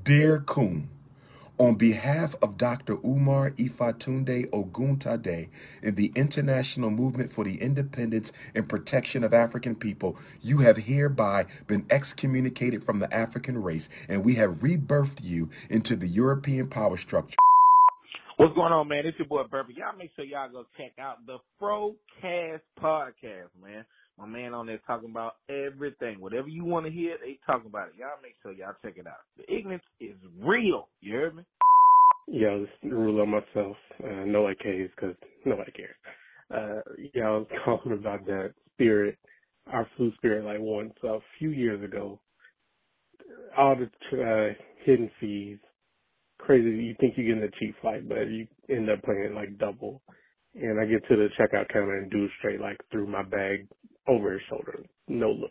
Dear Kun, on behalf of Dr. Umar Ifatunde Oguntade and the International Movement for the Independence and Protection of African People, you have hereby been excommunicated from the African race, and we have rebirthed you into the European power structure. What's going on, man? It's your boy Burper. Y'all make sure y'all go check out the Frocast podcast, man. My man on there talking about everything. Whatever you want to hear, they talking about it. Y'all make sure y'all check it out. The ignorance is real. You heard me? Yo, this is Rulo myself. No AKs because nobody cares. I was calling about that spirit, our food spirit, like once a few years ago. All the hidden fees, crazy. You think you're getting a cheap flight, but you end up paying like double. And I get to the checkout counter and dude straight like threw my bag over his shoulder. No look.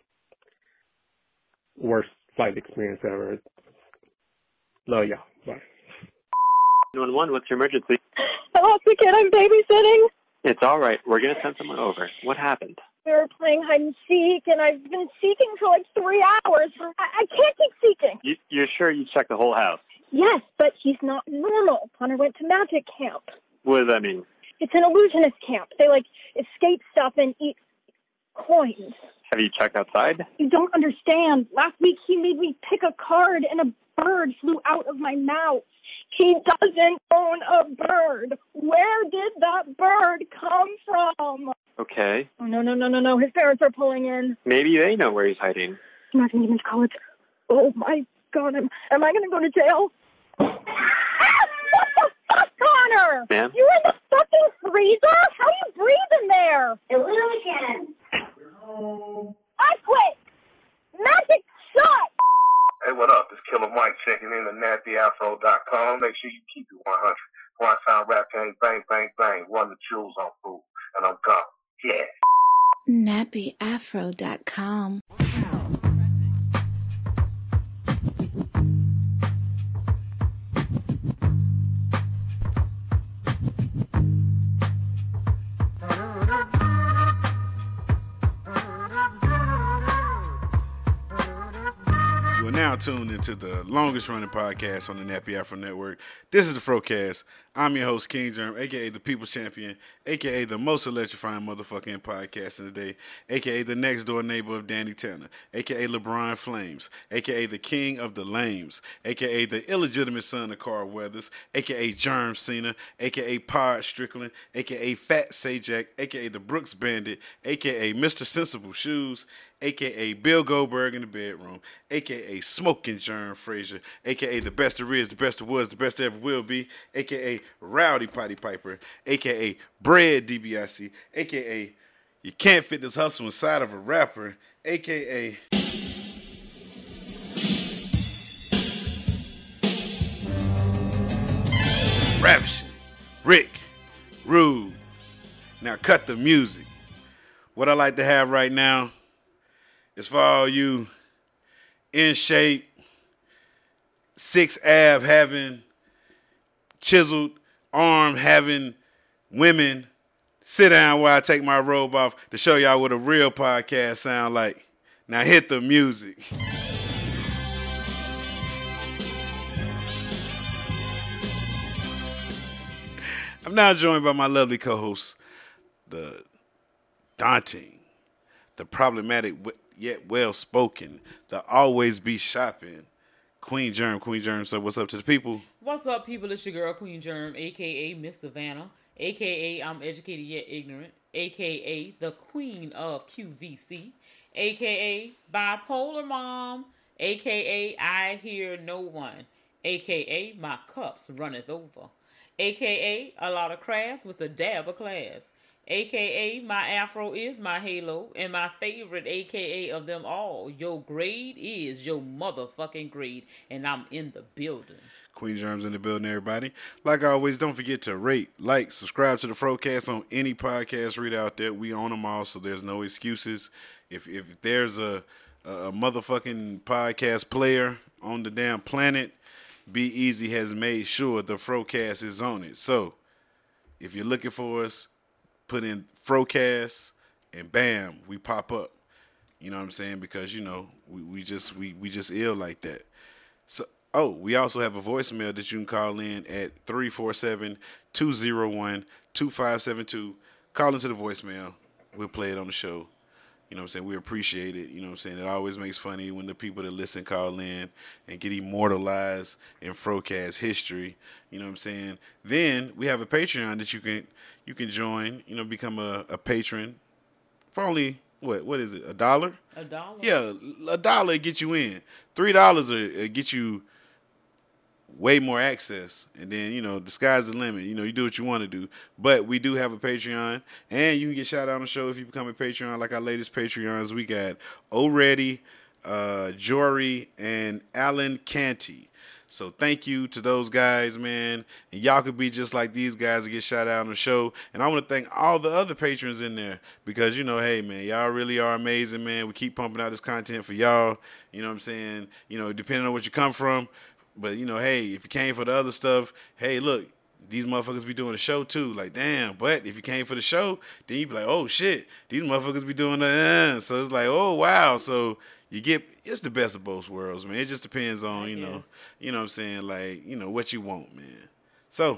Worst flight experience ever. Love y'all. Bye. 911, what's your emergency? I lost the kid I'm babysitting. It's all right. We're going to send someone over. What happened? We were playing hide and seek, and I've been seeking for like 3 hours. I can't keep seeking. You're sure you checked the whole house? Yes, but he's not normal. Connor went to magic camp. What does that mean? It's an illusionist camp. They, escape stuff and eat coins. Have you checked outside? You don't understand. Last week he made me pick a card, and a bird flew out of my mouth. He doesn't own a bird. Where did that bird come from? Okay. Oh, no. His parents are pulling in. Maybe they know where he's hiding. I'm not going to get into college. Oh, my God. Am I going to go to jail? What the fuck, Connor? Ma'am? You in the fucking freezer? How do you breathe in there? Illusion. I quit. Magic shot. Hey, what up? It's Killer Mike checking in at nappyafro.com. Make sure you keep it 100. One time rap gang, bang, bang, bang. Run the jewels on food. And I'm gone. Yeah. nappyafro.com. You are now tuned into the longest running podcast on the Nappy Afro Network. This is the Frocast. I'm your host, King Germ, a.k.a. the People's Champion, a.k.a. the most electrifying motherfucking podcast in the day, a.k.a. the next door neighbor of Danny Tanner, a.k.a. LeBron Flames, a.k.a. the king of the lames, a.k.a. the illegitimate son of Carl Weathers, a.k.a. Germ Cena, a.k.a. Pod Strickland, a.k.a. Fat Sajak, a.k.a. the Brooks Bandit, a.k.a. Mr. Sensible Shoes, a.k.a. Bill Goldberg in the bedroom, a.k.a. Smoking Germ Frazier, a.k.a. the best there is, the best there was, the best there ever will be, a.k.a. Rowdy Potty Piper, a.k.a. Bread DiBiase, a.k.a. You can't fit this hustle inside of a rapper, a.k.a. Ravishing, Rick, Rude. Now cut the music. What I like to have right now is for all you in shape, 6-ab having, chiseled arm having women sit down while I take my robe off to show y'all what a real podcast sound like. Now hit the music. I'm now joined by my lovely co-host, the daunting, the problematic yet well-spoken, the always be shopping, Queen Germ. Queen Germ, so what's up to the people? What's up, people? It's your girl, Queen Germ, a.k.a. Miss Savannah, a.k.a. I'm educated yet ignorant, a.k.a. the Queen of QVC, a.k.a. Bipolar Mom, a.k.a. I hear no one, a.k.a. my cups runneth over, a.k.a. a lot of crass with a dab of class, a.k.a. my afro is my halo, and my favorite a.k.a. of them all, your grade is your motherfucking grade, and I'm in the building. Queen Germ's in the building, everybody. Like always, don't forget to rate, like, subscribe to the Frocast on any podcast read out there. We own them all, so there's no excuses. If there's a motherfucking podcast player on the damn planet, Be Easy has made sure the Frocast is on it. So, if you're looking for us, put in Frocast, and bam, we pop up. You know what I'm saying? Because, you know, we just ill like that. So Oh, we also have a voicemail that you can call in at 347-201-2572. Call into the voicemail. We'll play it on the show. You know what I'm saying? We appreciate it. You know what I'm saying? It always makes funny when the people that listen call in and get immortalized in Frocast history. You know what I'm saying? Then we have a Patreon that you can join, you know, become a patron for only what is it? $1? $1? Yeah, $1 get you in. $3 will get you way more access, and then, you know, the sky's the limit. You know, you do what you want to do. But we do have a Patreon, and you can get shout out on the show if you become a Patreon. Like our latest Patreons, we got O'Ready, Jory, and Alan Canty. So thank you to those guys, man. And y'all could be just like these guys to get shout out on the show. And I want to thank all the other patrons in there because, you know, hey, man, y'all really are amazing, man. We keep pumping out this content for y'all. You know what I'm saying? You know, depending on what you come from. But, you know, hey, if you came for the other stuff, hey, look, these motherfuckers be doing the show too. Like, damn. But if you came for the show, then you be like, oh, shit, these motherfuckers be doing the So it's like, oh, wow. So you get, it's the best of both worlds, man. It just depends on, you know what I'm saying, like, you know, what you want, man. So,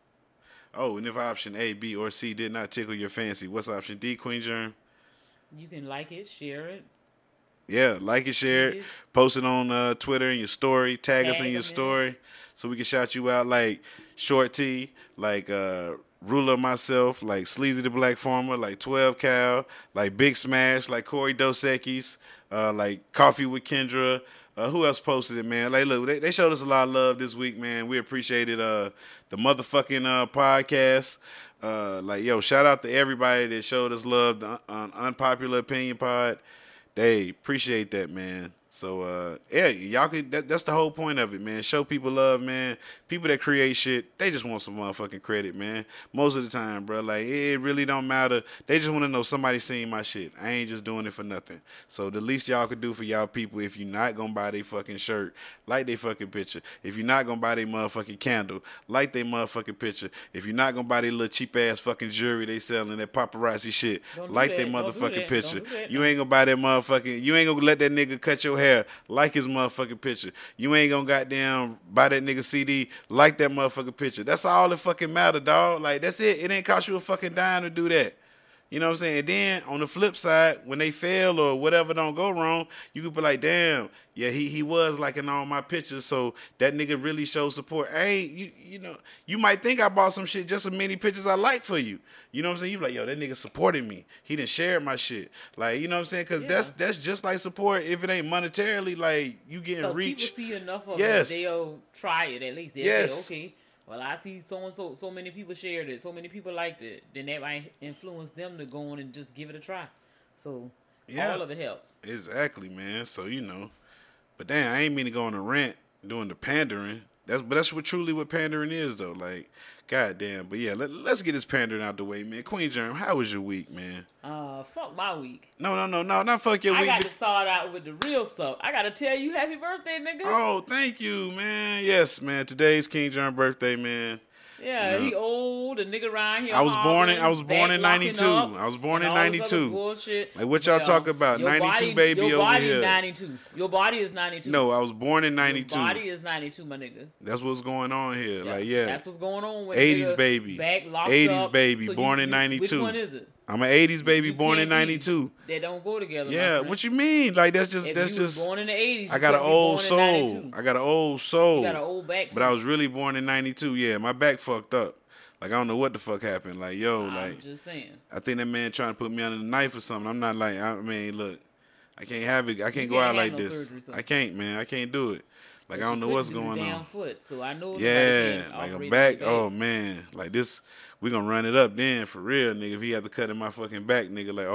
oh, and if option A, B, or C did not tickle your fancy, what's option D, Queen Germ? You can like it, share it. Yeah, like it, share it, post it on Twitter in your story, tag us in your story so we can shout you out like Short T, like Ruler Myself, like Sleazy the Black Farmer, like 12 Cal, like Big Smash, like Corey Dos Equis, like Coffee with Kendra. Who else posted it, man? Like, look, they showed us a lot of love this week, man. We appreciated the motherfucking podcast. Like, yo, shout out to everybody that showed us love, the Unpopular Opinion Pod. They appreciate that, man. So, yeah, y'all could, that's the whole point of it, man. Show people love, man. People that create shit, they just want some motherfucking credit, man. Most of the time, bro. Like, it really don't matter. They just want to know somebody seen my shit. I ain't just doing it for nothing. So, the least y'all could do for y'all people, if you're not going to buy their fucking shirt, like their fucking picture. If you're not going to buy their motherfucking candle, like their motherfucking picture. If you're not going to buy their little cheap-ass fucking jewelry they selling, that paparazzi shit, like their motherfucking picture. You ain't going to buy that motherfucking, you ain't going to let that nigga cut your hair, like his motherfucking picture. You ain't gonna goddamn buy that nigga CD, like that motherfucking picture. That's all that fucking matter, dog. Like, that's it. It ain't cost you a fucking dime to do that. You know what I'm saying? And then on the flip side, when they fail or whatever don't go wrong, you could be like, damn, yeah, he was liking all my pictures, so that nigga really shows support. Hey, you know, you might think I bought some shit, just as many pictures I like for you. You know what I'm saying? You be like, yo, that nigga supported me. He done shared my shit. Like, you know what I'm saying? Because that's just like support. If it ain't monetarily, like, you getting reach. People see enough of it, they'll try it at least. They'll say, okay, well, I see so many people shared it, so many people liked it. Then that might influence them to go on and just give it a try. So all of it helps. Exactly, man. So, you know. But damn, I ain't mean to go on a rant doing the pandering. That's what pandering is, though. Like, goddamn. But yeah, let's get this pandering out the way, man. Queen Germ, how was your week, man? Fuck my week. No, not fuck your week. I got to start out with the real stuff. I got to tell you, happy birthday, nigga. Oh, thank you, man. Yes, man. Today's King Germ birthday, man. Yeah, you know, he old, the nigga around here. I was born in 92. I was born in 92. Bullshit. Like, what y'all talk about? 92 baby over here. Your body is 92. Your body is 92. No, I was born in 92. Your body is 92, my nigga. That's what's going on here. Yeah, like, yeah. That's what's going on with 80s baby. Back locked 80s up. baby, So born in 92. Which one is it? I'm an 80s baby, born in 92. They don't go together. Yeah, what you mean? Like, that's just if you was born in the 80s. I got an old soul. I got an old soul. You got an old back. But I was really born in 92. Yeah, my back fucked up. Like, I don't know what the fuck happened. Like, yo, I'm just saying. I think that man trying to put me under the knife or something. I'm not like, I mean, look, I can't have it. I can't go out like this. Surgery, I can't, man. I can't do it. Like, I don't know what's going on. Foot, so I know. Yeah, like I'm back. Oh man, like this, we gonna run it up then for real, nigga. If he had to cut in my fucking back, nigga, like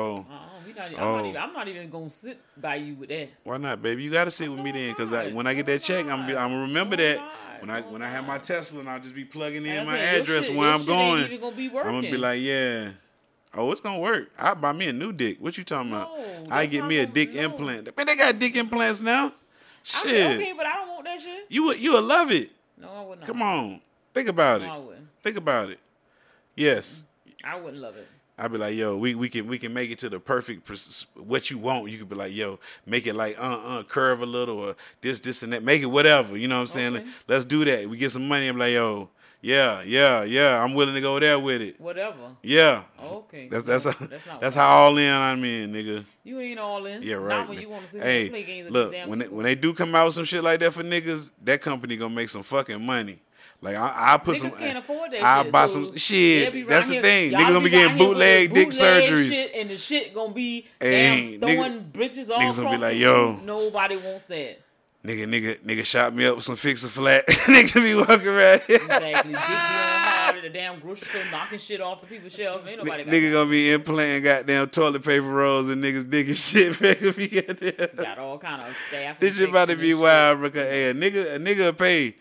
I'm not even gonna sit by you with that. Why not, baby? You gotta sit with me then, cause when I get that check, I'm gonna remember that. When I have my Tesla and I'll just be plugging in my address where I'm going, I'm gonna be like, yeah. Oh, it's gonna work. I'll buy me a new dick. What you talking about? I get me a dick implant. Man, they got dick implants now. Shit. Okay, but I don't want that shit. You would love it. No, I wouldn't. Come on. Think about it. No, I wouldn't. Think about it. Yes. I wouldn't love it. I be like, yo, we can make it to the perfect what you want. You could be like, yo, make it like curve a little or this and that. Make it whatever. You know what I'm saying? Okay. Let's do that. We get some money. I'm like, yo, yeah. I'm willing to go there with it. Whatever. Yeah. Okay. That's not how all in I'm in, nigga. You ain't all in. Yeah, right. Not when you want to sit hey, and play games. look, with when they do come out with some shit like that for niggas, that company gonna make some fucking money. Like I put niggas some. can't afford that I shit. buy so some shit. That's the thing. Y'all Niggas gonna be getting bootleg dick surgeries. Shit, and the shit gonna be Hey, throwing britches all across gonna be like, the yo. room. Nobody wants that. Nigga shot me up with some Fix-A-Flat. Nigga be walking around here. Exactly. Dick be on hard at the damn grocery store knocking shit off the people's shelf. Ain't nobody got Nigga that. gonna be implanting goddamn toilet paper rolls and niggas dick and shit. Nigga be Got all kind of staff. This shit about to be wild, bro. Hey, a nigga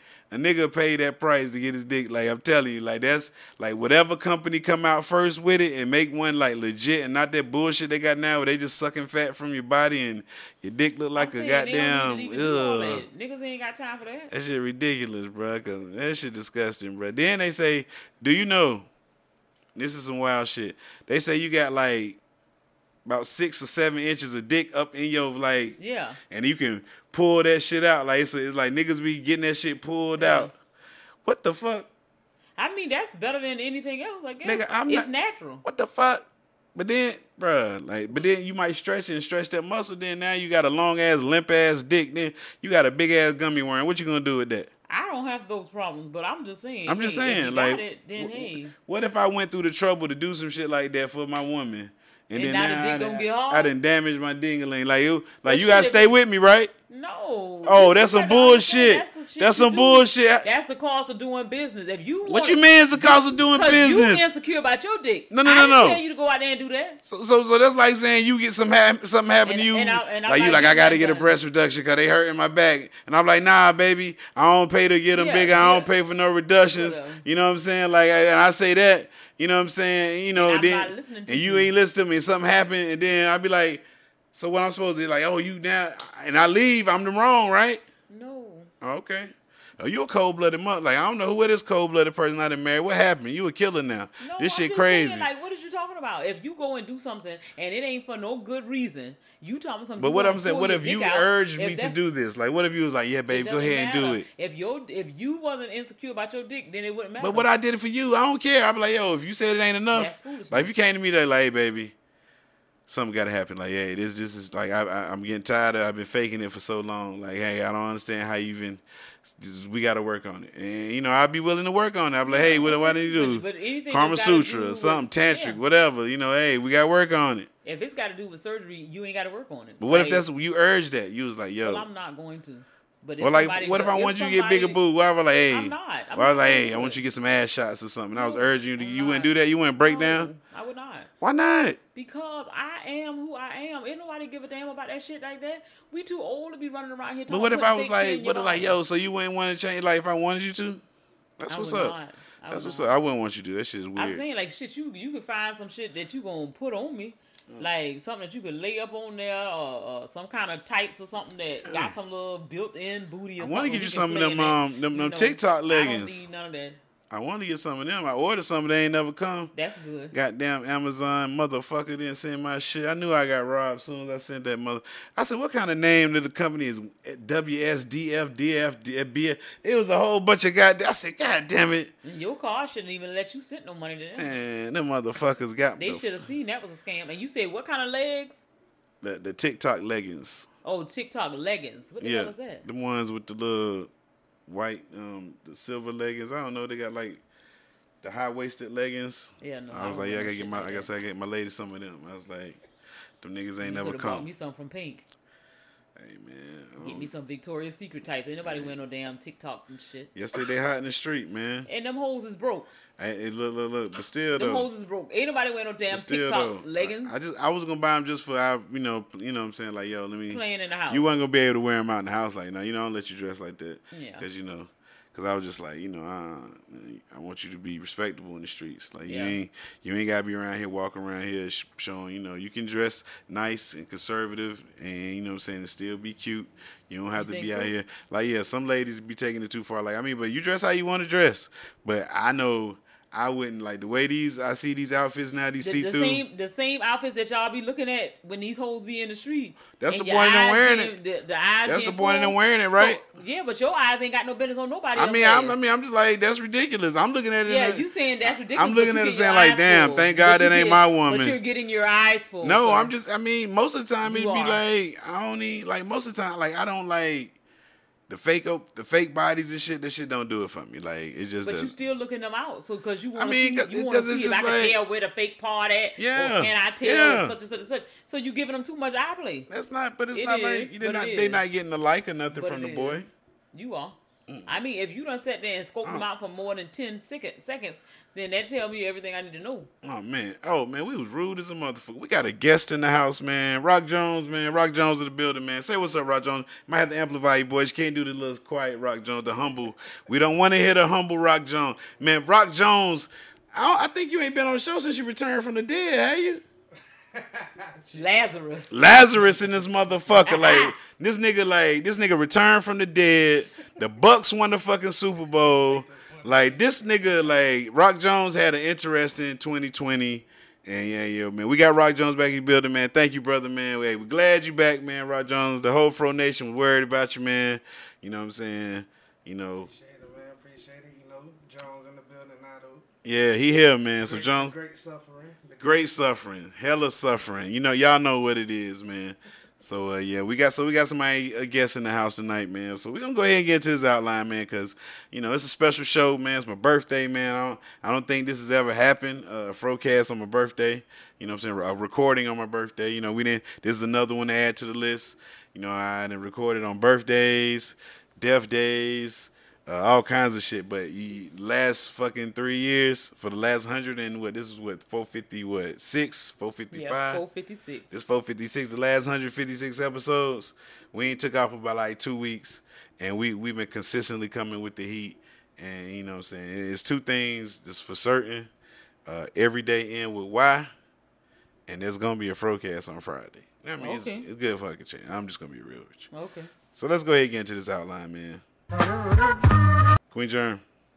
pay that price to get his dick. Like I'm telling you, like that's like whatever company come out first with it and make one like legit and not that bullshit they got now where they just sucking fat from your body and your dick look like a goddamn Niggas ain't got time for that. That shit ridiculous, bro. Cause that shit disgusting, bro. Then they say, do you know? This is some wild shit. They say you got like about 6 or 7 inches of dick up in your like, yeah, and you can pull that shit out. Like it's like niggas be getting that shit pulled out. What the fuck? I mean, that's better than anything else. I guess Nigga, it's natural. What the fuck? But then, bruh, but then you might stretch it and stretch that muscle. Then now you got a long ass, limp ass dick. Then you got a big ass gummy worm. What you gonna do with that? I don't have those problems, but I'm just saying. If you like, got it, then what if I went through the trouble to do some shit like that for my woman? And then now the dick don't get hard? I done damaged my ding-a-ling. Like you gotta stay with me, right? No. Oh, that's some bullshit. That's some bullshit. That's the cost of doing business. If you what you mean is the cost of doing business? You insecure about your dick. No. I didn't tell you to go out there and do that. So that's like saying you get something happen to you. I gotta get a breast reduction because they hurting my back. And I'm like, nah, baby, I don't pay to get them bigger. I don't pay for no reductions. Whatever. You know what I'm saying? Like, and I say that. You know what I'm saying? You know, then and you ain't listening to me. And something happened, and then I be like, so what I'm supposed to be like? Oh, you now, and I leave. I'm the wrong, right? No. Okay. Oh, you a cold-blooded mother. Like, I don't know who it is cold-blooded person I done married. What happened? You a killer now. No, this I'm shit just crazy. Saying, like, what is you talking about? If you go and do something and it ain't for no good reason, you talking something. But what I'm saying, what if you urged me to do this? Like, what if you was like, yeah, babe, go ahead and do it. If you wasn't insecure about your dick, then it wouldn't matter. But what I did it for you, I don't care. I'd be like, yo, if you said it ain't enough. That's foolish. Like, if you came to me like, hey, baby, something got to happen. Like, hey, this is like, I'm getting tired of I've been faking it for so long. Like, hey, I don't understand how you even, we got to work on it. And, you know, I'd be willing to work on it. I'd be like, hey, what do I need to do? But anything Karma Sutra or something, tantric, whatever. You know, hey, we got to work on it. If it's got to do with surgery, you ain't got to work on it. But what if that's you urged that? You was like, yo. Well, I'm not going to. But or like, what if I want you to get bigger boob? Well, I was like, hey. I'm not. I was like, hey, I want you to get some ass shots or something. I was urging you to, you wouldn't do that? You wouldn't break down? I would not. Why not? Because I am who I am. Ain't nobody give a damn about that shit like that. We too old to be running around here talking. But what if I was like, yo, so you wouldn't want to change, like, if I wanted you to? That's what's up. That's what's up. I wouldn't want you to do that. Shit is weird. I'm saying, like, shit, you can find some shit that you gonna put on me. Like something that you could lay up on there, or some kind of tights or something that got some little built-in booty. Or I want to get you some of them TikTok leggings. I don't need none of that. I want to get some of them. I ordered some, they ain't never come. That's good. Goddamn Amazon motherfucker didn't send my shit. I knew I got robbed as soon as I sent that mother. I said, what kind of name did the company is? WSDF, It was a whole bunch of goddamn. I said, God damn it. Your car shouldn't even let you send no money to them. Man, them motherfuckers got me. They should have seen that was a scam. And you said, what kind of legs? The TikTok leggings. Oh, TikTok leggings. What the hell is that? The ones with the little white, the silver leggings. I don't know. They got like the high waisted leggings. Yeah, no. I was like, yeah, I guess I get my lady some of them. I was like, them niggas ain't never come. Bought me some from Pink. Hey man, get me some Victoria's Secret tights. Ain't nobody wearing no damn TikTok and shit. Yesterday they hot in the street, man. And them hoes is broke. Hey, look, but still them though. Them hoes is broke. Ain't nobody wearing no damn TikTok leggings. I was gonna buy them just for what I'm saying, like, yo, let me playing in the house. You wasn't gonna be able to wear them out in the house like, no, I don't let you dress like that. Yeah. Because I was just like, I want you to be respectable in the streets. Like, you ain't got to be around here, walking around here showing, you can dress nice and conservative and, and still be cute. You don't have to be out here. Like, yeah, some ladies be taking it too far. Like, but you dress how you want to dress. But I know I wouldn't like the way I see these outfits now. These see through. The same outfits that y'all be looking at when these hoes be in the street. That's the point of them wearing it. The eyes. That's the point of them wearing it, right? So, yeah, but your eyes ain't got no business on nobody. I'm just like, that's ridiculous. I'm looking at it. Yeah, you saying that's ridiculous. I'm looking at it saying like, damn, thank God that ain't my woman. But you're getting your eyes full. No, sir. Most of the time it'd be like, I don't need, like, most of the time, like, I don't like the fake bodies and shit. That shit don't do it for me. Like, it just. But you still looking them out, so because you want to see if I can tell where the fake part at. Yeah. Or can I tell such and such and such? So you giving them too much eye play. That's not. But it's not like they're not getting the like or nothing from the boy. You are. I mean, if you done sat there and scoped them out for more than 10 seconds, then that tell me everything I need to know. Oh man, we was rude as a motherfucker. We got a guest in the house, man. Rock Jones, man. Rock Jones in the building, man. Say what's up, Rock Jones. Might have to amplify you, boys. You can't do the little quiet Rock Jones, the humble. We don't want to hear the humble Rock Jones. Man, Rock Jones, I think you ain't been on the show since you returned from the dead, have you? Lazarus in this motherfucker. This nigga returned from the dead. The Bucks won the fucking Super Bowl. Like, this nigga, like, Rock Jones had an interesting 2020. And yeah, man. We got Rock Jones back in the building, man. Thank you, brother, man. Hey, we're glad you back, man, Rock Jones. The whole Fro Nation was worried about you, man. You know what I'm saying? You know. Appreciate it, man. Appreciate it. You know, Jones in the building now, though. Yeah, he here, man. So Jones. Great suffering. Hella suffering. You know, y'all know what it is, man. So yeah, we got somebody, a guest in the house tonight, man. So we're gonna go ahead and get into this outline, man, because you know it's a special show, man. It's my birthday, man. I don't think this has ever happened. A Frocast on my birthday. You know what I'm saying? A recording on my birthday. You know, this is another one to add to the list. You know, I done recorded on birthdays, death days, all kinds of shit. But last fucking 3 years, for the last 100 and this is 456, 455? Yeah, 456. It's 456, the last 156 episodes. We ain't took off for about like 2 weeks, and we've been consistently coming with the heat. And you know what I'm saying? It's two things that's for certain. Every day in with Y, and there's going to be a Frocast on Friday. I mean, okay. It's good fucking change. I'm just going to be real with you. Okay. So let's go ahead and get into this outline, man. Queen Germ,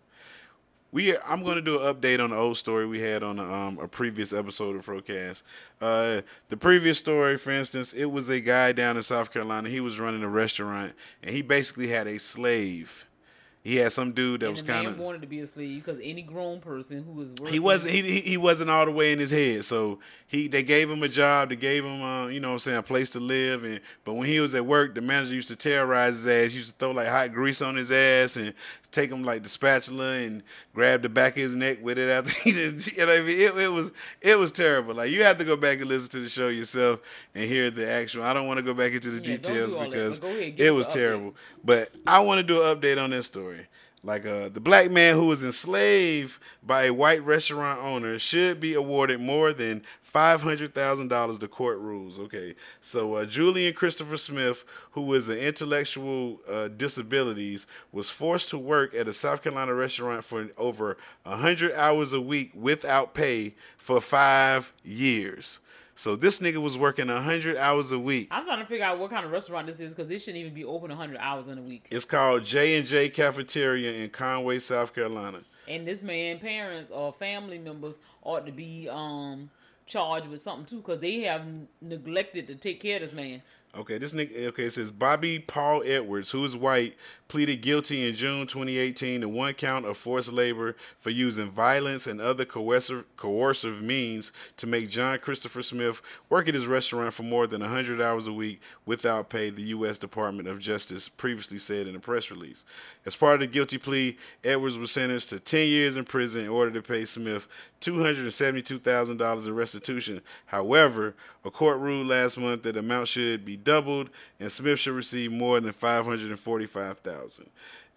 I'm going to do an update on the old story we had on a previous episode of Frocast. The previous story, for instance, it was a guy down in South Carolina. He was running a restaurant, and he basically had a slave. He had some dude that was kind of wanted to be a slave because any grown person who was working, he wasn't all the way in his head. So they gave him a job, they gave him you know what I'm saying, a place to live. But when he was at work, the manager used to terrorize his ass. He used to throw like hot grease on his ass and take him like the spatula and grab the back of his neck with it after he did. You know what I mean? It was terrible. Like, you have to go back and listen to the show yourself and hear the actual. I don't want to go back into the details because it was terrible. But I want to do an update on this story. Like, the black man who was enslaved by a white restaurant owner should be awarded more than $500,000, the court rules. Okay, so Julian Christopher Smith, who was an intellectual disabilities, was forced to work at a South Carolina restaurant for over 100 hours a week without pay for 5 years. So this nigga was working 100 hours a week. I'm trying to figure out what kind of restaurant this is because it shouldn't even be open 100 hours in a week. It's called J&J Cafeteria in Conway, South Carolina. And this man's parents or family members ought to be charged with something too because they have neglected to take care of this man. Okay, this nigga. Okay, it says Bobby Paul Edwards, who is white, pleaded guilty in June 2018 to one count of forced labor for using violence and other coercive means to make John Christopher Smith work at his restaurant for more than 100 hours a week without pay, the U.S. Department of Justice previously said in a press release. As part of the guilty plea, Edwards was sentenced to 10 years in prison in order to pay Smith $272,000 in restitution. However, a court ruled last month that the amount should be doubled, and Smith should receive more than $545,000.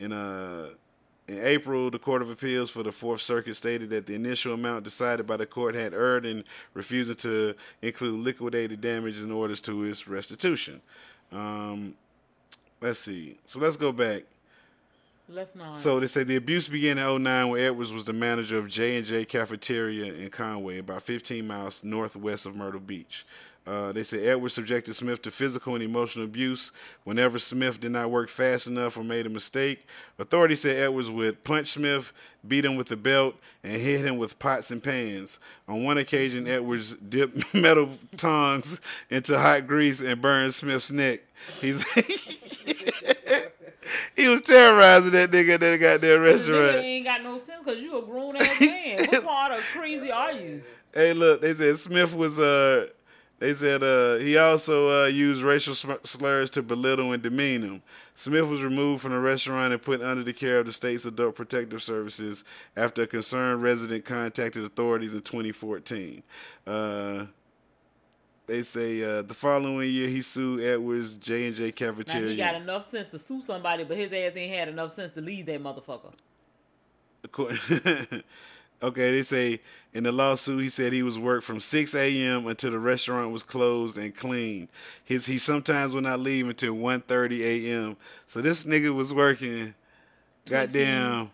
In April, the Court of Appeals for the Fourth Circuit stated that the initial amount decided by the court had erred in refusing to include liquidated damages in orders to its restitution. Let's see. So let's go back. Let's not. So they say the abuse began in 2009 when Edwards was the manager of J&J Cafeteria in Conway, about 15 miles northwest of Myrtle Beach. They said Edwards subjected Smith to physical and emotional abuse whenever Smith did not work fast enough or made a mistake. Authorities said Edwards would punch Smith, beat him with a belt, and hit him with pots and pans. On one occasion, Edwards dipped metal tongs into hot grease and burned Smith's neck. He was terrorizing that nigga at that goddamn restaurant. Nigga ain't got no sense because you a grown ass man. What part of crazy are you? Hey, look, they said Smith was They said he also used racial slurs to belittle and demean him. Smith was removed from the restaurant and put under the care of the state's Adult Protective Services after a concerned resident contacted authorities in 2014. They say the following year he sued Edwards J&J Cafeteria. Now he got enough sense to sue somebody, but his ass ain't had enough sense to leave that motherfucker. Okay, they say in the lawsuit he said he was worked from 6 a.m. until the restaurant was closed and cleaned. He sometimes would not leave until 1:30 a.m. So this nigga was working, goddamn,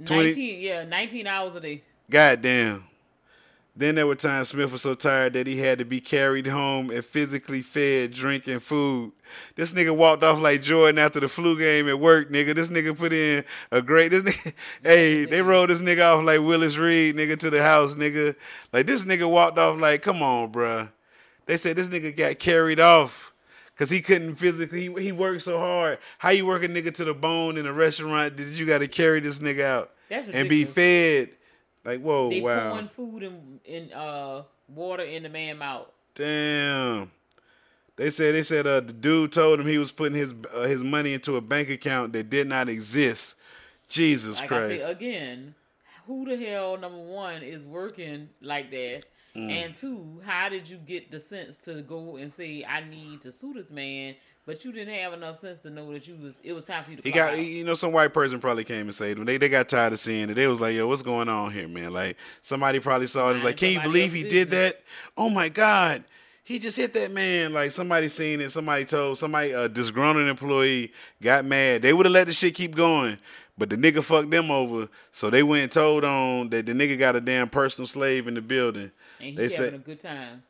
19 hours a day. Goddamn. Then there were times Smith was so tired that he had to be carried home and physically fed, drink, and food. This nigga walked off like Jordan after the flu game at work, nigga. This nigga put in a great... they rolled this nigga off like Willis Reed, nigga, to the house, nigga. Like, this nigga walked off like, come on, bruh. They said this nigga got carried off because he couldn't physically... He worked so hard. How you work a nigga to the bone in a restaurant that you got to carry this nigga out and be fed? Like, whoa, they wow. pouring food and water in the man's mouth. Damn. They said the dude told him he was putting his money into a bank account that did not exist. Jesus like Christ. I say again, who the hell, number one, is working like that? And two, how did you get the sense to go and say, I need to sue this man, but you didn't have enough sense to know that it was time for you to clock out. Some white person probably came and said, when they got tired of seeing it, they was like, yo, what's going on here, man? Like, somebody probably saw it. It's like, can you believe he did that? Oh my God. He just hit that man. Like, somebody seen it. Somebody told. A disgruntled employee got mad. They would have let the shit keep going. But the nigga fucked them over. So they went and told on that the nigga got a damn personal slave in the building. And he having a good time.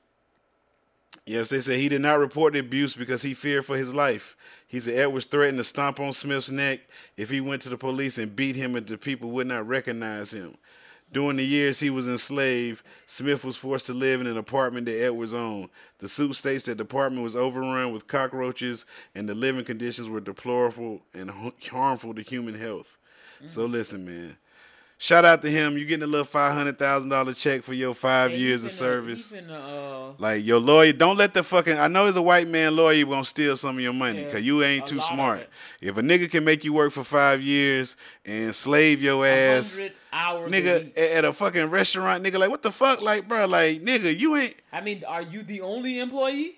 Yes, they said he did not report the abuse because he feared for his life. He said Edwards threatened to stomp on Smith's neck if he went to the police and beat him until people would not recognize him. During the years he was enslaved, Smith was forced to live in an apartment that Edwards owned. The suit states that the apartment was overrun with cockroaches and the living conditions were deplorable and harmful to human health. So listen, man. Shout out to him. You getting a little $500,000 check for your 5 years of service. Like, your lawyer, don't let the fucking... I know he's a white man lawyer, you're going to steal some of your money because you ain't too smart. If a nigga can make you work for 5 years and slave your ass... 100 hours nigga, at a fucking restaurant, nigga, like, what the fuck? Like, bro, like, nigga, you ain't... I mean, are you the only employee?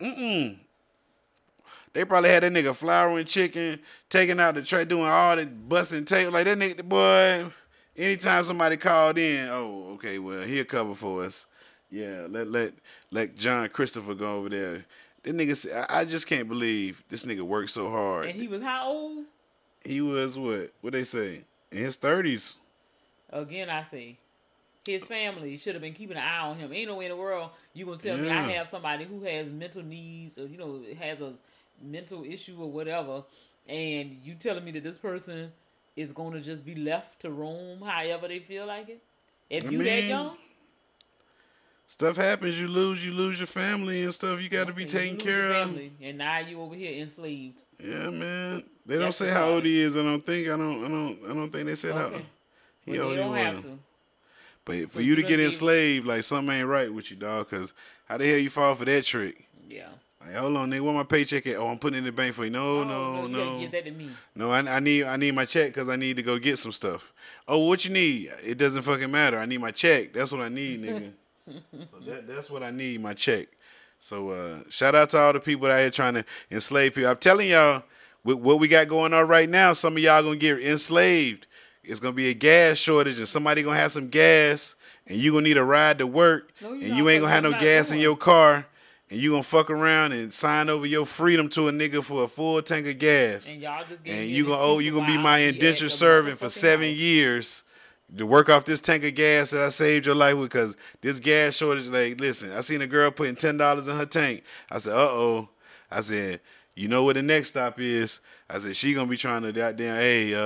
They probably had that nigga flouring chicken, taking out the tray, doing all that busting tape. Like, that nigga, boy... Anytime somebody called in, oh, okay, well, he'll cover for us. Yeah, let John Christopher go over there. That nigga said, I just can't believe this nigga worked so hard. And he was how old? He was what? What they say? In his 30s. Again, I say, his family should have been keeping an eye on him. Ain't no way in the world you gonna tell me I have somebody who has mental needs or has a mental issue or whatever, and you telling me that this person is going to just be left to roam however they feel like it? If that young? Stuff happens. You lose your family and stuff. You got to be taken care of. And now you over here enslaved. Yeah, man. They don't say how old he is. I don't think they said how he old he was. But for you to get enslaved, like, something ain't right with you, dog. Because how the hell you fall for that trick? Yeah. Like, hold on, nigga, where my paycheck at? Oh, I'm putting it in the bank for you. No. You get that to me. No, I need my check because I need to go get some stuff. Oh, what you need? It doesn't fucking matter. I need my check. That's what I need, nigga. So that's what I need, my check. So shout out to all the people out here trying to enslave people. I'm telling y'all, with what we got going on right now, some of y'all gonna get enslaved. It's gonna be a gas shortage, and somebody gonna have some gas, and you gonna need a ride to work, and you ain't gonna have no gas in your car. And you gonna fuck around and sign over your freedom to a nigga for a full tank of gas. And y'all just and you gonna be my indentured servant for 7 years. to work off this tank of gas that I saved your life with, because this gas shortage, like, listen, I seen a girl putting $10 in her tank. I said, uh-oh. I said, you know what the next stop is? I said, she gonna be trying to goddamn,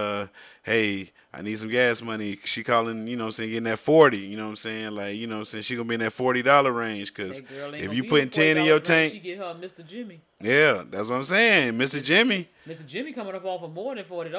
hey, I need some gas money. She calling, you know what I'm saying, getting that 40, you know what I'm saying? Like, you know what I'm saying? She gonna be in that $40 range, because if you putting 10 in your tank. She get her Mr. Jimmy. Yeah, that's what I'm saying. Mr. Jimmy. Mr. Jimmy coming up off of more than $40.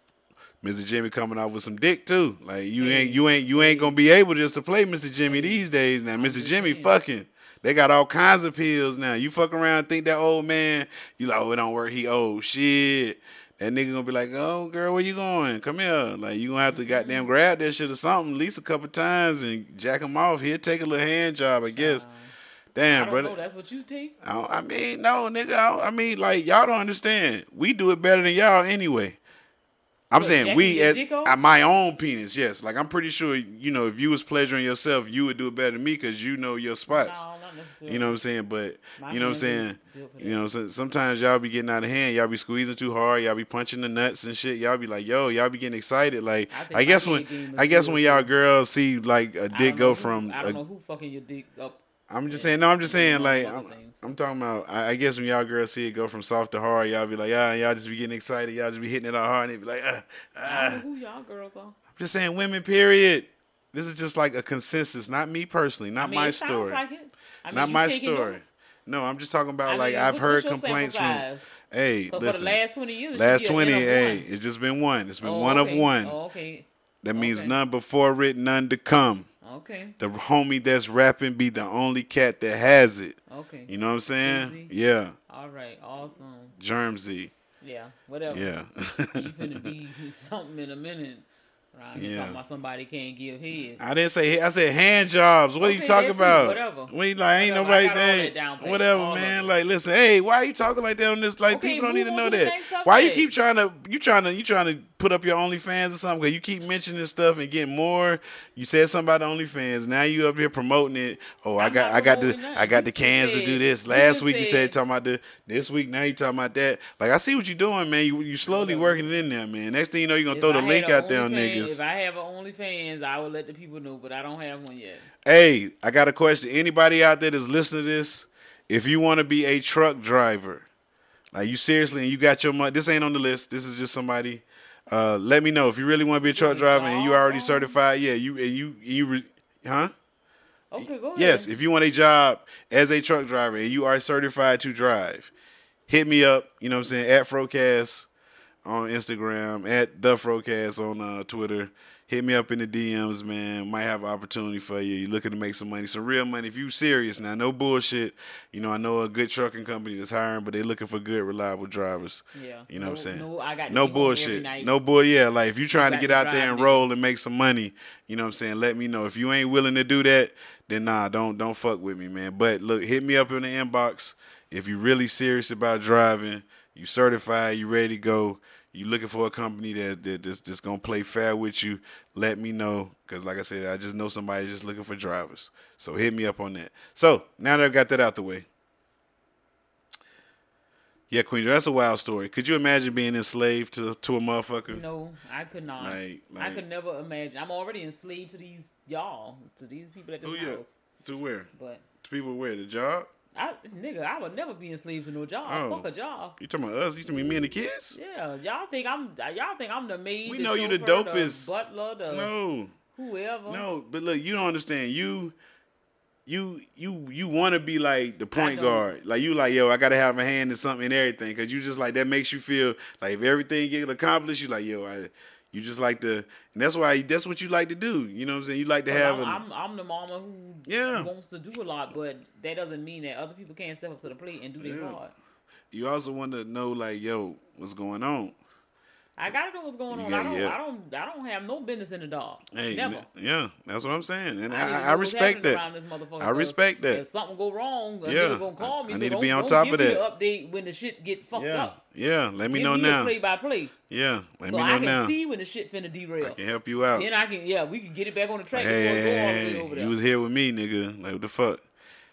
Mr. Jimmy coming out with some dick too. Like you ain't gonna be able just to play Mr. Jimmy these days now. Mr. Jimmy fucking. They got all kinds of pills now. You fuck around and think that old man, you like, oh, it don't work, he old. Shit. That nigga gonna be like, oh, girl, where you going? Come here. Like, you gonna have to goddamn grab that shit or something at least a couple times and jack him off. He'll take a little hand job, I guess. Damn, brother. Know, that's what you take? I mean, no, nigga. I mean, like, y'all don't understand. We do it better than y'all anyway. I'm saying we as my own penis, yes. Like, I'm pretty sure, you know, if you was pleasuring yourself, you would do it better than me because you know your spots. No, not necessarily. You know what I'm saying? But, you know what I'm saying? You know, sometimes y'all be getting out of hand. Y'all be squeezing too hard. Y'all be punching the nuts and shit. Y'all be like, yo, y'all be getting excited. Like, I guess when y'all girls see, like, a dick go from. I don't know who fucking your dick up. I'm just saying, like, I'm talking about, I guess when y'all girls see it go from soft to hard, y'all be like, y'all just be getting excited. Y'all just be hitting it all hard and they be like, I don't know who y'all girls are. I'm just saying women, period. This is just like a consensus, not me personally, not my story. Like it. Not my story. Notes? No, I'm just talking about, like, I've heard complaints from, hey, so listen. For the last 20 years, it's just been one. It's been one of one. Oh, okay. That means none before it, none to come. Okay. The homie that's rapping be the only cat that has it. Okay. You know what I'm saying? Easy. Yeah. All right. Awesome. Germsy. Yeah. Whatever. Yeah. You finna be something in a minute. Right? You're talking about somebody can't give head. I didn't say. I said hand jobs. What are you talking about? Whatever. We like ain't nobody thing. Whatever, man. Like, listen. Hey, why are you talking like that on this? Like, people don't need to know that. Why you keep trying to put up your OnlyFans or something? Because you keep mentioning stuff and getting more. You said something about OnlyFans. Now you up here promoting it. Oh, I got the cans to do this. Last week you said talking about this week. Now you talking about that. Like, I see what you're doing, man. You slowly working it in there, man. Next thing you know, you're gonna throw the link out there on niggas. If I have an OnlyFans, I will let the people know, but I don't have one yet. Hey, I got a question. Anybody out there that's listening to this, if you want to be a truck driver, like you seriously, and you got your money, this ain't on the list. This is just somebody. Let me know if you really want to be a truck driver and you already certified. Yeah, huh? Okay, go ahead. Yes, if you want a job as a truck driver and you are certified to drive, hit me up. You know what I'm saying? At Frocast on Instagram, at the Frocast on Twitter. Hit me up in the DMs, man. Might have an opportunity for you. You're looking to make some money, some real money. If you serious now, no bullshit. You know, I know a good trucking company that's hiring, but they looking for good, reliable drivers. Yeah. You know what I'm saying? I got no bullshit. No bull. Yeah, like if you trying to get out there and roll and make some money, you know what I'm saying? Let me know. If you ain't willing to do that, then nah, don't fuck with me, man. But look, hit me up in the inbox if you really serious about driving. You certified. You ready to go. You looking for a company that's gonna play fair with you, let me know. Because like I said, I just know somebody just looking for drivers. So hit me up on that. So now that I got that out the way. Yeah, Queen, that's a wild story. Could you imagine being enslaved to a motherfucker? No, I could not. I could never imagine. I'm already enslaved to these people at this house. To where? But to people where? The job? I would never be enslaved to no job. Fuck a job. You talking about us? You talking about me and the kids? Yeah, y'all think I'm the maid? We know you the dopest. The butler, whoever. No, but look, you don't understand. You want to be like the point guard. Like you like, yo, I gotta have a hand in something and everything, because you just like that makes you feel like if everything get accomplished, you like, yo, you just like to, and that's what you like to do. You know what I'm saying? You like to have. I'm the mama who wants to do a lot, but that doesn't mean that other people can't step up to the plate and do their part. You also want to know, like, yo, what's going on? I gotta know what's going on. I don't have no business in the dog. Hey, never. Yeah, that's what I'm saying, and I respect that. I respect that. If something go wrong, a nigga gonna call me. I need to be on top of that. Don't give me an update when the shit get fucked up. Yeah, let me know now. Play by play. Yeah, let me know now. So I can see when the shit finna derail. I can help you out. Then we can get it back on the track. Hey, you was here with me, nigga. Like, what the fuck?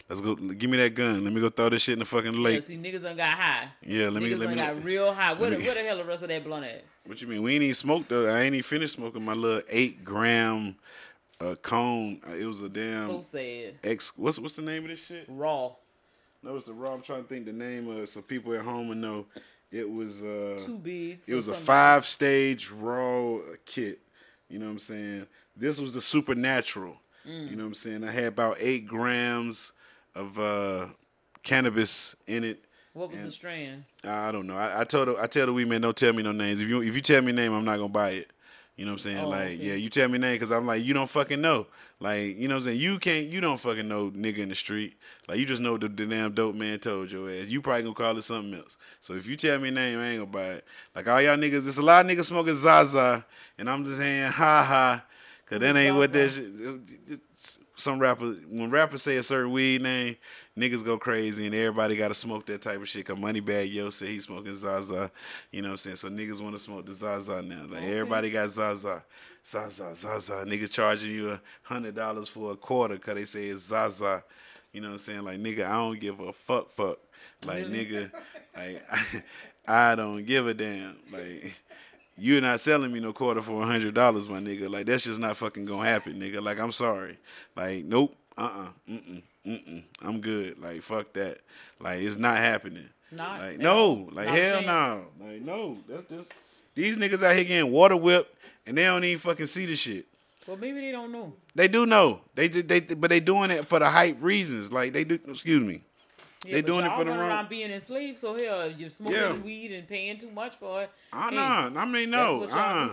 Let's go. Give me that gun. Let me go throw this shit in the fucking lake. Yeah, see, niggas done got high. Yeah, let me. Got real high. Where the hell the rest of that blunt at? What you mean? We ain't even smoked though. I ain't even finished smoking my little 8-gram cone. It was a damn. So sad. What's the name of this shit? Raw. No, it's the raw. I'm trying to think the name of it so people at home will know. It was too big. It was a 5-stage raw kit. You know what I'm saying? This was the supernatural. You know what I'm saying? I had about 8 grams of cannabis in it. What was the strand? I don't know. I tell the weed man, don't tell me no names. If you tell me name, I'm not gonna buy it. You know what I'm saying? Okay. Yeah, you tell me name because I'm like, you don't fucking know. Like, you know what I'm saying? You don't fucking know nigga in the street. Like, you just know the damn dope man told your ass. You probably gonna call it something else. So if you tell me name, I ain't gonna buy it. Like, all y'all niggas, there's a lot of niggas smoking Zaza, and I'm just saying, ha ha, because that ain't what that shit. Some rappers, when rappers say a certain weed name, niggas go crazy and everybody got to smoke that type of shit. Cause Moneybagg Yo said he smoking Zaza, you know what I'm saying? So niggas want to smoke the Zaza now. Like everybody got Zaza. Niggas charging you $100 for a quarter cause they say it's Zaza. You know what I'm saying? Like nigga, I don't give a fuck. Like nigga, like I don't give a damn. Like. You're not selling me no quarter for $100, my nigga. Like, that's just not fucking gonna happen, nigga. Like, I'm sorry. Like, nope. I'm good. Like, fuck that. Like, it's not happening. Like, no. Like, hell no. Like, no. That's just... These niggas out here getting water whipped, and they don't even fucking see the shit. Well, maybe they don't know. They do know. But they doing it for the hype reasons. Like, they do... Excuse me. Yeah, they doing it for the wrong. wrong. Being enslaved, so hell, you're smoking weed and paying too much for it. I mean, no.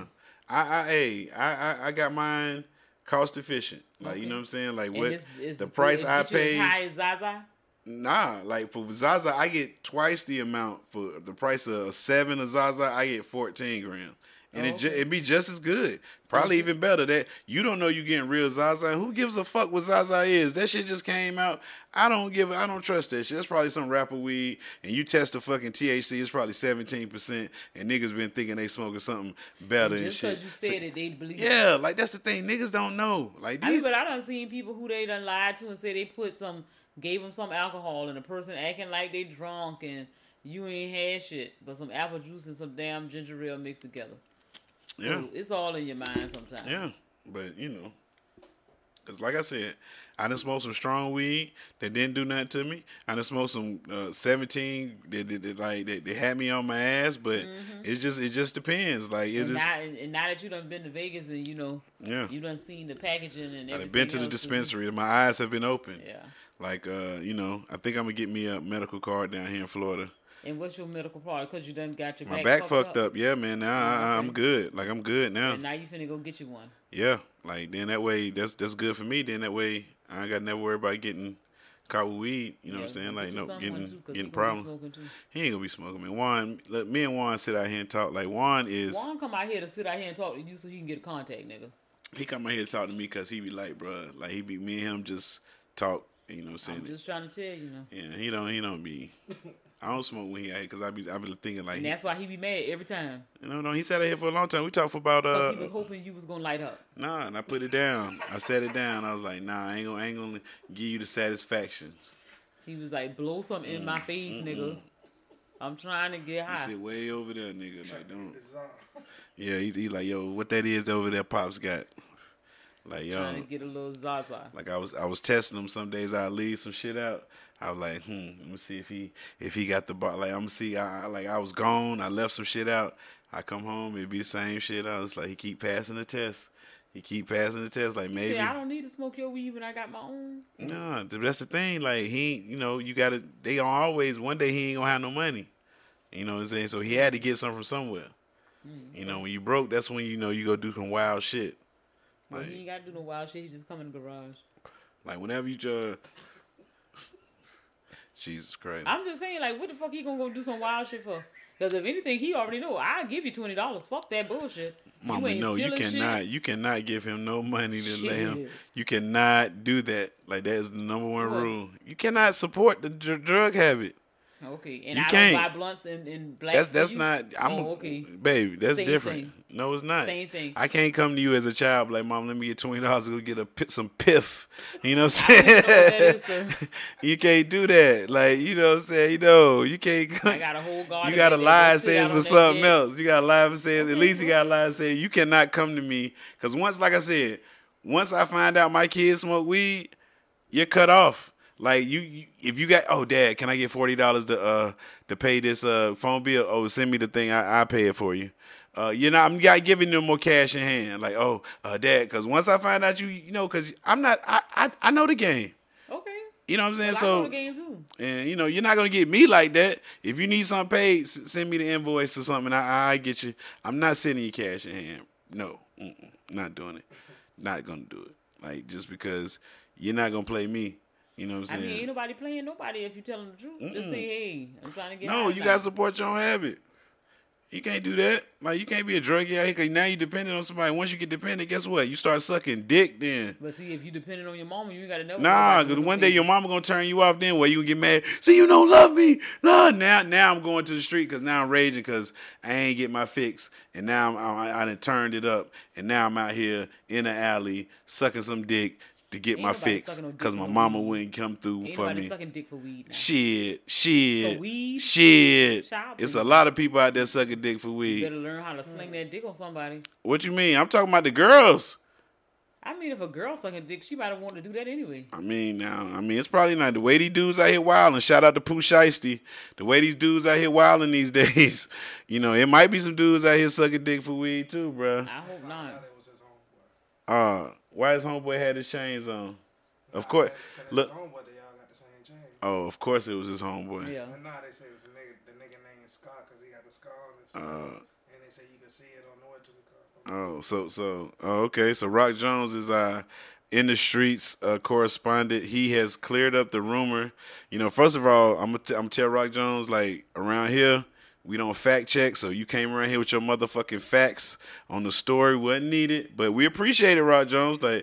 I got mine cost efficient. Like, you know what I'm saying? Like, what the price I pay. High as Zaza? Nah, like for Zaza, I get twice the amount. For the price of 7 of Zaza, I get 14 grams. And it be just as good. Probably even better. That you don't know you getting real Zaza. Who gives a fuck what Zaza is? That shit just came out. I don't trust that shit. That's probably some rapper weed. And you test the fucking THC, it's probably 17%. And niggas been thinking they smoking something better and shit. Just because you said it, they believe it. Yeah, like that's the thing. Niggas don't know. Like these. But I done seen people who they done lied to and say they gave them some alcohol and the person acting like they drunk and you ain't had shit. But some apple juice and some damn ginger ale mixed together. So it's all in your mind sometimes. Yeah, but you know, because like I said, I done smoked some strong weed that didn't do nothing to me. I done smoked some 17 that they had me on my ass, but it just depends. Like now that you done been to Vegas and you know, you done seen the packaging and everything. I've been to the dispensary and my eyes have been open. Yeah, like you know, I think I'm gonna get me a medical card down here in Florida. And what's your medical part? Because you done got your back. My back fucked up. Yeah, man. Now I'm good. Like I'm good now. And now you finna go get you one. Yeah, like then that way that's good for me. Then that way I ain't got to never worry about getting caught with weed. You know what I'm saying? Like getting problems. He ain't gonna be smoking, man. Me and Juan sit out here and talk. Like Juan come out here to sit out here and talk to you so he can get a contact, nigga. He come out here to talk to me because he be like, bro, like me and him just talk. You know what I'm saying? I'm just trying to tell you, know. Yeah, he don't be. I don't smoke when he out here because I be thinking like. And that's why he be mad every time. You know, no, he sat out here for a long time. We talked for about. Because he was hoping you was gonna light up. Nah, and I put it down. I set it down. I was like, nah, I ain't gonna give you the satisfaction. He was like, blow something in my face, nigga. I'm trying to get high. You sit way over there, nigga. Like, don't. Yeah, he like, yo, what that is over there, Pops got. Like, yo, trying to get a little Zaza. Like I was testing him. Some days I leave some shit out. I was like, let me see if he got the bar. Like I'm gonna see. I was gone. I left some shit out. I come home, it'd be the same shit. I was like, he keep passing the test. Like maybe. See, I don't need to smoke your weed when I got my own. No, that's the thing. Like you gotta. They gonna always one day he ain't gonna have no money. You know what I'm saying? So he had to get some from somewhere. You know, when you broke, that's when you go do some wild shit. Well, he ain't got to do no wild shit. He just come in the garage. Like, whenever you just... Jesus Christ. I'm just saying, like, what the fuck he gonna go do some wild shit for? Because if anything, he already know. I'll give you $20. Fuck that bullshit. Mama, no, you cannot. You cannot give him no money to let him. You cannot do that. Like, that is the number one rule. You cannot support the drug habit. Okay, and You I can't. don't buy blunts in blacks. That's for you? not. Okay. Baby, that's Same different. thing. No, it's not. Same thing. I can't come to you as a child like, Mom, let me get $20 to go get some piff. You know what I'm I don't know saying? what that is, sir. You can't do that. Like, you know what I'm saying? You can't. I got a whole garden. You got to that lie will and sit say out it's for on that something deck. else. You got to lie and say Okay, at least you got to lie and say you cannot come to me because once, like I said, once I find out my kids smoke weed, you're cut off. Like you if you got, oh, Dad, can I get $40 to pay this phone bill? Oh, send me the thing. I pay it for you. I'm not giving them more cash in hand. Like, oh, Dad, because once I find out you know, because I'm not, I know the game. Okay. You know what I'm saying? Well, So, I know the game too. and you're not gonna get me like that. If you need something paid, send me the invoice or something. I get you. I'm not sending you cash in hand. No, not doing it. Not gonna do it. Like just because you're not gonna play me. You know what I'm I saying? mean, ain't nobody playing nobody if you tell them the truth. Just say, hey, I'm trying to get. No, you gotta support your own habit. You can't do that. Like you can't be a druggie out here because now you're dependent on somebody. Once you get dependent, guess what? You start sucking dick then. But see, if you dependent on your mama, you gotta know. Nah, because one day your mama gonna turn you off. Then where you gonna get mad? See, you don't love me. Nah, now I'm going to the street because now I'm raging because I ain't get my fix, and now I done turned it up, and now I'm out here in the alley sucking some dick to get Ain't my nobody fix sucking no dick because for my no mama weed. wouldn't come through Ain't for nobody me. sucking dick for weed now. Shit. For weed? Shit. Child, It's please. a lot of people out there sucking dick for You weed. better learn how to sling that dick on somebody. What you mean? I'm talking about the girls. I mean, if a girl sucking dick, she might have wanted to do that anyway. I mean, it's probably not the way these dudes out here wilding. Shout out to Pooh Shiesty. The way these dudes out here wilding these days. It might be some dudes out here sucking dick for weed too, bruh. I hope not. Why his homeboy had his chains on? Of course. Look. Oh, of course it was his homeboy. Yeah. But nah, they say it's the nigga named Scott because he got the scar on his stomach. And they say you can see it on the way to the car. Okay. So Rock Jones is in the streets correspondent. He has cleared up the rumor. First of all, I'm gonna tell Rock Jones, like, around here, we don't fact check, so you came around here with your motherfucking facts on the story. Wasn't needed, but we appreciate it, Rock Jones, that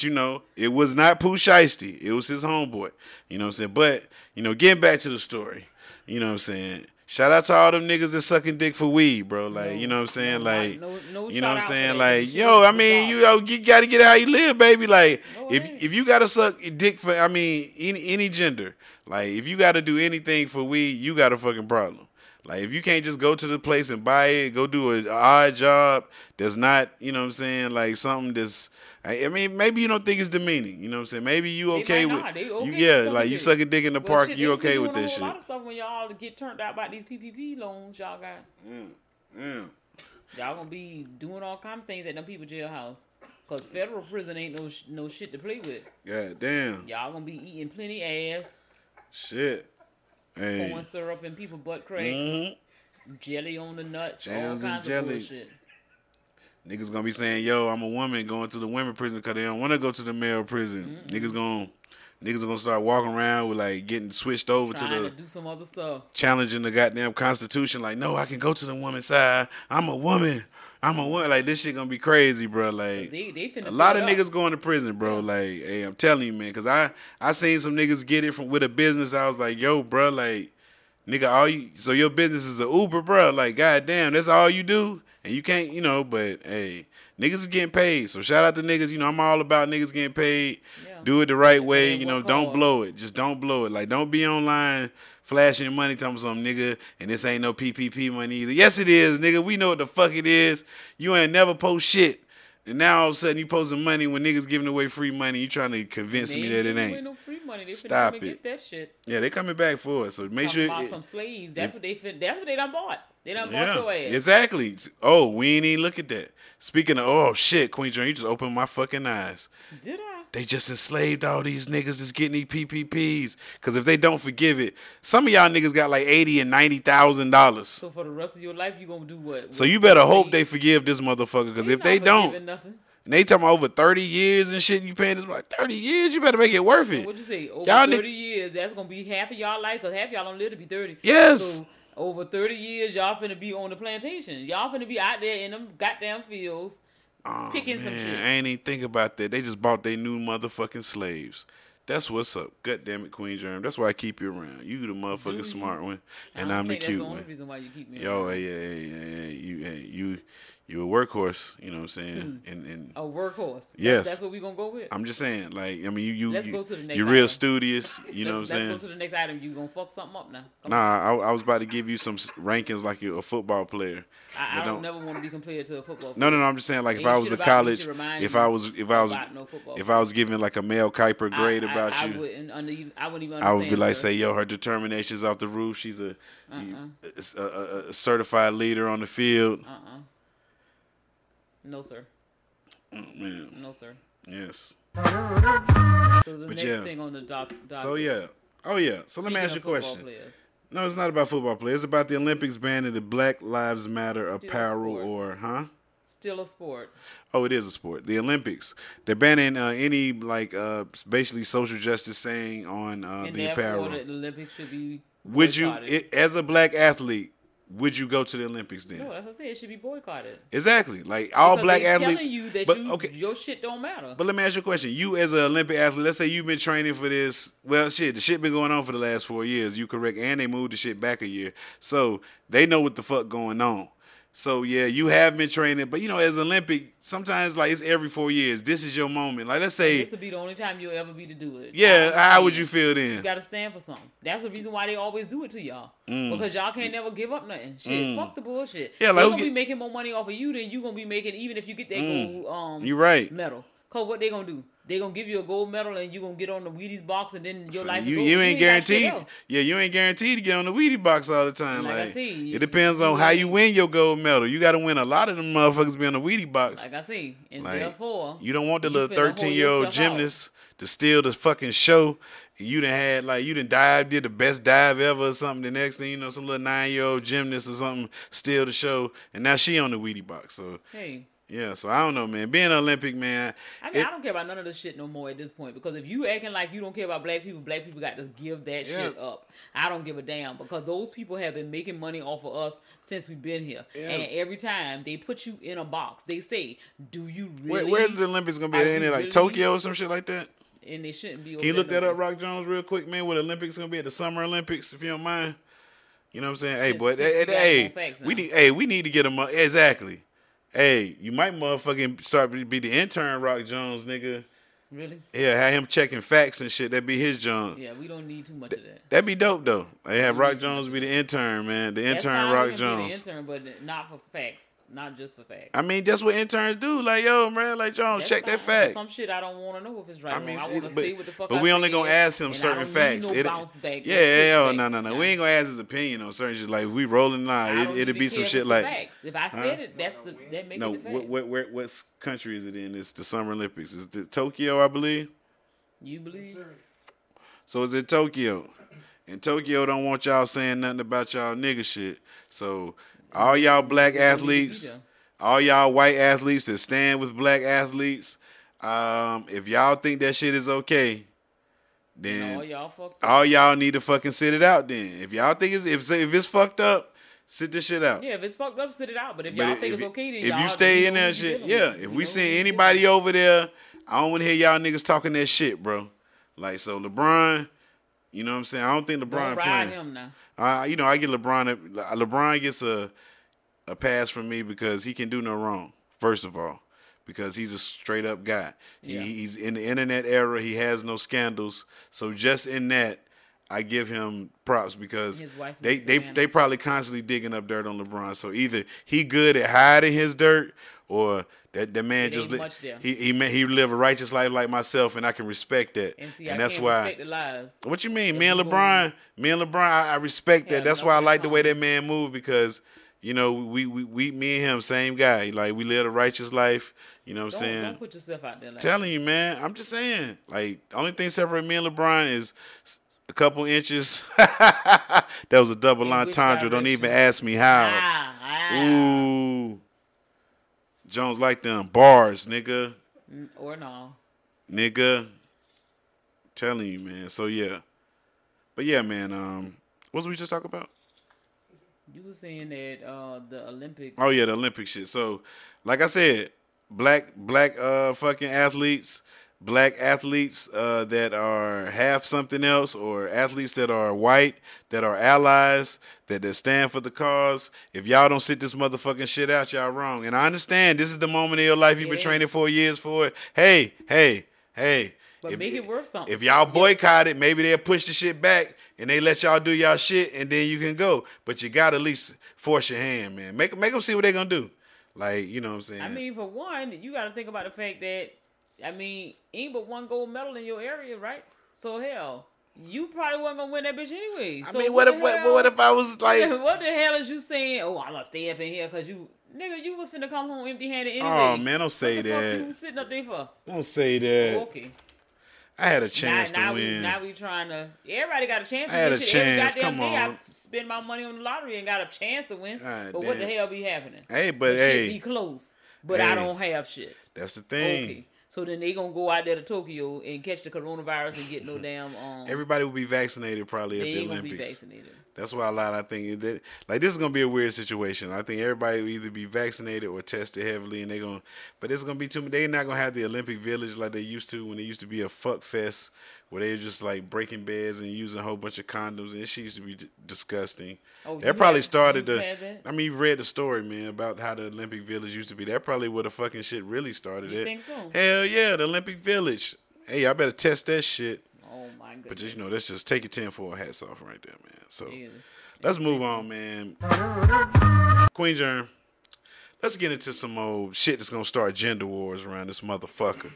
it was not Pooh Shiesty. It was his homeboy. You know what I'm saying? But, getting back to the story, you know what I'm saying? Shout out to all them niggas that sucking dick for weed, bro. Like, you know what I'm saying? Like, no you know what I'm shout out saying? for that. Like, Shit yo, is I mean, bizarre. you got to get how you live, baby. Like, No, it ain't. if you got to suck dick for, any gender, like, if you got to do anything for weed, you got a fucking problem. Like, if you can't just go to the place and buy it, go do an odd job that's not, you know what I'm saying, like something that's, maybe you don't think it's demeaning. You know what I'm saying? Maybe you They okay might with, not. They okay with yeah, sucking like you dick. sucking dick in the But park, shit, you they okay be with doing that a shit. whole lot of stuff when y'all get turned out by these PPP loans y'all got. Yeah. Y'all gonna be doing all kind of things at them people jailhouse. Cause federal prison ain't no shit to play with. God damn. Y'all gonna be eating plenty ass, Shit. Hey. pouring syrup in people butt cracks, jelly on the nuts, Jams all and kinds jelly. of bullshit. Niggas gonna be saying, yo, I'm a woman going to the women prison because they don't want to go to the male prison. Niggas are gonna start walking around with, like, getting switched over Trying to do some other stuff. challenging the goddamn Constitution. Like, no, I can go to the woman's side. I'm a woman. Like, this shit gonna be crazy, bro. Like, They finna a lot of fill it up. niggas going to prison, bro. Like, hey, I'm telling you, man, because I seen some niggas get it with a business. I was like, yo, bro, like, nigga, so your business is an Uber, bro. Like, goddamn, that's all you do? And you can't, but, hey, niggas is getting paid. So shout out to niggas. I'm all about niggas getting paid. Yeah. Do it the right way. work Don't hard. blow it. Just don't blow it. Like, don't be online flashing your money, telling me something, nigga, and this ain't no PPP money either. Yes, it is, nigga. We know what the fuck it is. You ain't never post shit. And now all of a sudden you posting money when niggas giving away free money. You trying to convince me that it giving away ain't. no free money. They finna Stop come and it. get that shit. Yeah, they coming back for it. So make Talking sure. about some slaves. That's what they done bought. They done bought Yeah, your ass. exactly. Oh, we ain't even look at that. Speaking of, oh shit, Queen John, you just opened my fucking eyes. Did I? They just enslaved all these niggas that's getting these PPPs. Because if they don't forgive it, some of y'all niggas got like $80,000 and $90,000. So for the rest of your life, you gonna do what? So you better hope they forgive this motherfucker. Because if they not don't, forgiving nothing. and they talking about over 30 years and shit, you paying this, like 30 years, you better make it worth it. What'd you say? Over Y'all 30 years, that's gonna be half of y'all life, because half y'all don't live to be 30. Yes. So over 30 years, y'all finna be on the plantation. Y'all finna be out there in them goddamn fields Oh, picking some man, shit. I ain't even think about that. They just bought their new motherfucking slaves. That's what's up. God damn it, Queen Germ. That's why I keep you around. You the motherfucking smart one, and I'm the cute one. That's the only reason why you keep me Yo, around. You a workhorse. You know what I'm saying? And a workhorse. Yes, that's what we gonna go with. I'm just saying, like, I mean, Let's go to the next you're real item. studious. You know what I'm saying? Let's go to the next item. You gonna fuck something up now? Come Nah, I was about to give you some rankings like you're a football player. I don't never want to be compared to a football No, player. I'm just saying, like, if Ain't I was shit a about me college, should remind if you I was about no football if player. I was giving like a Mel Kiper grade about I you, wouldn't even understand. I would be like, sir. say, yo, her determination's off the roof. She's a certified leader on the field. No, sir. Oh, man. No, sir. Yes. So the next thing on the doc. So yeah. Oh yeah. So let me ask you a question. Players. No, it's not about football players. It's about the Olympics banning the Black Lives Matter Still apparel Still a sport. Oh, it is a sport. The Olympics. They're banning any basically social justice saying on the apparel. The Olympics should be Would you, boycotted. as a black athlete, would you go to the Olympics then? No, that's what I said. It should be boycotted. Exactly. Like all Because black they athletes. telling you that your shit don't matter. But let me ask you a question. You as an Olympic athlete, let's say you've been training for this. Well, the shit been going on for the last 4 years. You correct, and they moved the shit back a year, so they know what the fuck going on. So yeah, you have been training, but as Olympic, sometimes like it's every 4 years. This is your moment. Like let's say this will be the only time you'll ever be to do it. Yeah, how would you feel then? You got to stand for something. That's the reason why they always do it to y'all. Because y'all can't never give up nothing. Shit, fuck the bullshit. Yeah, like they're gonna be making more money off of you than you gonna be making, even if you get that gold You're right. medal. Cause what they gonna do? They gonna give you a gold medal and you gonna get on the Wheaties box and then your life. You ain't guaranteed. Yeah, you ain't guaranteed to get on the Wheaties box all the time. Like I like see, it depends on how you win your gold medal. You got to win a lot of them motherfuckers be on the Wheaties box. Like I see, and like, therefore you don't want the you little finna hold 13-year-old yourself gymnast to steal the fucking show. You done dive, did the best dive ever or something. The next thing you know, some little 9-year-old gymnast or something steal the show, and now she on the Wheaties box. So Hey. Yeah, so I don't know, man. Being an Olympic, man. I mean, I don't care about none of this shit no more at this point, because if you acting like you don't care about black people got to give that shit up. I don't give a damn, because those people have been making money off of us since we've been here. Yes. And every time they put you in a box, they say, do you really? Where's the Olympics going to be? In it, like really? Tokyo or some shit like that? And they shouldn't be. Can you look that up, Rock Jones, real quick, man? Where the Olympics going to be at the Summer Olympics, if you don't mind? You know what I'm saying? Hey, boy, we need to get them up. Exactly. Hey, you might motherfucking start to be the intern, Rock Jones, nigga. Really? Yeah, have him checking facts and shit. That'd be his job. Yeah, we don't need too much of that. That'd be dope, though. They have Rock Jones be the intern, man. The intern, Rock Jones. Be the intern, but not for facts. Not just for facts. I mean, that's what interns do. Like, yo, man, like, Jones, check that fact. Some shit I don't want to know if it's right or wrong. I want to see what the fuck But we only going to ask him certain facts. No bounce back. No. We ain't going to ask his opinion on certain shit. Like, if we rolling line, it'll be some shit like. Facts. If I said it, that makes it the fact. What country is it in? It's the Summer Olympics. It's the Tokyo, I believe. You believe? So it's in Tokyo. And Tokyo don't want y'all saying nothing about y'all nigga shit. So all y'all black athletes, all y'all white athletes that stand with black athletes, if y'all think that shit is okay, then all y'all need to fucking sit it out then. If y'all think if it's fucked up, sit this shit out. Yeah, if it's fucked up, sit it out. But if y'all think it's okay, then if you stay in that shit, yeah. If we see anybody over there, I don't want to hear y'all niggas talking that shit, bro. Like, so LeBron, you know what I'm saying? I don't think LeBron playing. Him now. I get LeBron. LeBron gets a pass from me because he can do no wrong. First of all, because he's a straight up guy. Yeah. He's in the internet era. He has no scandals. So just in that, I give him props because they probably constantly digging up dirt on LeBron. So either he good at hiding his dirt, or that man just he live a righteous life like myself, and I can respect that. And that's why. Respect the lies. What you mean, me and LeBron, I respect that. That's why I like the way that man move, because you know we me and him same guy. Like, we live a righteous life. You know what I'm saying? Don't put yourself out there. Like telling you, man. I'm just saying. Like, the only thing separating me and LeBron is a couple inches. That was a double entendre. Don't even ask me how. Ooh. Jones like them bars, nigga. Or no. Nigga. Telling you, man. So, yeah. But, yeah, man. What was we just talking about? You were saying that the Olympics. Oh, yeah, the Olympic shit. So, like I said, black fucking athletes, black athletes that are half something else, or athletes that are white, that are allies, that stand for the cause. If y'all don't sit this motherfucking shit out, y'all wrong. And I understand this is the moment in your life you've been training 4 years for it. Hey. But make it worth something. If y'all boycott it, maybe they'll push the shit back and they let y'all do y'all shit and then you can go. But you got to at least force your hand, man. Make them see what they're going to do. Like, you know what I'm saying? I mean, for one, you got to think about the fact that, I mean, ain't but one gold medal in your area, right? So, hell, you probably wasn't going to win that bitch anyway. I so mean, what if I was like... What the hell is you saying, oh, I'm going to stay up in here because you... Nigga, you was finna come home empty-handed anyway. Oh, man, don't say what the that. Fuck you sitting up there for? Don't say that. Oh, okay. I had a chance to win. Now we trying to... Everybody got a chance to win. I had win. a chance, Every come on. I spend my money on the lottery and got a chance to win. But what the hell be happening? Hey, but shit be close. But I don't have shit. That's the thing. Okay. So then they gonna go out there to Tokyo and catch the coronavirus and get no damn... Everybody will be vaccinated probably at the Olympics. They ain't gonna be vaccinated. That's why I think that, like, this is gonna be a weird situation. I think everybody will either be vaccinated or tested heavily, and but it's gonna be too. They're not gonna have the Olympic Village like they used to when it used to be a fuck fest where they were just like breaking beds and using a whole bunch of condoms, and she used to be disgusting. Oh, that probably started I mean, you've read the story, man, about how the Olympic Village used to be. That probably where the fucking shit really started. You think so? Hell yeah, the Olympic Village. Hey, I better test that shit. Oh my goodness. But just, that's just take your 10-4 hats off right there, man. So let's move on, man. Queen Germ, let's get into some old shit that's gonna start gender wars around this motherfucker.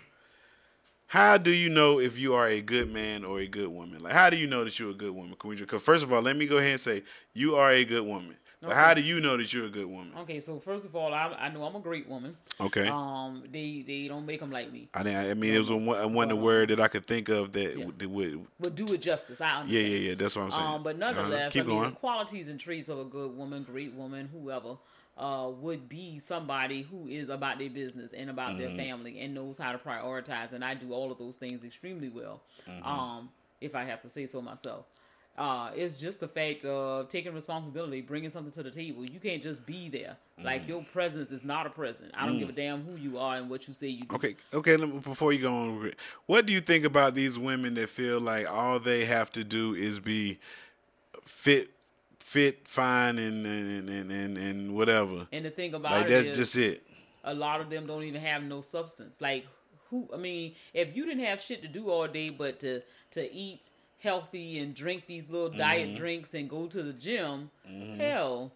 How do you know if you are a good man or a good woman? Like, how do you know that you're a good woman, Queen Germ? Because first of all, let me go ahead and say you are a good woman. But how do you know that you're a good woman? Okay, so first of all, I know I'm a great woman. Okay. They don't make them like me. I mean, it was one word that I could think of that would do it justice. I understand. Yeah. That's what I'm saying. But nonetheless, I mean, the qualities and traits of a good woman, great woman, whoever, would be somebody who is about their business and about their family and knows how to prioritize. And I do all of those things extremely well. If I have to say so myself. It's just the fact of taking responsibility, bringing something to the table. You can't just be there. Like, your presence is not a present. I don't give a damn who you are and what you say you do. Okay. Before you go on, what do you think about these women that feel like all they have to do is be fit, fine, and whatever? And the thing about like, that's just it. A lot of them don't even have no substance. Like, if you didn't have shit to do all day but to eat healthy and drink these little diet drinks and go to the gym, hell,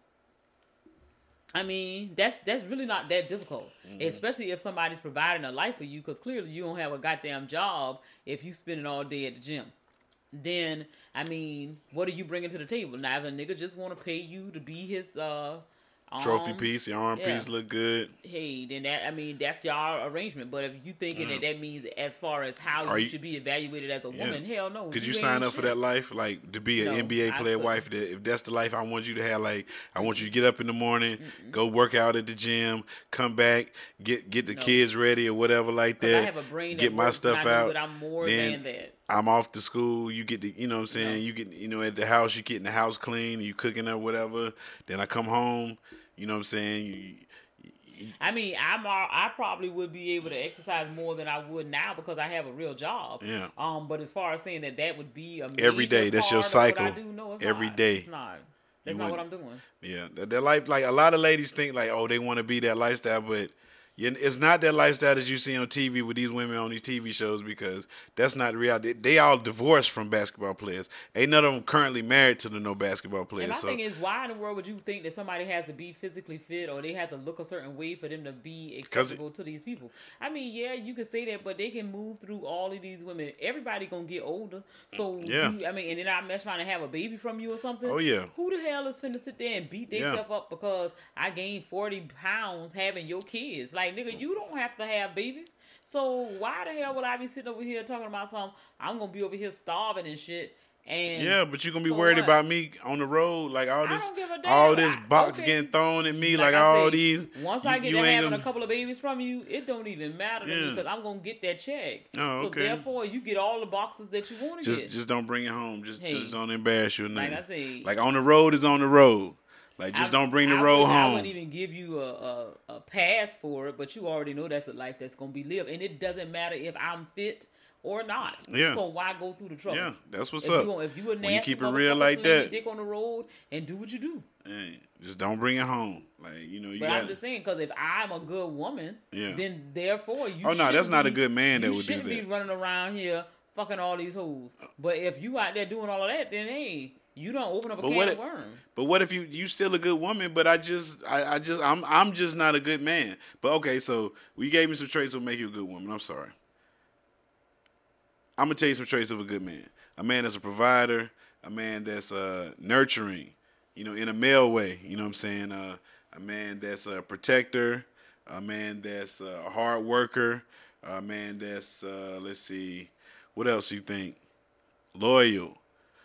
I mean, that's really not that difficult, especially if somebody's providing a life for you, because clearly you don't have a goddamn job if you spend it all day at the gym. Then, I mean, what are you bringing to the table? Now, if a nigga just want to pay you to be his trophy piece, your arm piece look good. Hey, then that's your arrangement. But if you thinking that means as far as how you should be evaluated as a woman, hell no. Could you sign up for that life, like to be an NBA player wife? That if that's the life I want you to have, like I want you to get up in the morning, go work out at the gym, come back, get the kids ready or whatever like that. I have a brain get my stuff out. I'm more than that. I'm off to school. You get the, you know what I'm saying? You get, at the house, you getting the house clean, you cooking or whatever. Then I come home, you know what I'm saying? I mean, I probably would be able to exercise more than I would now because I have a real job. Yeah. But as far as saying that would be a every day, that's your cycle. No, every day. It's not. That's not what I'm doing. Yeah. That life, like a lot of ladies think like, oh, they want to be that lifestyle, but it's not that lifestyle that you see on TV with these women on these TV shows, because that's not the reality. They all divorced from basketball players. Ain't none of them currently married to no basketball players. And my thing is, why in the world would you think that somebody has to be physically fit or they have to look a certain way for them to be acceptable to these people? I mean, yeah, you could say that, but they can move through all of these women. Everybody gonna get older. So, and then I'm trying to have a baby from you or something. Oh, yeah. Who the hell is finna sit there and beat themselves up because I gained 40 pounds having your kids? Like, nigga, you don't have to have babies. So why the hell would I be sitting over here talking about something? I'm going to be over here starving and shit. And yeah, but you're going to be worried about me on the road. Like all this box getting thrown at me. Like all these. Once I get to having a couple of babies from you, it don't even matter to me because I'm going to get that check. Oh, okay. So therefore, you get all the boxes that you want to get. Just don't bring it home. Just don't embarrass you. Like I say. Like on the road is on the road. Like, just don't bring the road home. I wouldn't even give you a pass for it, but you already know that's the life that's going to be lived. And it doesn't matter if I'm fit or not. Yeah. So why go through the trouble? Yeah, that's what's up. If you a nasty when you keep it real like sling your that, dick on the road and do what you do. Hey, just don't bring it home. Like, you know, I'm just saying, because if I'm a good woman, then therefore you. Oh no, that's not a good man that would do that. You shouldn't be running around here fucking all these hoes. But if you out there doing all of that, then hey, you don't open up a can of worms. But what if you still a good woman? But I'm just not a good man. But okay, so we gave me some traits that will make you a good woman. I'm sorry. I'm gonna tell you some traits of a good man. A man that's a provider. A man that's nurturing. You know, in a male way. You know what I'm saying? A man that's a protector. A man that's a hard worker. A man that's let's see, what else you think? Loyal.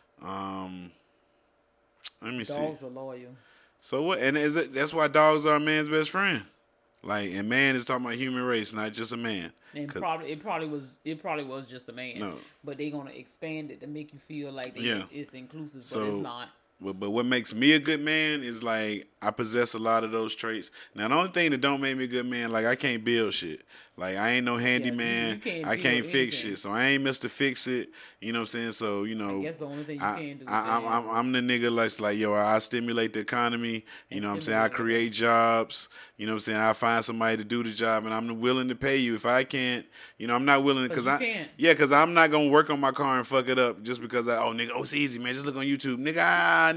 Let me see. Dogs are loyal. So what? And that's why dogs are a man's best friend. Like, and man is talking about human race, not just a man. And it probably was just a man. No. But they're gonna expand it to make you feel like it's inclusive, but it's not. But what makes me a good man is, like, I possess a lot of those traits. Now, the only thing that don't make me a good man, like, I can't build shit. Like, I ain't no handyman. I can't fix shit. So I ain't Mr. Fix It. You know what I'm saying? So, you know, I guess the only thing you can do is I'm the nigga that's like, yo, I stimulate the economy. You know what I'm saying? I create jobs. You know what I'm saying? I find somebody to do the job, and I'm willing to pay you. If I can't, you know, I'm not willing to, because I'm not going to work on my car and fuck it up just because it's easy, man. Just look on YouTube. Nah,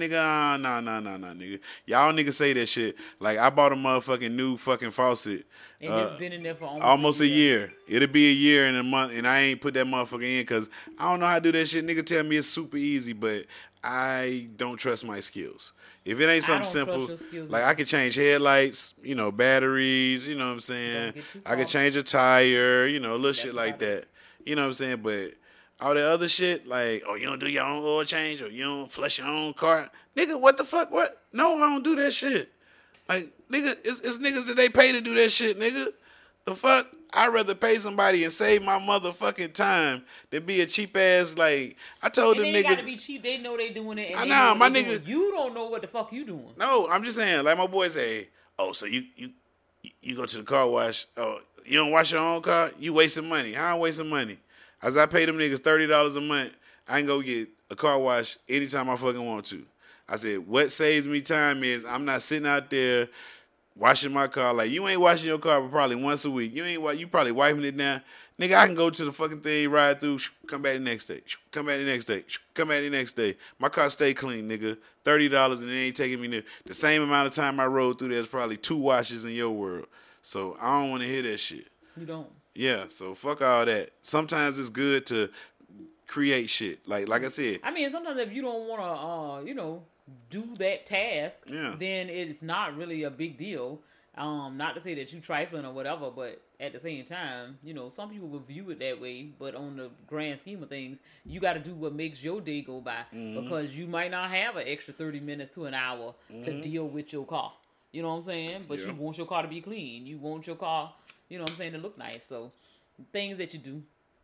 nigga. Y'all niggas say that shit. Like, I bought a motherfucking new fucking faucet. And it's been in there for almost a year. It'll be a year and a month, and I ain't put that motherfucker in because I don't know how to do that shit. Nigga tell me it's super easy, but I don't trust my skills. If it ain't something simple, like I can change headlights, you know, batteries, you know what I'm saying? I can change a tire, you know, little shit like that. You know what I'm saying? But all the other shit, like, you don't do your own oil change or you don't flush your own car. Nigga, what the fuck? What? No, I don't do that shit. Like, nigga, it's niggas that they pay to do that shit, nigga. The fuck? I'd rather pay somebody and save my motherfucking time than be a cheap ass, like, I told them niggas. They gotta be cheap. They know they doing it. And I know, my nigga. You don't know what the fuck you doing. No, I'm just saying, like my boy say, so you go to the car wash. Oh, you don't wash your own car? You wasting money. How I'm wasting money? As I pay them niggas $30 a month, I can go get a car wash anytime I fucking want to. I said, what saves me time is I'm not sitting out there washing my car. Like, you ain't washing your car probably once a week. You probably wiping it down. Nigga, I can go to the fucking thing, ride through, come back the next day, come back the next day, come back the next day. My car stay clean, nigga. $30 and it ain't taking me the same amount of time I rode through. There's probably 2 washes in your world. So I don't want to hear that shit. You don't. Yeah, so fuck all that. Sometimes it's good to create shit. Like I said. I mean, sometimes if you don't want to, do that task, then it's not really a big deal. Not to say that you trifling or whatever, but at the same time, some people will view it that way. But on the grand scheme of things, you got to do what makes your day go by, because you might not have an extra 30 minutes to an hour to deal with your car. You know what I'm saying? But you want your car to be clean. You want your car, you know what I'm saying, to look nice. So things that you do,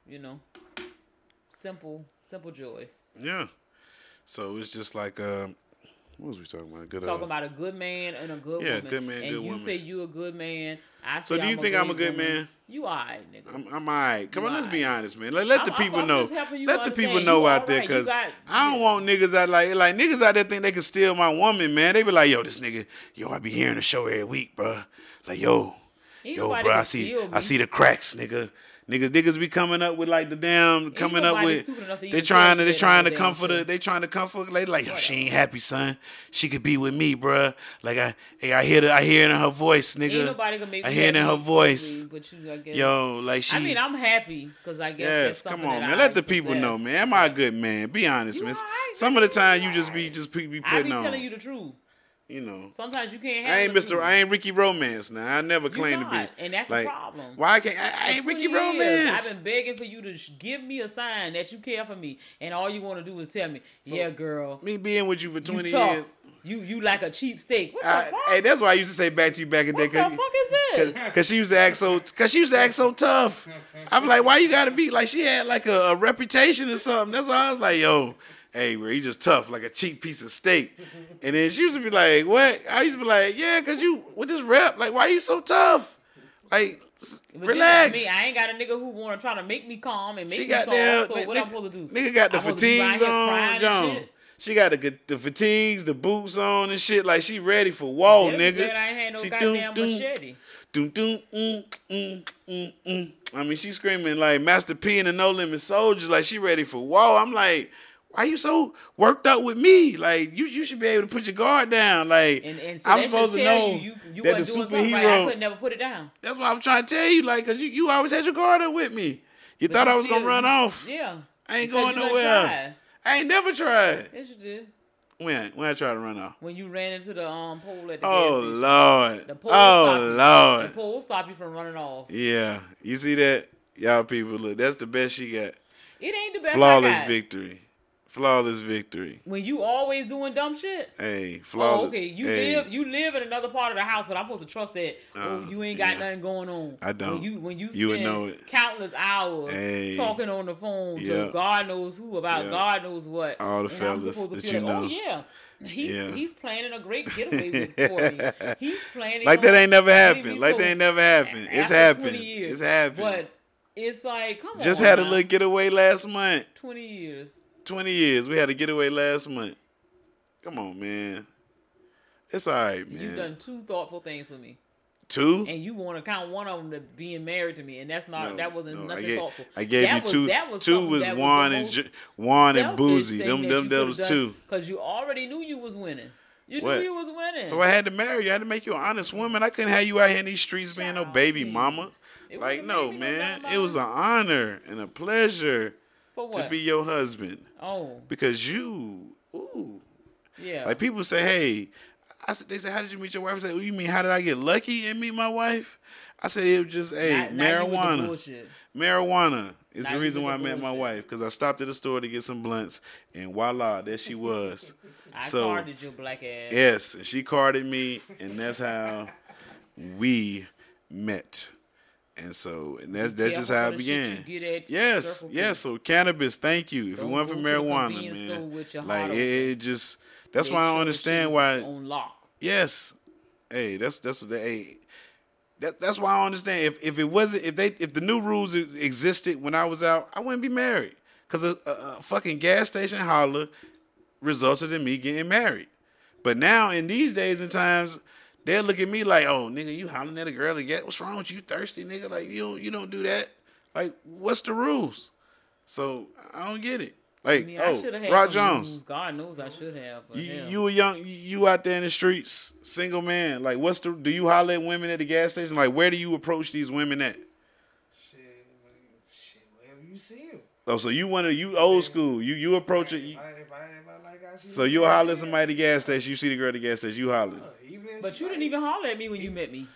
simple joys. Yeah. So it's just like what was we talking about? Talking about a good man and a good woman. Yeah, good man, and good woman. And you say you a good man. So do you think I'm a good man? You all right, nigga. I'm all right. Come on, let's be honest, man. Let the people know. Let the people know out there, because I don't want niggas out like niggas out there think they can steal my woman, man. They be like, yo, this nigga, I be hearing the show every week, bro. Like, yo, bro, I see the cracks, nigga. Niggas be coming up with like the damn they trying to comfort like, yo, she ain't happy, son. She could be with me, bruh. Like I hear it in her voice, nigga. Ain't nobody gonna make I hear it in her voice. But you, I guess. Yo, like she. I mean, I'm happy because I guess. Yes, come on, man. Let the people know, man. Am I a good man? Be honest, man. Right, some of the time you just be putting on. I be telling you the truth. Sometimes you can't have I ain't Ricky Romance now. I never claimed to be. And that's the problem. Why I can't? I ain't Ricky Romance. I've been begging for you to give me a sign that you care for me, and all you want to do is tell me, yeah, girl. Me being with you for 20 years. You like a cheap steak. What the fuck? Hey, that's why I used to say back to you back in the day. What the fuck is this? Because she used to act so tough. I'm like, why you gotta be like? She had like a reputation or something. That's why I was like, yo. hey, bro, he just tough like a cheap piece of steak. And then she used to be like, what? I used to be like, yeah, because you, with this rep, like, why you so tough? Like, relax. Me, I ain't got a nigga who want to try to make me calm and make me got soft. them, So what I'm supposed to do? Nigga got the fatigues on, John. She got the fatigues, the boots on and shit. Like, she ready for war, nigga. I ain't had no she goddamn machete. I mean, she screaming like Master P and the No Limit Soldiers. Like, she ready for war. I'm like, why you so worked up with me? Like, you should be able to put your guard down. Like, and so I'm supposed to know you that the wasn't doing superhero. something right. I could never put it down. That's what I'm trying to tell you. Like, cause you always had your guard up with me. You thought I was gonna run off. Yeah. I ain't going nowhere. I ain't never tried. Yes, you did. When I tried to run off? When you ran into the pole at the oh gas station. Lord! The pole Lord! The pole stop you from running off. Yeah, you see that, y'all people. Look, that's the best she got. It ain't the best. Flawless victory. Flawless victory. When you always doing dumb shit. Hey, flawless. Oh, okay. You live in another part of the house, but I'm supposed to trust that. You ain't got nothing going on. I don't. When you would know it. Countless hours talking on the phone to God knows who about God knows what. All the fellas that you know. Oh yeah. He's planning a great getaway for me. He's planning like that ain't never happened. Like that ain't never happened. It's happened. 20 years. It's happened. But it's like, come on. Just had a little getaway last month. 20 years. 20 years. We had a getaway last month. Come on, man. It's all right, man. You've done 2 thoughtful things for me. 2? And you want to count one of them to being married to me, and that's not. That wasn't nothing thoughtful. I gave you 2. 2 was Juan and Boozy. Them was 2. Because you already knew you was winning. You knew you was winning. So I had to marry you. I had to make you an honest woman. I couldn't have you out here in these streets being no baby mama. Like, no, man. It was an honor and a pleasure to be your husband. Oh. Because yeah. Like, people say, hey, they say, how did you meet your wife? I said, well, you mean, how did I get lucky and meet my wife? I said, it was just, marijuana. Marijuana is the reason why I met my wife. Because I stopped at the store to get some blunts, and voila, there she was. I carded your black ass. Yes, and she carded me, and that's how we met. And that's just how it began. Yes. So cannabis, thank you. If it weren't for marijuana, man, like it just. That's why I don't understand why. On lock. Yes, hey, that's why I don't understand. If the new rules existed when I was out, I wouldn't be married. Cause a fucking gas station holler resulted in me getting married. But now in these days and times, they'll look at me like, oh, nigga, you hollering at a girl again. What's wrong with you? Thirsty, nigga? Like, you don't do that. Like, what's the rules? So, I don't get it. Like, Rod Jones. Rules. God knows I should have. You were young. You out there in the streets, single man. Like, do you holler at women at the gas station? Like, where do you approach these women at? Shit, wherever you see them. Oh, so you old school. You approach it. If I like, I see so you holler at somebody at the gas station. You see the girl at the gas station. You holler. But you didn't even holler at me when you met me.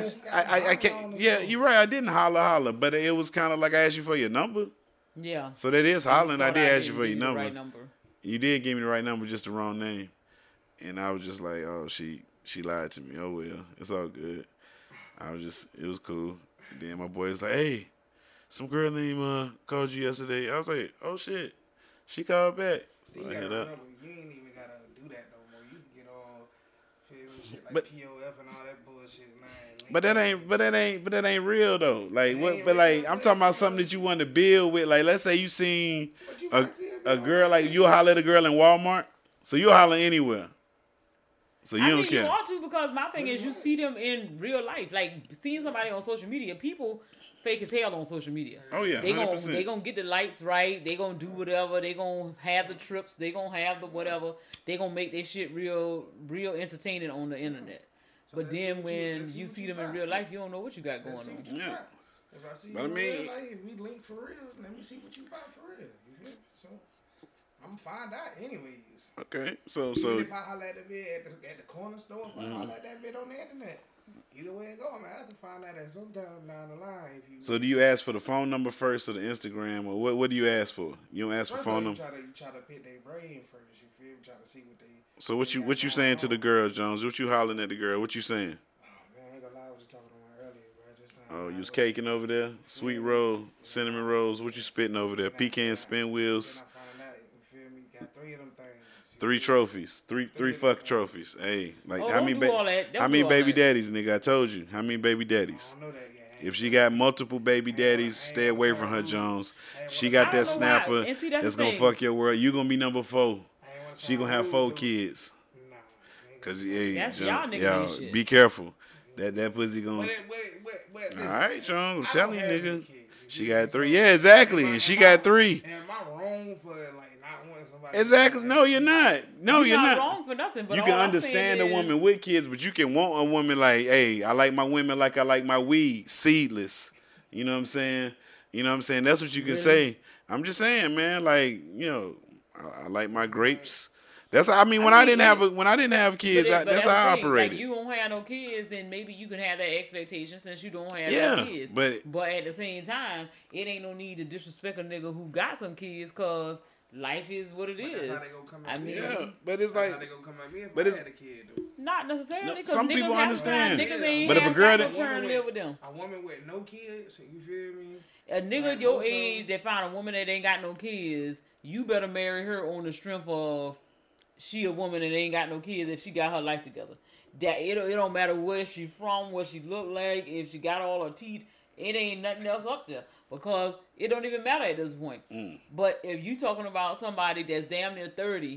I can't. Yeah, you're right. I didn't holler, but it was kind of like I asked you for your number. Yeah. So that is hollering. I did ask you for your number. Right number. You did give me the right number, just the wrong name. And I was just like, oh, she lied to me. Oh well, it's all good. It was cool. And then my boy was like, hey, some girl named called you yesterday. I was like, oh shit, she called back. So I hit up. You ain't even gotta do that no more. You can get all shit like POF and all that bullshit, man. But that ain't real though. Like what? But like I'm talking about something that you want to build with. Like let's say you seen a girl, like you'll holler at a girl in Walmart, so you'll holler anywhere. So you don't care. You ought to, because my thing is you see them in real life. Like seeing somebody on social media, people fake as hell on social media. Oh yeah, 100%. They gonna get the lights right. They gonna do whatever. They gonna have the trips. They gonna have the whatever. They gonna make this shit real entertaining on the internet. But then when you see them in real life, you don't know what you got going on. Yeah. If I see you in real life, if we link for real, let me see what you buy for real. You feel? So I'm gonna find out anyways. Okay, so even if I holler at the bit at the corner store, if I holler at that bit on the internet, either way it go, I'm gonna have to find out at some time down the line. So do you ask for the phone number first or the Instagram, or what do you ask for? You don't ask for phone number. You try to pick their brain first. You feel? Try to see what they. So what you saying to the girl, Jones? What you hollering at the girl? What you saying? Oh man, I ain't gonna lie, I was just talking to one earlier, bro. Oh, you was caking over there? Sweet roll, cinnamon rolls. What you spitting over there? Pecan spin wheels. You feel me? Got 3 3 of them things. 3 trophies. Three fuck trophies. Hey, like Oh, how don't many do all that. Don't how do many all baby that. daddies, nigga? I told you. How many baby daddies? I don't know that yet. If she got multiple baby daddies, stay away from her, Jones. She got that I don't know why. snapper And see, that's that's the gonna thing. fuck your world. You gonna be number 4. She gonna have 4 rude, kids. Nah. Cause hey, That's Jones, y'all niggas y'all, ain't shit. be careful. That pussy gonna. But All right, Jones. I'm I telling you, don't have nigga. any kids, you She feel me? got 3. Yeah, exactly. And she got 3. Am I wrong for like not wanting somebody? Exactly. No, you're not. No, you're not not. wrong for nothing. But You all can I'm understand a saying is- woman with kids, but you can want a woman like, hey, I like my women like I like my weed, seedless. You know what I'm saying? You know what I'm saying? That's what you can Really? say. I'm just saying, man. Like, you know, I like my grapes. That's I mean, when I didn't have kids, But that's the how I thing, operated. Like, you don't have no kids, then maybe you can have that expectation since you don't have Yeah, no kids. but at the same time, it ain't no need to disrespect a nigga who got some kids, cause life is what it is. That's how they gonna come I at me. mean, yeah, but it's That's like, how they gonna come at me if but I it's- had a kid, though. not necessarily. No, Cause some niggas people have understand. Niggas ain't But if a have girl no that- turn to live with them. A woman with no kids, you feel me? A nigga Like, your also- age that find a woman that ain't got no kids, you better marry her on the strength of she a woman that ain't got no kids if she got her life together. That it don't matter where she from, what she look like, if she got all her teeth, it ain't nothing else up there because it don't even matter at this point. But if you talking about somebody that's damn near 30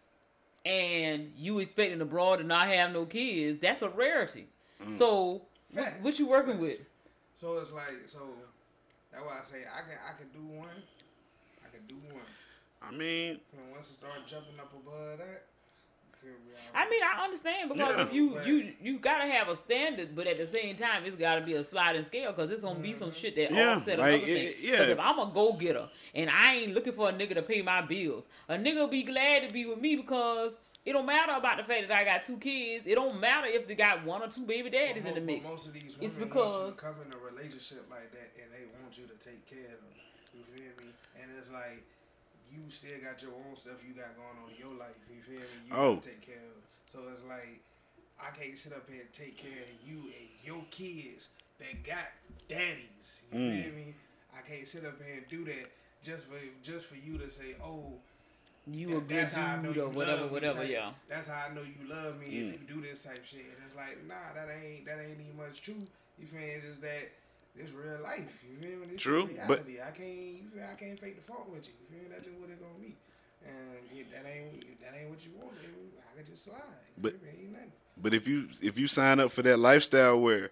and you expecting a broad to not have no kids, that's a rarity. So Fact. what you working with? So it's like, so that's why I say I can do one. I can do one. I mean, And once it start jumping up above that, you feel me? I mean, I understand because Yeah. if you gotta have a standard, but at the same time, it's gotta be a sliding scale because it's gonna be some shit that Yeah, offset like, another thing. yeah. 'Cause if I'm a go getter and I ain't looking for a nigga to pay my bills, a nigga be glad to be with me because it don't matter about the fact that I got 2 kids. It don't matter if they got 1 or 2 baby daddies in the mix. Most of these women It's want you because to come in a relationship like that and they want you to take care of them. You feel me? And it's like you still got your own stuff you got going on in your life. You feel me? You Oh. gotta take care of. So it's like I can't sit up here and take care of you and your kids that got daddies. You feel me? I can't sit up here and do that just for you to say, oh, you a good that's how I know dude you or whatever, love me whatever, type. yeah. That's how I know you love me if you do this type shit. And it's like, nah, that ain't even much true. You feel me? It's just that it's real life. You feel me? This True, is but- reality. I can't fake the fault with you. You feel me? That's just what it's gonna be. And that ain't what you want. I can just slide. You But- feel me? Ain't nothing. but if you sign up for that lifestyle where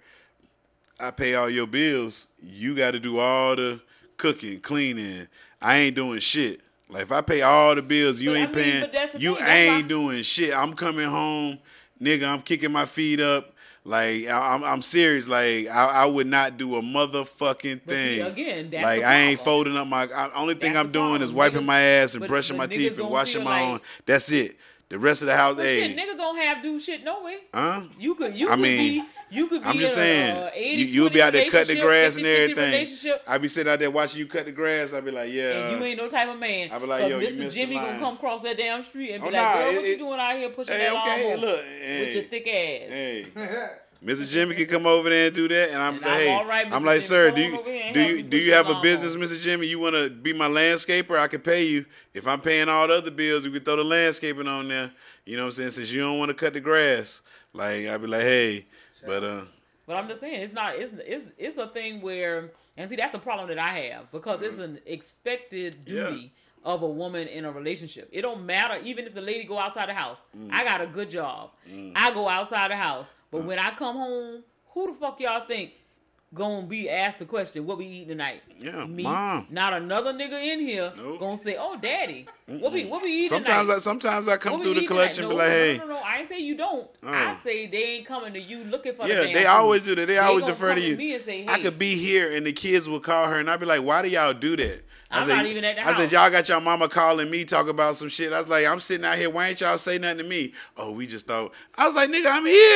I pay all your bills, you got to do all the cooking, cleaning. I ain't doing shit. Like if I pay all the bills, you But I ain't mean, paying. but that's the You thing, that's ain't why- doing shit. I'm coming home, nigga. I'm kicking my feet up. Like I'm serious. Like I would not do a motherfucking But see, thing. again, that's like the I ain't problem. folding up my. Only thing That's I'm the doing problem. is wiping Niggas- my ass and but- brushing but my niggas teeth and don't washing feel my like- own. That's it. The rest of the house, But hey, shit, niggas don't have do shit no way. huh? You could I mean, be I'm just in saying, a 80, you'll be out there cutting the grass and 50-50 everything. relationship, I be sitting out there watching you cut the grass. I be like, yeah. and you ain't no type of man. I be like, But yo, you Mr. missed Jimmy the gonna line. come across that damn street and be Oh, like, nah, girl, what it- you doing out here pushing Hey, that okay, lawnmower look, with your thick ass? Hey, Mr. Jimmy can come over there and do that, and I'm And say, I'm hey, all right, I'm Mr. like, Jimmy, sir, come do on you over here and do help you me do push you this have a lawnmower. business, Mr. Jimmy? You want to be my landscaper? I can pay you. If I'm paying all the other bills, we can throw the landscaping on there. You know what I'm saying? Since you don't want to cut the grass, like I'd be like, hey, but But I'm just saying, it's a thing where, and see, that's the problem that I have because it's an expected duty of a woman in a relationship. It don't matter, even if the lady go outside the house. I got a good job. I go outside the house, but when I come home, who the fuck y'all think gonna be asked the question, what we eating tonight? Yeah, Me. Mom. Not another nigga in here Nope. gonna say, oh, daddy, what we eating sometimes tonight? sometimes I come What we through the eating collection tonight? and be like, hey, No, I ain't say you don't. I say they ain't coming to you looking for the yeah, damn they food. always do that. They always gonna defer come to you. me and say, hey, I could be here and the kids will call her and I'd be like, why do y'all do that? I'm not even at the I said, house. y'all got your mama calling me, talk about some shit. I was like, I'm sitting out here. Why ain't y'all say nothing to me? Oh, we just thought. I was like, nigga, I'm here.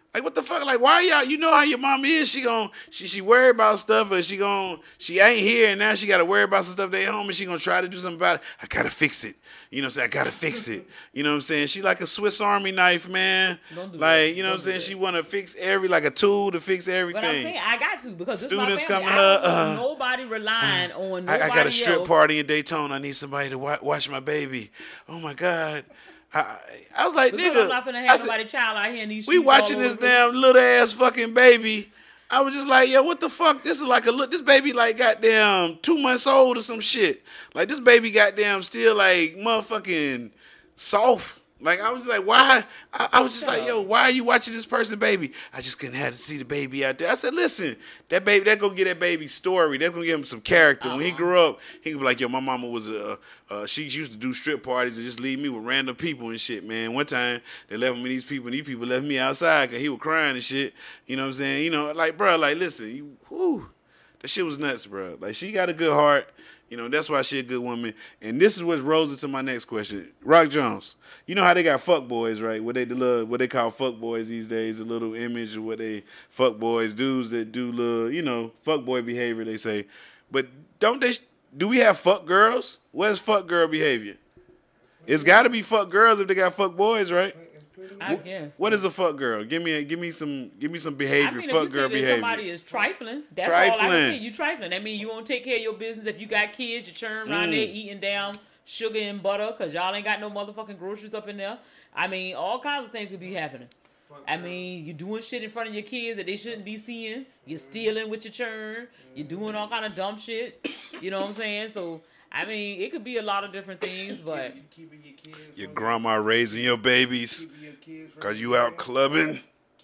Like, what the fuck? Like, why y'all? You know how your mom is. She worried about stuff, or she ain't here, and now she got to worry about some stuff they home, and she gonna try to do something about it. I gotta fix it. You know what I'm saying? I gotta fix it. You know what I'm saying? She like a Swiss Army knife, man. Like, you know what I'm saying? She want to fix like a tool to fix everything. But I'm saying I got to because students this my come family. to her. I don't want nobody relying on nobody I got a strip else. party in Daytona. I need somebody to watch my baby. Oh my God. I was like, Because nigga. I'm not finna have nobody child out here in these We streets watching all this over. damn little ass fucking baby. I was just like, yo, what the fuck? This is like this baby like goddamn 2 months old or some shit. Like this baby goddamn still like motherfucking soft. Like I was like, why? I was just like, yo, why are you watching this person, baby? I just couldn't have to see the baby out there. I said, listen, that baby, that's gonna get that baby story. That's gonna give him some character. When he grew up, he could be like, yo, my mama was she used to do strip parties and just leave me with random people and shit, man. One time they left me these people left me outside because he was crying and shit. You know what I'm saying? You know, like, bro, like, listen, that shit was nuts, bro. Like, she got a good heart. You know, that's why she a good woman. And this is what rolls into my next question. Rock Jones, you know how they got fuck boys, right? What they call fuck boys these days, the little image of what they fuck boys, dudes that do little, you know, fuck boy behavior, they say. But do we have fuck girls? What is fuck girl behavior? It's got to be fuck girls if they got fuck boys, right? I guess. What is a fuck girl? Give me some behavior. I mean, fuck if girl you behavior. somebody is trifling, that's all I can say. You trifling. That means you won't take care of your business. If you got kids, you churn around there eating down sugar and butter because y'all ain't got no motherfucking groceries up in there. I mean, all kinds of things could be happening. I mean, you doing shit in front of your kids that they shouldn't be seeing. You're stealing with your churn. You're doing all kind of dumb shit. You know what I'm saying? So, I mean, it could be a lot of different things, but your grandma raising your babies because you out clubbing.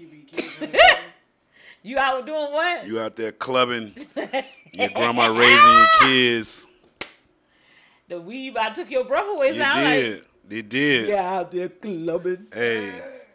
You out doing what? You out there clubbing. Your grandma raising your kids. The weave, I took your breath away. They did. Yeah, out there clubbing. Hey,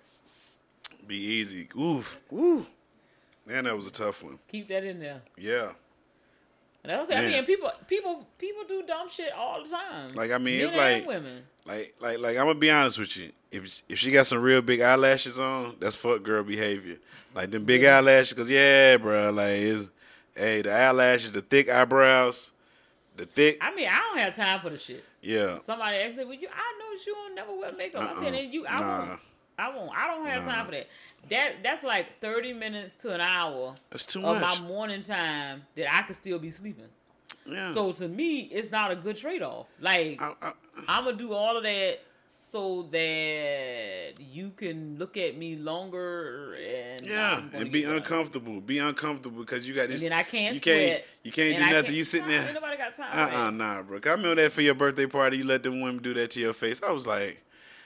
be easy. Oof. Man, that was a tough one. Keep that in there. Yeah. And I was saying, I mean, people do dumb shit all the time. Like, I mean, Men it's like and women. Like I'm gonna be honest with you. If she got some real big eyelashes on, that's fuck girl behavior. Like them big eyelashes, cause yeah, bro. Like the eyelashes, the thick eyebrows, the thick. I mean, I don't have time for the shit. Yeah. Somebody asked me, "Well, I know you don't never wear makeup." I said, I won't. I don't have time for that. That's like 30 minutes to an hour. That's too of much. my morning time that I could still be sleeping. Yeah. So to me, it's not a good trade-off. Like I'm gonna do all of that so that you can look at me longer and be uncomfortable. Be uncomfortable because you got this. And then I can't sweat. You can't do nothing. You sitting there. Ain't nobody got time for that. Nah, bro. I remember that for your birthday party. You let them women do that to your face. I was like,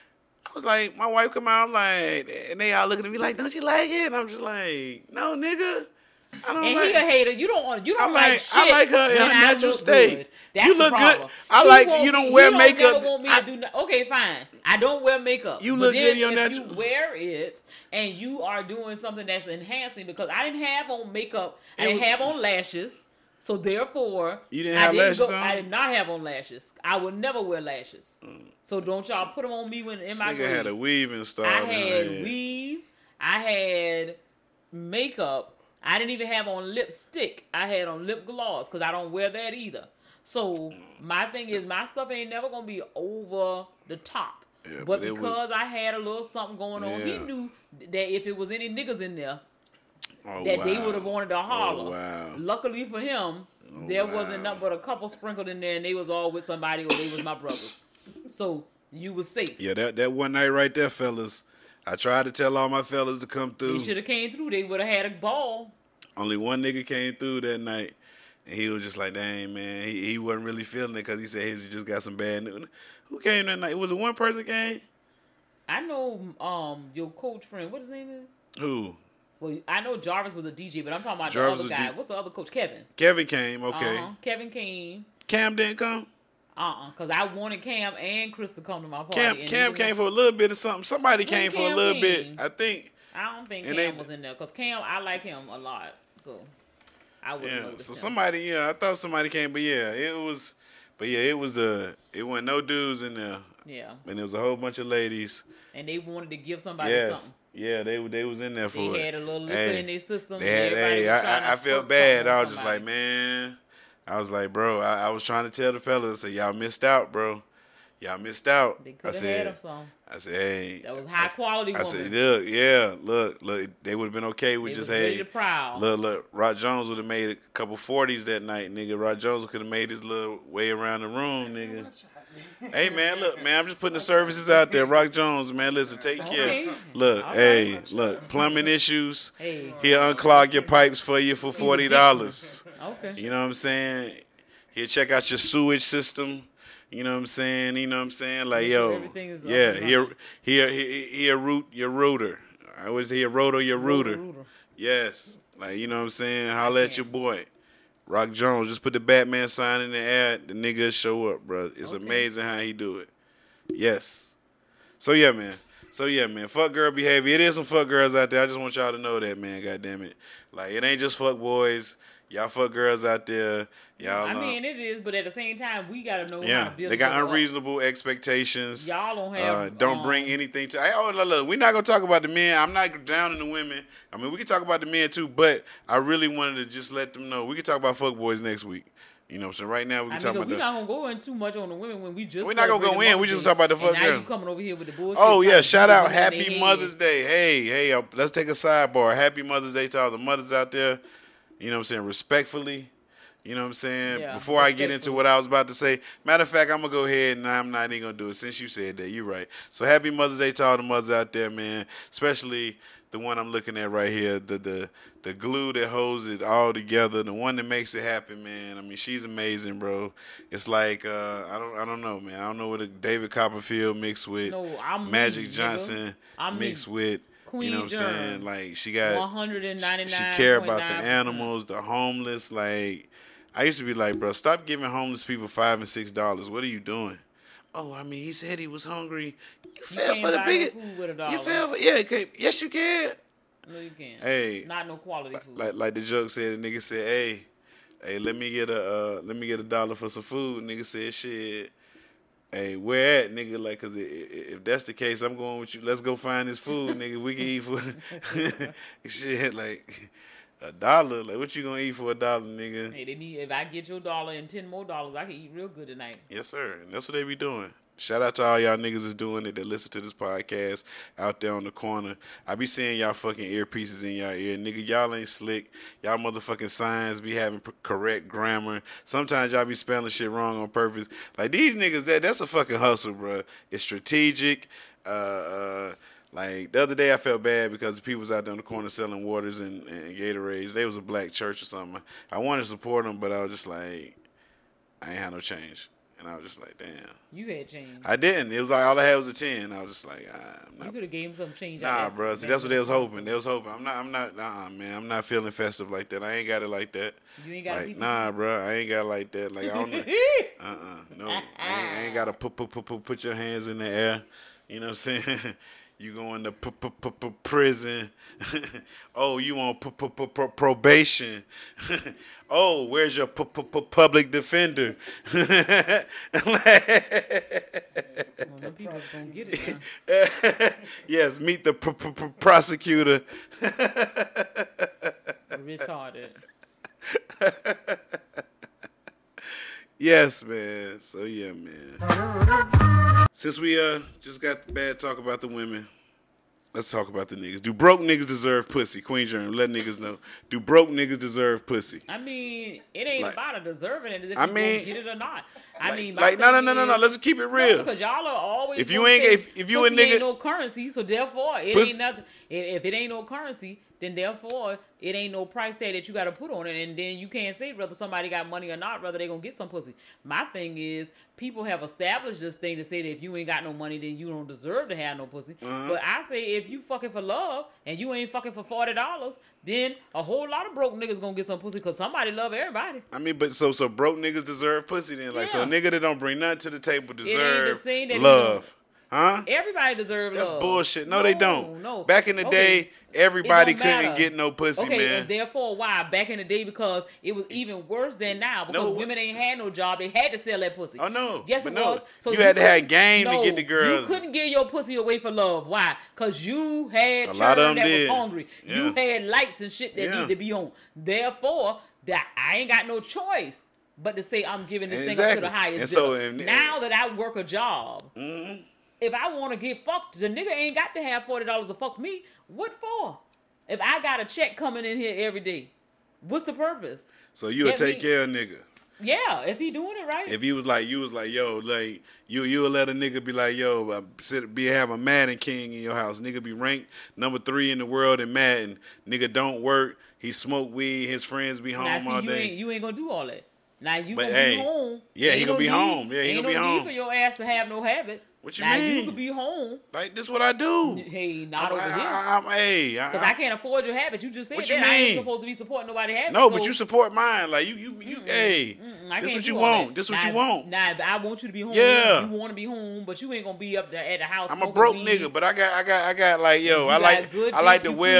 my wife come out, I'm like, and they all looking at me like, don't you like it? And I'm just like, no, nigga. I don't and like. he a hater. You don't like shit. I like her in her natural state. Good. That's you look the good. problem. I like you don't wear makeup. Never want me to do okay, fine. I don't wear makeup. You look good in your natural. natural. If you wear it and you are doing something that's enhancing, because I didn't have on makeup. I didn't have on lashes. So therefore, you didn't have lashes on? I did not have on lashes. I would never wear lashes. So don't y'all put them on me when in my grave. Nigga had a weave installed. I had weave. I had makeup. I didn't even have on lipstick. I had on lip gloss because I don't wear that either. So my thing is, my stuff ain't never gonna be over the top. Yeah, but because I had a little something going on, he knew that if it was any niggas in there, they would have wanted to holler. Luckily for him, there wasn't nothing but a couple sprinkled in there, and they was all with somebody, or they was my brothers. So you was safe. Yeah, that one night right there, fellas. I tried to tell all my fellas to come through. They should have came through. They would have had a ball. Only one nigga came through that night, and he was just like, dang, man. He wasn't really feeling it because he said he just got some bad news. Who came that night? Was it one person came? I know your coach friend. What his name is? Who? Well, I know Jarvis was a DJ, but I'm talking about Jarvis the other guy. What's the other coach? Kevin. Kevin came, okay. Kevin came. Cam didn't come? Because I wanted Cam and Chris to come to my party. Cam came for a little bit of something. Somebody came for a little bit, I think. I don't think Cam was in there because Cam, I like him a lot, so I wouldn't know. So somebody, I thought somebody came, but it was it wasn't no dudes in there. Yeah. And there was a whole bunch of ladies. And they wanted to give somebody something. Yeah, they was in there for They it. had a little liquor in their system. They had, Everybody was trying to I felt twerk bad. something I on was just like, somebody. man. I was like, bro. I was trying to tell the fellas, I said, y'all missed out, bro. Y'all missed out. They I could have said, had them some. I said, hey. That was high quality I woman. said, look. They would have been okay with They just, was ready hey, to prowl. look. Rod Jones would have made a couple 40s that night, nigga. Rod Jones could have made his little way around the room, nigga. Hey, man, look, man, I'm just putting the services out there. Rock Jones, man, listen, take care. Okay. Look, All hey, right. look, plumbing issues. Hey. He'll unclog your pipes for you for $40. Okay. You know what I'm saying? He'll check out your sewage system. You know what I'm saying? Like, Make yo, sure everything is up yeah, and he'll root your router. I always hear roto your router. Rooter. Yes. Like, you know what I'm saying? Holla at your boy. Rock Jones, just put the Batman sign in the ad, the nigga show up, bro. It's amazing how he do it. Yes. So yeah, man. Fuck girl behavior. It is some fuck girls out there. I just want y'all to know that, man. God damn it. Like, it ain't just fuck boys. Y'all fuck girls out there. Y'all. I mean, it is, but at the same time, we gotta know how Yeah, to build. they got each other up. unreasonable expectations. Y'all don't have. Don't bring anything to. Look, we're not gonna talk about the men. I'm not down on the women. I mean, we can talk about the men too, but I really wanted to just let them know. We can talk about fuck boys next week. You know what I'm saying? Right now, we can talk about we're not gonna go in too much on the women when we just. We're not gonna go in. We just talk about the fuck and now girl. you coming over here with the bullshit. Oh yeah! trying to Shout put out it in their Happy head. Mother's Day. Hey, let's take a sidebar. Happy Mother's Day to all the mothers out there. You know what I'm saying? Respectfully. You know what I'm saying? Yeah, Before I get into what I was about to say, matter of fact, I'm going to go ahead and I'm not even going to do it since you said that. You're right. So happy Mother's Day to all the mothers out there, man. Especially the one I'm looking at right here, the glue that holds it all together, the one that makes it happen, man. I mean, she's amazing, bro. It's like I don't know, man. I don't know what a David Copperfield mixed with I'm Magic me, Johnson I'm mixed me. with. Queen You know what I'm Germ. saying? Like, she got 199. She care about the animals, the homeless. Like, I used to be like, bro, stop giving homeless people $5 and $6. What are you doing? Oh, I mean, he said he was hungry. You fell for the big. Food with $1. You fell for yes, you can. No, you can't. Hey, not no quality food. Like the joke said, the nigga said, hey, let me get $1 for some food. Nigga said, shit. Hey, where at, nigga? Like, cause if that's the case, I'm going with you. Let's go find this food, nigga. We can eat for shit like $1. Like, what you gonna eat for $1, nigga? Hey, they need. If I get your $1 and $10 more, I can eat real good tonight. Yes, sir. And that's what they be doing. Shout out to all y'all niggas that's doing it, that listen to this podcast out there on the corner. I be seeing y'all fucking earpieces in y'all ear. Nigga, y'all ain't slick. Y'all motherfucking signs be having correct grammar. Sometimes y'all be spelling shit wrong on purpose. Like, these niggas, that's a fucking hustle, bro. It's strategic. Like, the other day I felt bad because the people was out there on the corner selling waters and Gatorades. They was a black church or something. I wanted to support them, but I was just like, I ain't had no change. And I was just like, damn. You had change. I didn't. It was like all I had was a 10. I was just like, I'm not. You could have gave him some change. Nah, bro. See, that's what they was hoping. They was hoping. I'm not. Man. I'm not feeling festive like that. I ain't got it like that. You ain't got like, nah, bro. I ain't got it like that. Like, I don't know. No. I ain't got to put your hands in the air. You know what I'm saying? You going to prison. Oh, you on probation. Oh, where's your public defender? Well, them people's gonna get it now. Yes, meet the prosecutor. Retarded. Yes, man. So yeah, man. Since we just got the bad talk about the women, let's talk about the niggas. Do broke niggas deserve pussy? Queen Germ, let niggas know. Do broke niggas deserve pussy? I mean, it ain't about deserving it. If you gonna get it or not. I mean, like no. Let's keep it real. Because y'all are always. If you ain't, if you a nigga, ain't no currency, so therefore it ain't nothing. If it ain't no currency, then therefore it ain't no price tag that you got to put on it, and then you can't say whether somebody got money or not, whether they gonna get some pussy. My thing is, people have established this thing to say that if you ain't got no money, then you don't deserve to have no pussy. But I say if you fucking for love and you ain't fucking for $40, then a whole lot of broke niggas gonna get some pussy because somebody love everybody. I mean, but so broke niggas deserve pussy then, like so a nigga that don't bring nothing to the table deserve love. Huh? Everybody deserves love. That's bullshit. No, they don't. No. Back in the day, everybody couldn't get no pussy, man. And therefore, why? Back in the day, because it was even worse than now. Because women ain't had no job. They had to sell that pussy. Oh, no. Yes, it was. So you had to have game to get the girls. You couldn't give your pussy away for love. Why? Because you had a lot of them that did. was hungry. Yeah. You had lights and shit that needed to be on. Therefore, that I ain't got no choice but to say I'm giving this thing up to the highest bidder. Now that I work a job, if I want to get fucked, the nigga ain't got to have $40 to fuck me. What for? If I got a check coming in here every day, what's the purpose? So you'll take care of a nigga. Yeah, if he doing it right. If he was like, yo, like you'll let a nigga be like, yo, have a Madden king in your house. Nigga be ranked number 3 in the world in Madden. Nigga don't work. He smoke weed. His friends be home all day. You ain't gonna do all that. Now you gonna be home. Yeah, he gonna be home. Yeah, he gonna be home. Ain't no need for your ass to have no habit. What you mean? You could be home. Like, this what I do. Hey, not over here. Because I can't afford your habit. You just said that. I ain't supposed to be supporting nobody's habit. No, but you support mine. Like, hey, this what you want. This what you want. Nah, I want you to be home. Yeah. You want to be home, but you ain't going to be up there at the house. I'm a broke nigga, but I got like, yo, I like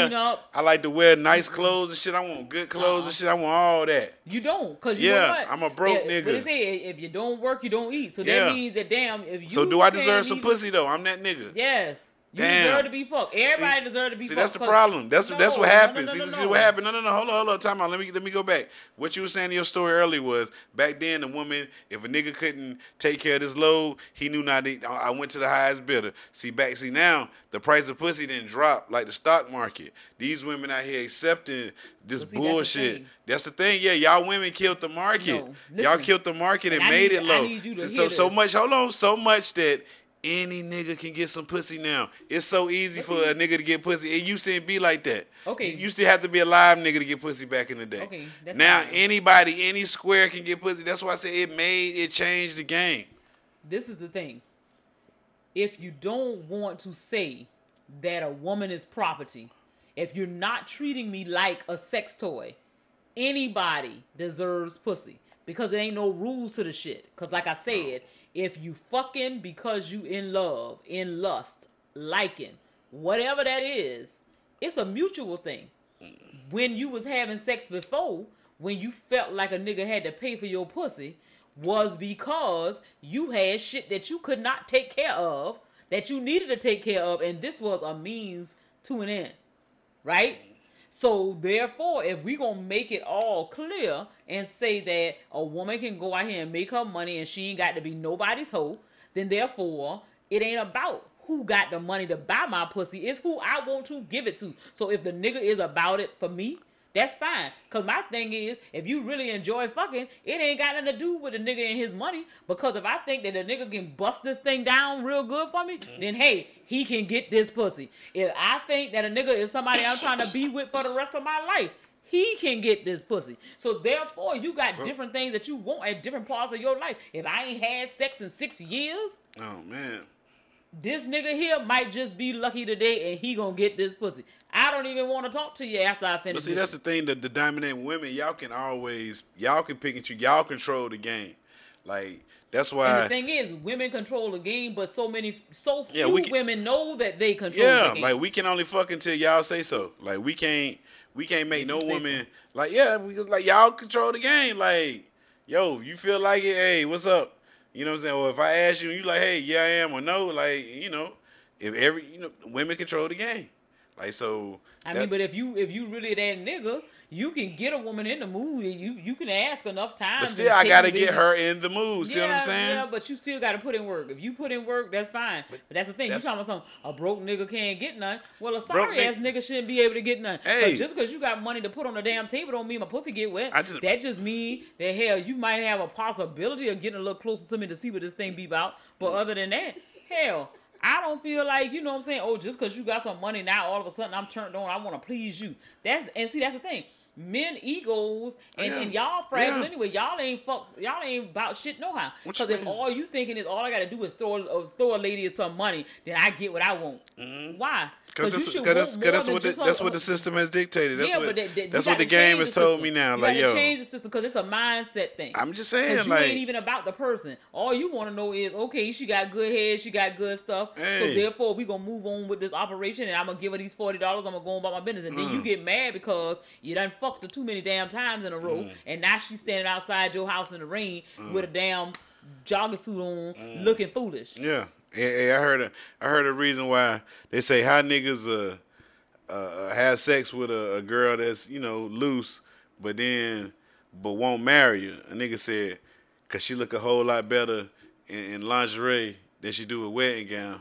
to wear nice clothes and shit. I want good clothes and shit. I want all that. You don't, because you know what? I'm a broke nigga. But they say if you don't work, you don't eat. So that means that if you. So do I deserve some pussy though? I'm that nigga. Yes. You deserve to be fucked. Everybody deserve to be fucked. See, that's the problem. That's what happens. See what happened. No. Hold on. Time out. Let me go back. What you were saying in your story earlier was back then the woman, if a nigga couldn't take care of this load, he knew not. I went to the highest bidder. See now the price of pussy didn't drop like the stock market. These women out here accepting this bullshit. That's the thing. Yeah, y'all women killed the market. Y'all killed the market and made it low. So much. Hold on. So much that any nigga can get some pussy now. It's so easy for a nigga to get pussy. It used to be like that. Okay. You used to have to be a live nigga to get pussy back in the day. Okay. Now anybody, any square can get pussy. That's why I say it changed the game. This is the thing. If you don't want to say that a woman is property, if you're not treating me like a sex toy, anybody deserves pussy. Because there ain't no rules to the shit. Because like I said, if you fucking because you in love, in lust, liking, whatever that is, it's a mutual thing. When you was having sex before, when you felt like a nigga had to pay for your pussy, was because you had shit that you could not take care of, that you needed to take care of, and this was a means to an end. Right? So therefore, if we gonna make it all clear and say that a woman can go out here and make her money and she ain't got to be nobody's hoe, then therefore it ain't about who got the money to buy my pussy. It's who I want to give it to. So if the nigga is about it for me, that's fine. Because my thing is, if you really enjoy fucking, it ain't got nothing to do with the nigga and his money. Because if I think that the nigga can bust this thing down real good for me, then hey, he can get this pussy. If I think that a nigga is somebody I'm trying to be with for the rest of my life, he can get this pussy. So therefore, you got different things that you want at different parts of your life. If I ain't had sex in 6 years, oh man, this nigga here might just be lucky today and he gonna get this pussy. I don't even want to talk to you after I finish. But see, that's the thing, the dominant women, y'all can pick and choose. Y'all control the game. Like, that's why. And the thing is, women control the game, but so few women know that they control the game. Yeah, like, we can only fuck until y'all say so. Like, we can't make no woman, like, like, y'all control the game. Like, yo, you feel like it, hey, what's up? You know what I'm saying? Or if I ask you and you like, hey, yeah, I am, or no, like, women control the game. Like, so. I mean, but if you really that nigga, you can get a woman in the mood and you can ask enough times. But still, I gotta get her in the mood. See what I'm saying? Yeah, but you still gotta put in work. If you put in work, that's fine. But that's the thing. You talking about a broke nigga can't get none. Well, a sorry ass nigga shouldn't be able to get none. Hey. Just because you got money to put on the damn table don't mean my pussy get wet. That just mean that hell, you might have a possibility of getting a little closer to me to see what this thing be about. But other than that, hell, I don't feel like, you know what I'm saying, oh, just because you got some money now, all of a sudden I'm turned on, I want to please you. That's the thing. Men egos and y'all fragile anyway. Y'all ain't about shit no how. Because if all you thinking is all I got to do is throw a lady some money, then I get what I want. Mm-hmm. Why? Because that's what the system has dictated. That's that's what the game has told me now. You like, gotta yo, change the system because it's a mindset thing. I'm just saying, you like, ain't even about the person. All you want to know is, okay, she got good head, she got good stuff, so therefore we gonna move on with this operation, and I'm gonna give her these $40. I'm gonna go on about my business, and then you get mad because you done fucked her too many damn times in a row, and now she's standing outside your house in the rain with a damn jogging suit on, looking foolish. Yeah. Hey, I heard a reason why they say how niggas have sex with a girl that's, you know, loose, but won't marry her. A nigga said, cause she look a whole lot better in lingerie than she do a wedding gown.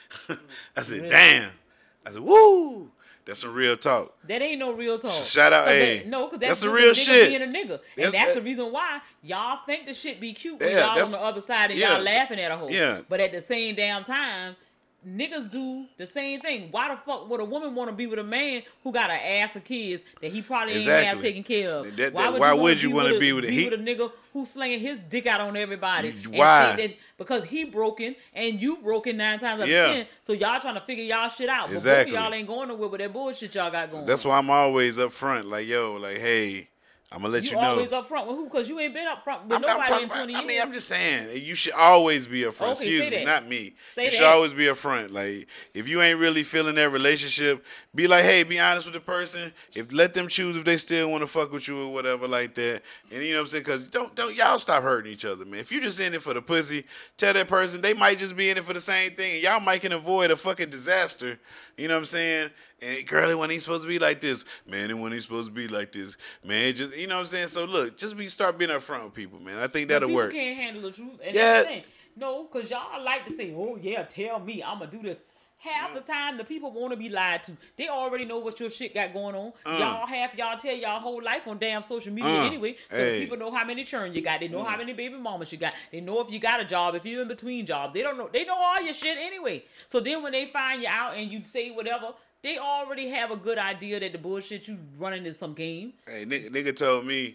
I said, damn. I said, woo. That's some real talk. That ain't no real talk. Shout out, hey. Because that's some real nigga shit. Being a nigga, and that's the reason why y'all think the shit be cute when y'all on the other side and y'all laughing at a hoe. Yeah. But at the same damn time, niggas do the same thing. Why the fuck would a woman want to be with a man who got an ass of kids that he probably ain't have taken care of? Why would you want to be with a nigga who's slinging his dick out on everybody? Why? Because he broken and you broken 9 times out of 10. So y'all trying to figure y'all shit out. Exactly. But both of y'all ain't going nowhere with that bullshit y'all got going. That's why I'm always up front. Like, yo, like, hey, I'm gonna let you know. You always up front with who? Because you ain't been up front with nobody in 20 years. I mean, I'm just saying, you should always be up front. Okay, Excuse me, not me. You should that. always be up front. Like, if you ain't really feeling that relationship, be like, hey, be honest with the person. Let them choose if they still want to fuck with you or whatever like that. And you know what I'm saying? Because don't y'all stop hurting each other, man. If you just in it for the pussy, tell that person they might just be in it for the same thing. And y'all might can avoid a fucking disaster. You know what I'm saying? And girl, it wasn't even supposed to be like this. Man, it wasn't even supposed to be like this. Man, just, you know what I'm saying? So look, just start being upfront with people, man. I think that'll work. People can't handle the truth. And that's the thing. No, because y'all like to say, oh yeah, tell me, I'm going to do this. Half the time, the people want to be lied to. They already know what your shit got going on. Y'all tell y'all whole life on damn social media anyway. So people know how many churn you got. They know how many baby mamas you got. They know if you got a job, if you're in between jobs. They don't know. They know all your shit anyway. So then when they find you out and you say whatever, they already have a good idea that the bullshit you running is some game. Hey, nigga told me,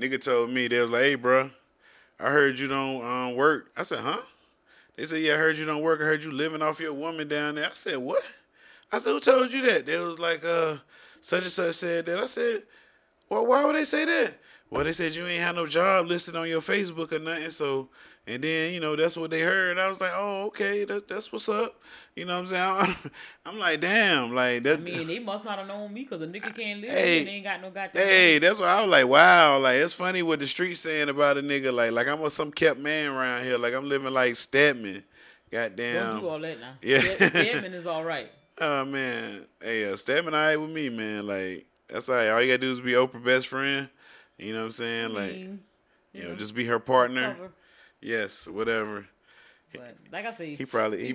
they was like, hey, bro, I heard you don't work. I said, huh? They said, yeah, I heard you don't work. I heard you living off your woman down there. I said, what? I said, who told you that? They was like, such and such said that. I said, well, why would they say that? Well, they said you ain't had no job listed on your Facebook or nothing. So, and then, you know, that's what they heard. I was like, oh, okay, that's what's up. You know what I'm saying? I'm like, damn, like that. I mean, they must not have known me because a nigga can't live and they ain't got no goddamn. Hey, that's why I was like, wow, like it's funny what the streets saying about a nigga. Like I'm some kept man around here. Like I'm living like Stedman. Goddamn. Don't do all that now. Yeah, Stedman is all right. Oh man, hey, Stedman all right with me, man. Like that's all right. All you gotta do is be Oprah's best friend. You know what I'm saying? Like, you know, just be her partner. Cover. Yes, whatever. But like I say, she probably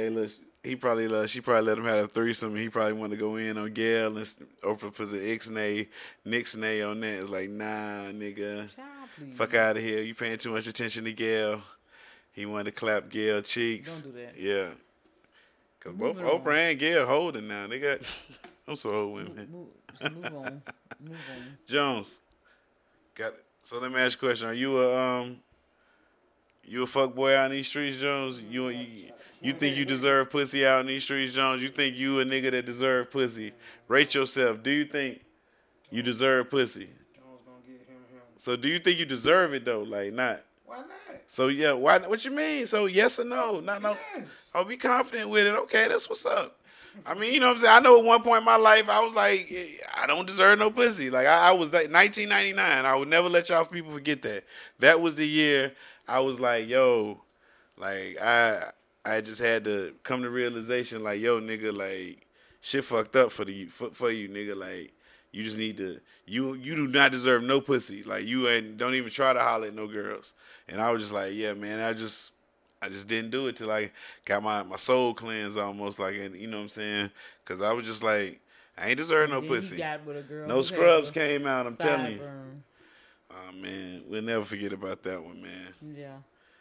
she probably let him have a threesome. He probably wanted to go in on Gail and Oprah put the Nixnay on that. It's like, nah, nigga, fuck out of here. You paying too much attention to Gail. He wanted to clap Gail cheeks. Don't do that. Yeah, cause both Oprah and Gail holding now. They got I'm so old women. Move on. Jones, got it. So let me ask you a question. Are you you a fuck boy out in these streets, Jones? You think you deserve pussy out in these streets, Jones? You think you a nigga that deserve pussy? Rate yourself. Do you think you deserve pussy? Jones gonna get him. So do you think you deserve it though? Like not. Why not? So yeah, why? What you mean? So yes or no? Not no. Yes. I'll be confident with it. Okay, that's what's up. I mean, you know what I'm saying? I know at one point in my life, I was like, I don't deserve no pussy. Like, I was like 1999. I would never let y'all people forget that. That was the year I was like, yo, like, I just had to come to realization, like, yo, nigga, like, shit fucked up for you, nigga. Like, you just need to, you do not deserve no pussy. Like, don't even try to holler at no girls. And I was just like, yeah, man, I just didn't do it till I got my soul cleansed almost, like, and you know what I'm saying? Because I was just like, I ain't deserve no pussy. Got with a girl no scrubs came out, I'm telling you. Burn. Oh, man, we'll never forget about that one, man. Yeah.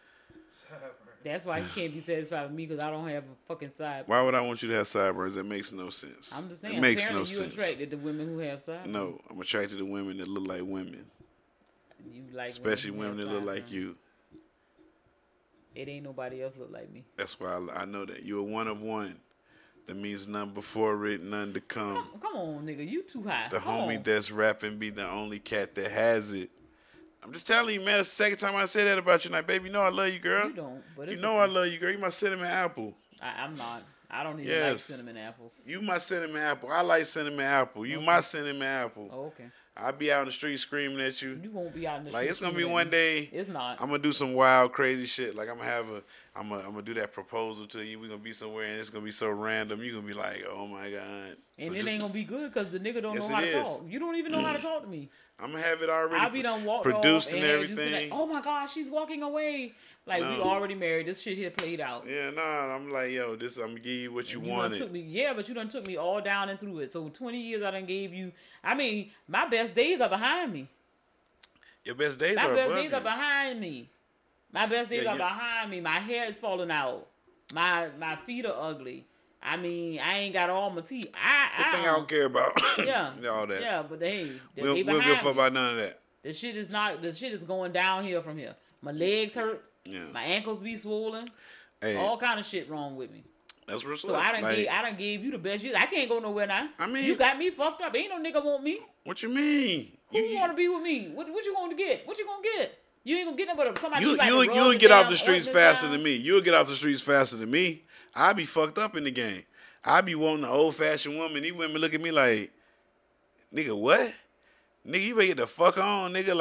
That's why you can't be satisfied with me because I don't have a fucking sideburn. Why would I want you to have sideburns? That makes no sense. I'm just saying, it makes apparently no you're sense. attracted to women who have sideburns. No, I'm attracted to women that look like women. You like especially women that look like you. It ain't nobody else look like me. That's why I know that. You're one of one. That means none before it, none to come. Come on, nigga. You too high. The Come homie on. that's rapping be the only cat that has it. I'm just telling you, man. It's the second time I say that about you. Like, baby, you know I love you, girl. You don't. But You it's know I love you, girl. You my cinnamon apple. I'm not. I don't even like Yes. cinnamon apples. You my cinnamon apple. I like cinnamon apple. You my cinnamon apple. Oh, okay. I be out in the street screaming at you. You won't be out in the Like street it's gonna be screaming one at me. day. It's not. I'm gonna do some wild, crazy shit. Like I'm gonna do that proposal to you. We gonna be somewhere and it's gonna be so random. You gonna be like, oh my god. And So it just- ain't gonna be good because the nigga don't Yes, know how it to is. talk. You don't even know how to talk to me. I'm gonna have it already. I be done walked produced off and and you see everything. like, oh my God, she's walking away. Like we No. already married. This shit here played out. Yeah, nah. I'm like, yo, this. I'm gonna give you what you done wanted. took me, yeah, but you done took me all down and through it. So 20 years I done gave you. I mean, my best days are behind me. Your best days My are best above days you. are behind me. My best days Yeah, are yeah. behind me. My hair is falling out. My feet are ugly. I mean, I ain't got all my teeth. The thing I don't care about. Yeah. all that. Yeah, but hey, We don't they give a behind fuck me. about none of that. The shit is going downhill from here. My legs hurt. Yeah. My ankles be swollen. Hey, All kind of shit wrong with me. that's what's So up. I Like, done gave you the best years. I can't go nowhere now. I mean- you got me fucked up. Ain't no nigga want me. what you mean? Who want to be with me? What you going to get? What you going to get? You ain't gonna get nothing but somebody. You who's like to rub you'll the get off damn the streets ointment faster down. than me. You'll get off the streets faster than me. I be fucked up in the game. I be wanting an old fashioned woman. These women look at me like, nigga, what? Nigga, you better get the fuck on, nigga.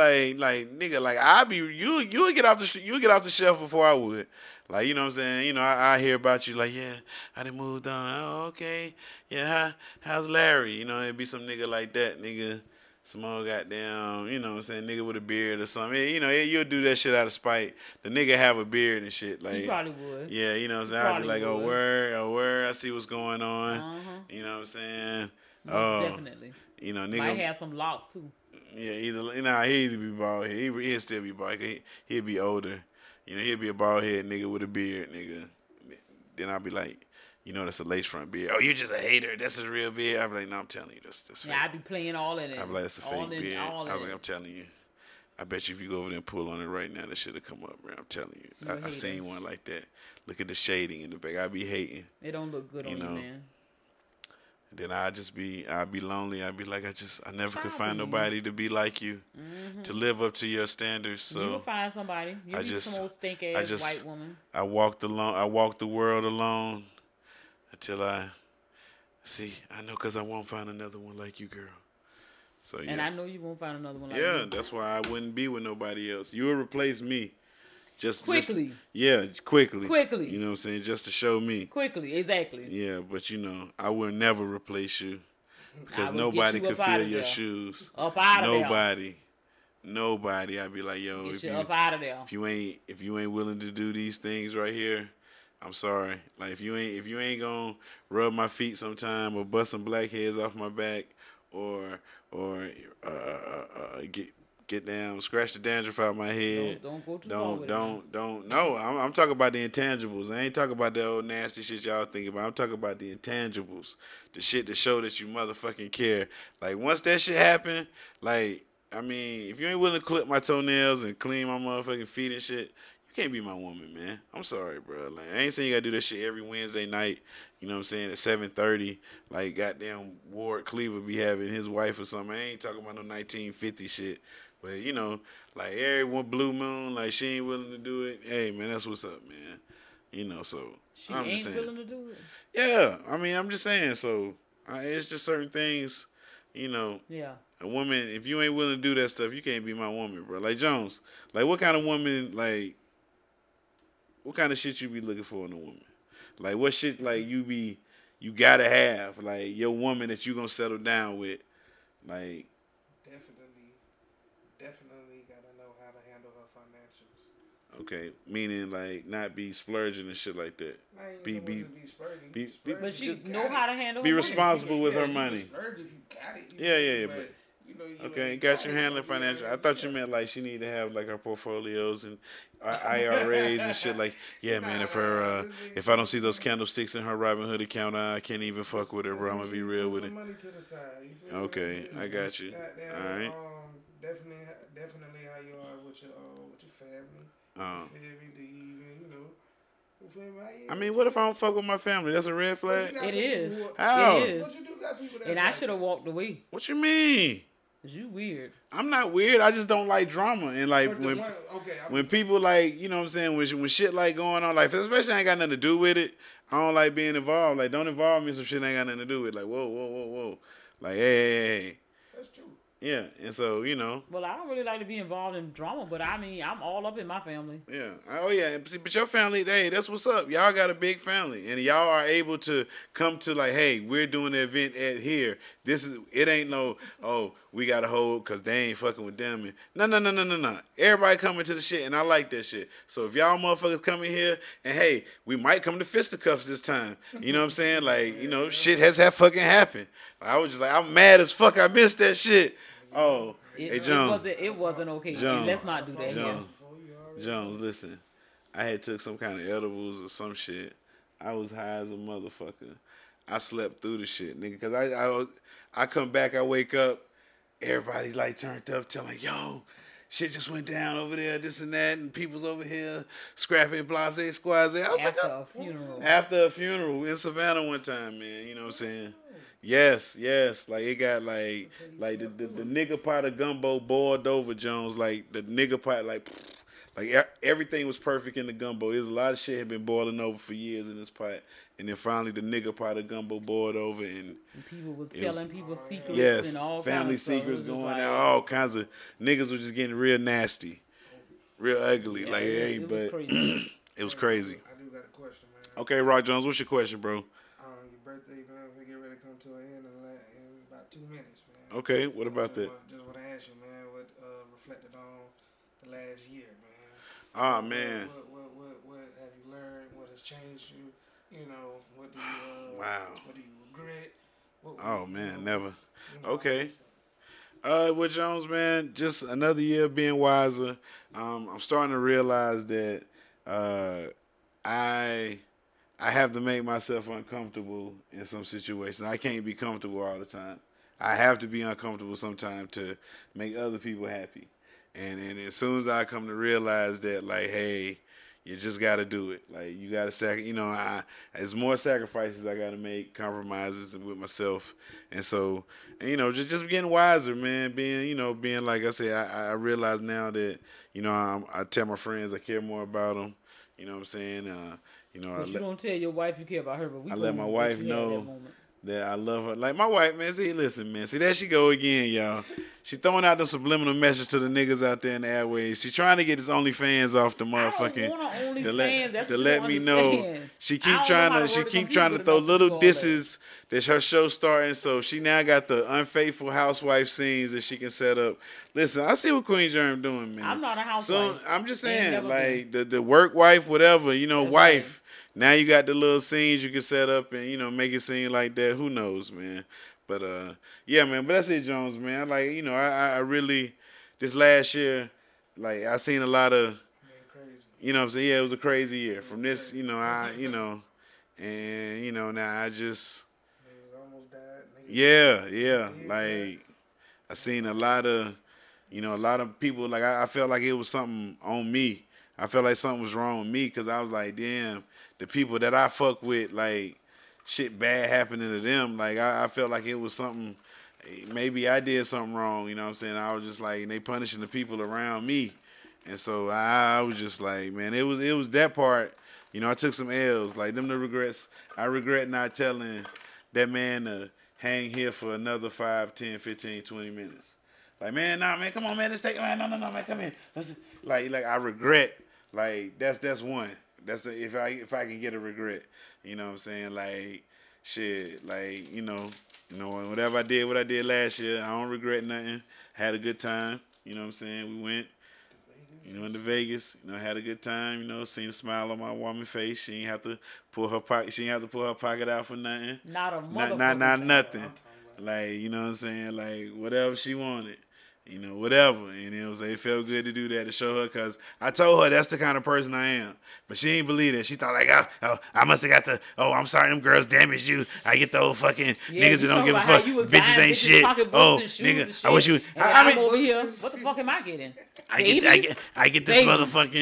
Like I be you get off the shelf before I would. Like, you know what I'm saying? You know, I hear about you like, yeah, I done moved on. Oh, okay. Yeah, how's Larry? You know, it'd be some nigga like that, nigga. Some old goddamn, you know what I'm saying, nigga with a beard or something. You know, you'll do that shit out of spite. The nigga have a beard and shit. Like, You probably would. yeah, you know what I'm saying? You I'd be like, probably oh, word, I see what's going on. Uh-huh. You know what I'm saying? Most definitely. You know, nigga. Might have some locks too. Yeah, he'd either be bald head. He'll still be bald head. He'll be older. You know, he'll be a bald head nigga with a beard, nigga. Then I'll be like, you know, that's a lace front beard. Oh, you just a hater. That's a real beard. I'll be like, no, I'm telling you, that's fake. Yeah, I be playing all in it. I'll be like, that's a all fake in, beard. I all was in like, it. I'm telling you. I bet you if you go over there and pull on it right now, that shit'll come up, man. I'm telling you. You a I hater. seen one like that. Look at the shading in the back. I be hating. It don't look good You on know, you, man. Then I'd be lonely. I'd be like, I never could find Probably. nobody to be like you, to live up to your standards. So You'll find somebody. You'll I be just- some old stink I ass just- white woman. I walked the world alone until I know, because I won't find another one like you, girl. So yeah, And I know you won't find another one like yeah, you. that's why I wouldn't be with nobody else. You will replace me, just Quickly. quickly. Quickly. You know what I'm saying? Just to show me. Quickly, exactly. Yeah, but you know, I will never replace you because I will nobody get you could up outta fill your there. shoes. Up out of there. Nobody. I'd be like, yo, Get if you you up out of there. if you ain't willing to do these things right here, I'm sorry. Like if you ain't gonna rub my feet sometime or bust some blackheads off my back or get down, scratch the dandruff out my head. Don't go too far with it. Don't. No, I'm talking about the intangibles. I ain't talking about the old nasty shit y'all think about. I'm talking about the intangibles, the shit that show that you motherfucking care. Like once that shit happen, like I mean, if you ain't willing to clip my toenails and clean my motherfucking feet and shit, you can't be my woman, man. I'm sorry, bro. Like I ain't saying you gotta do that shit every Wednesday night. You know what I'm saying, at 7:30, like goddamn Ward Cleaver be having his wife or something. I ain't talking about no 1950 shit. But you know, like every one blue moon, like she ain't willing to do it. Hey man, that's what's up, man. You know, so She I'm ain't just saying. willing to do it. Yeah, I mean, I'm just saying. So it's just certain things, you know. Yeah. A woman, if you ain't willing to do that stuff, you can't be my woman, bro. Like Jones, like what kind of woman, like what kind of shit you be looking for in a woman? Like what shit like you gotta have, like your woman that you gonna settle down with, like. Definitely gotta know how to handle her financials. Okay, meaning like not be splurging and shit like that. I ain't Be be splurging. be- Splurge But if she you know got how it. to handle be her money. responsible with Yeah, her you money. can splurge if you got it. Yeah, but but you know, you okay, ain't got you it. handling financial. I thought you meant like she need to have like her portfolios and IRAs and shit. Like, yeah, man, if I don't see those candlesticks in her Robinhood account, I can't even fuck with her, bro. I'm gonna be real with it. Money to the side. You feel Okay, me? I got you. Goddamn, All right. definitely how you are with your family. Uh, You feel me? Do you even, feel me? I mean, what if I don't fuck with my family? That's a red flag. But you got It some is. people who- How? It is. But you do got people that's And I like should have walked away. What you mean? Cause you weird. I'm not weird. I just don't like drama. And like But the one- okay, when people like, you know what I'm saying, when shit like going on, like especially ain't got nothing to do with it, I don't like being involved. Like, don't involve me in some shit ain't got nothing to do with it. Like, whoa. Like, hey. That's true. Yeah. And so, you know. Well, I don't really like to be involved in drama, but I mean, I'm all up in my family. Yeah. Oh, yeah. See, but your family, hey, that's what's up. Y'all got a big family. And y'all are able to come to like, hey, we're doing the event at here. It ain't no, oh, we got to hold because they ain't fucking with them. And no. Everybody coming to the shit, and I like that shit. So if y'all motherfuckers come in here, and hey, we might come to fisticuffs this time. You know what I'm saying? Like, you know, shit has fucking happened. I was just like, I'm mad as fuck. I missed that shit. Oh, hey, Jones. It wasn't okay. Jones. Let's not do that here. Jones, listen. I had took some kind of edibles or some shit. I was high as a motherfucker. I slept through the shit, nigga. Cause I come back, I wake up, everybody like turned up, telling, yo, shit just went down over there, this and that, and people's over here scrapping blase squaze. I was after a funeral in Savannah one time, man. You know what I'm saying? Yes. Like it got like the nigga pot of gumbo boiled over, Jones. Like the nigga pot, like everything was perfect in the gumbo. There's a lot of shit had been boiling over for years in this pot, and then finally the nigga pot of gumbo boiled over, and people was telling people secrets. Yes, and all family kinds of secrets stuff. going out. All kinds of niggas were just getting real nasty, real ugly. Yeah, like, hey, it but was crazy. it was crazy. I do got a question, man. Okay, Rock Jones, what's your question, bro? Your birthday, man. We get ready to come to an end in about 2 minutes, man. Okay, what about that? Just want to ask you, man, what reflected on the last year, man. Oh man. What have you learned? What has changed you? You know, what do you Wow. What do you regret? Oh man, never. Okay. With Jones, man, just another year being wiser. I'm starting to realize that I have to make myself uncomfortable in some situations. I can't be comfortable all the time. I have to be uncomfortable sometimes to make other people happy. And as soon as I come to realize that, like, hey, you just got to do it. Like, you got to there's more sacrifices I got to make, compromises with myself. And so, just getting wiser, man. Being like I said, I realize now that, I tell my friends I care more about them. You know what I'm saying? But you don't tell your wife you care about her, but I let my wife know that I love her. Like my wife, man, listen, man. See, there she go again, y'all. She throwing out them subliminal messages to the niggas out there in the airways. She trying to get his OnlyFans off the motherfucking. I don't want OnlyFans. To let me know. She keep trying to throw little disses that her show starting. So she now got the unfaithful housewife scenes that she can set up. Listen, I see what Queen Germ doing, man. I'm not a housewife. So I'm just saying, like the work wife, whatever, wife. Right. Now you got the little scenes you can set up and, make it seem like that. Who knows, man? But, yeah, man. But that's it, Jones, man. Like, I really, this last year, like, I seen a lot of, you know what I'm saying? Yeah, it was a crazy year. From this, and, now I just, yeah. Like, I seen a lot of people, like, I felt like it was something on me. I felt like something was wrong with me because I was like, damn, the people that I fuck with, like, shit bad happening to them. Like, I felt like it was something, maybe I did something wrong, you know what I'm saying? I was just like, and they punishing the people around me. And so I was just like, man, it was that part, I took some L's. Like, them the regrets. I regret not telling that man to hang here for another 5, 10, 15, 20 minutes. Like, man, nah, man, come on, man, let's take, man, no, man, come in. Like, I regret, like, that's one. That's the if I can get a regret, you know what I'm saying? Like, shit, like, whatever I did, what I did last year, I don't regret nothing. Had a good time, you know what I'm saying? We went, into Vegas, had a good time, seen a smile on my woman's face. She ain't have to pull her pocket out for nothing. Not a motherfucker. Not nothing. Like, you know what I'm saying? Like, whatever she wanted. Whatever. And it felt good to do that, to show her, because I told her that's the kind of person I am. But she ain't believe it. She thought, like, I must have got I'm sorry, them girls damaged you. I get the old fucking niggas that don't give a fuck. Bitches ain't shit. Nigga, I wish you. I'm over here. What the fuck am I getting? I get this motherfucking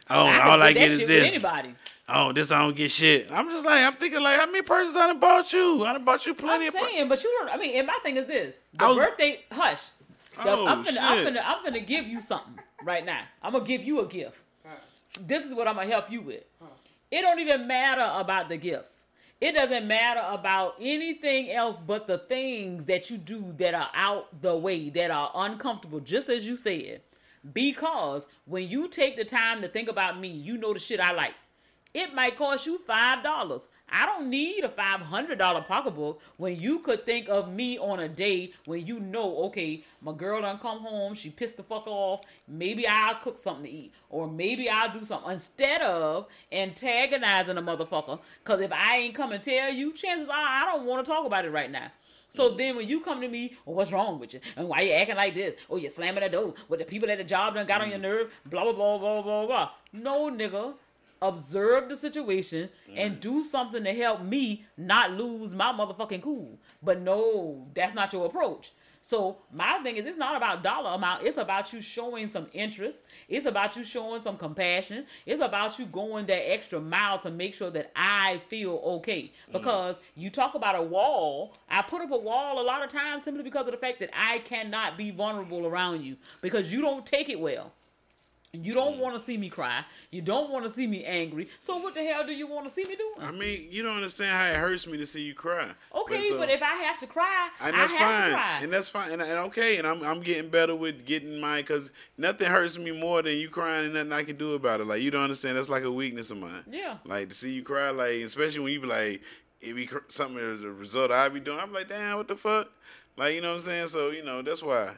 Oh, I all I could get that is shit this. with anybody. Oh, this I don't get shit. I'm thinking like, how many persons I done bought you? I done bought you plenty I'm of. saying, but you don't. I mean, and my thing is this: the I was- birthday. Hush. I'm shit. finna give you something right now. I'm gonna give you a gift. This is what I'm gonna help you with. It don't even matter about the gifts. It doesn't matter about anything else but the things that you do that are out the way, that are uncomfortable, just as you said. Because when you take the time to think about me, you know the shit I like. It might cost you $5. I don't need a $500 pocketbook when you could think of me on a day when you know, okay, my girl done come home, she pissed the fuck off, maybe I'll cook something to eat, or maybe I'll do something, instead of antagonizing a motherfucker, because if I ain't come and tell you, chances are I don't want to talk about it right now. So then when you come to me, well, what's wrong with you? And why you acting like this? Oh, you're slamming that door. What the people at the job done got on your nerve, blah, blah, blah, blah, blah, blah. No, nigga. Observe the situation and do something to help me not lose my motherfucking cool. But no, that's not your approach. So my thing is, it's not about dollar amount. It's about you showing some interest. It's about you showing some compassion. It's about you going that extra mile to make sure that I feel okay. Because you talk about a wall. I put up a wall a lot of times simply because of the fact that I cannot be vulnerable around you because you don't take it well. You don't want to see me cry. You don't want to see me angry. So what the hell do you want to see me doing? I mean, you don't understand how it hurts me to see you cry. Okay, but if I have to cry, and that's I have fine. to cry. And that's fine. And okay, and I'm getting better with getting mine because nothing hurts me more than you crying and nothing I can do about it. Like, you don't understand. That's like a weakness of mine. Yeah. Like, to see you cry, like, especially when you be like, it be something as a result I be doing. I'm like, damn, what the fuck? Like, you know what I'm saying? So, that's why,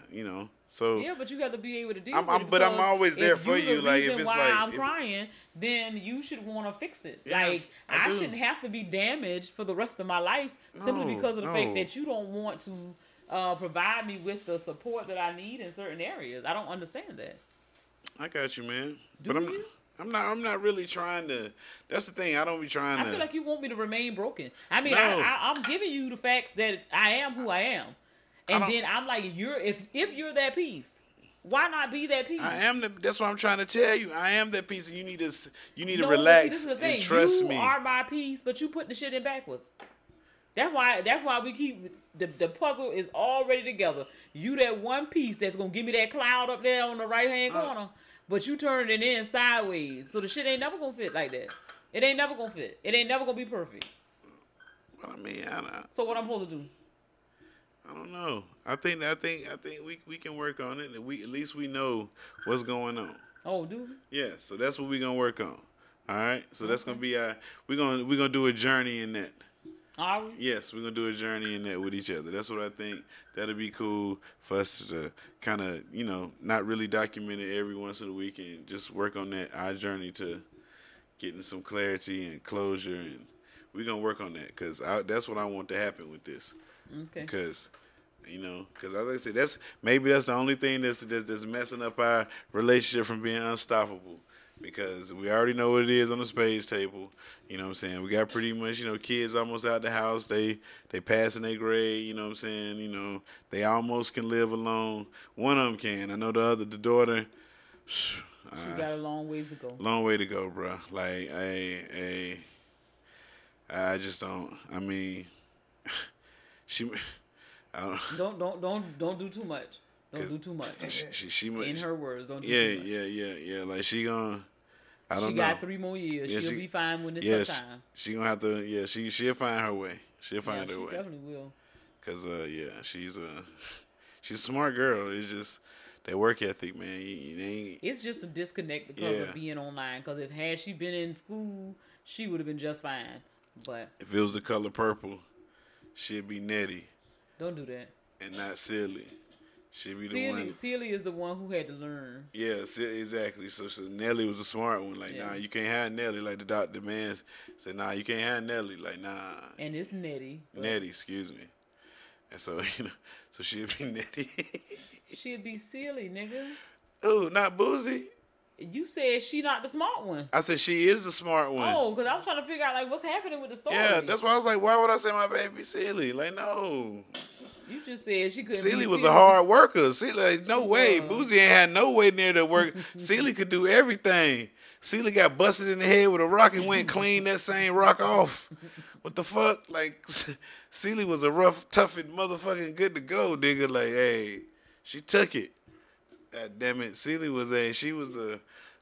So yeah, but you got to be able to deal with it. But I'm always there for you. Like, if it's why like I'm crying, then you should want to fix it. Yes, like I do. shouldn't have to be damaged for the rest of my life simply because of the fact that you don't want to provide me with the support that I need in certain areas. I don't understand that. I got you, man. Do but you? I'm not really trying to. That's the thing. I don't be trying to. I feel like you want me to remain broken. I mean, No. I'm giving you the facts that I am who I am, and then I'm like, if you're that piece, why not be that piece? I am that's what I'm trying to tell you. I am that piece, and you need to No, but relax see, this is the thing. and trust you me. You are my piece, but you put the shit in backwards. That's why we keep the puzzle is already together. You that one piece that's gonna give me that cloud up there on the right hand corner, but you turn it in sideways, so the shit ain't never gonna fit like that. It ain't never gonna fit. It ain't never gonna be perfect. Well, I mean, So what I'm supposed to do? I don't know. I think we can work on it. At least we know what's going on. Oh, do we? Yeah. So that's what we're gonna work on. All right. So that's gonna be we're gonna do a journey in that. Are we? Yes, we're gonna do a journey in that with each other. That's what I think. That'll be cool for us to kind of, not really document it every once in a week and just work on that our journey to getting some clarity and closure, and we're gonna work on that because that's what I want to happen with this. Okay. Because as I said, that's the only thing that's messing up our relationship from being unstoppable. Because we already know what it is on the spades table. You know what I'm saying? We got pretty much, kids almost out the house. They passing their grade, you know what I'm saying? They almost can live alone. One of them can. I know the daughter, she got a long ways to go. Long way to go, bro. Like, I just don't, I mean, Don't do too much. Don't do too much. She in her words, don't do too much. Yeah. Like, she gonna, I don't know. She got 3 more years. Yeah, she'll be fine when it's her time. She gonna have to. Yeah, she'll find her way. She'll find her way. She definitely will. Cause she's a smart girl. It's just that work ethic, man. It's just a disconnect because of being online. Because had she been in school, she would have been just fine. But if it was the color purple, she'd be netty. Don't do that. And not silly. She'd be the one. Celie is the one who had to learn. Yeah, exactly. So Nelly was a smart one. Like, nah, you can't have Nelly. Like the man said, nah, you can't have Nelly. Like, nah. And it's Nettie. Nettie, excuse me. And so, so she'd be Nettie. She'd be silly, nigga. Oh, not Boozy. You said she not the smart one. I said she is the smart one. Oh, because I was trying to figure out, like, what's happening with the story. Yeah, that's why I was like, why would I say my baby silly? Like, no. You just said she couldn't. Celie was a hard worker. Celie, like, no way. Boozy ain't had no way near to work. Celie could do everything. Celie got busted in the head with a rock and went clean that same rock off. What the fuck? Like, Celie was a rough, tough and motherfucking good to go, nigga. Like, hey, she took it. God damn it. Celie was a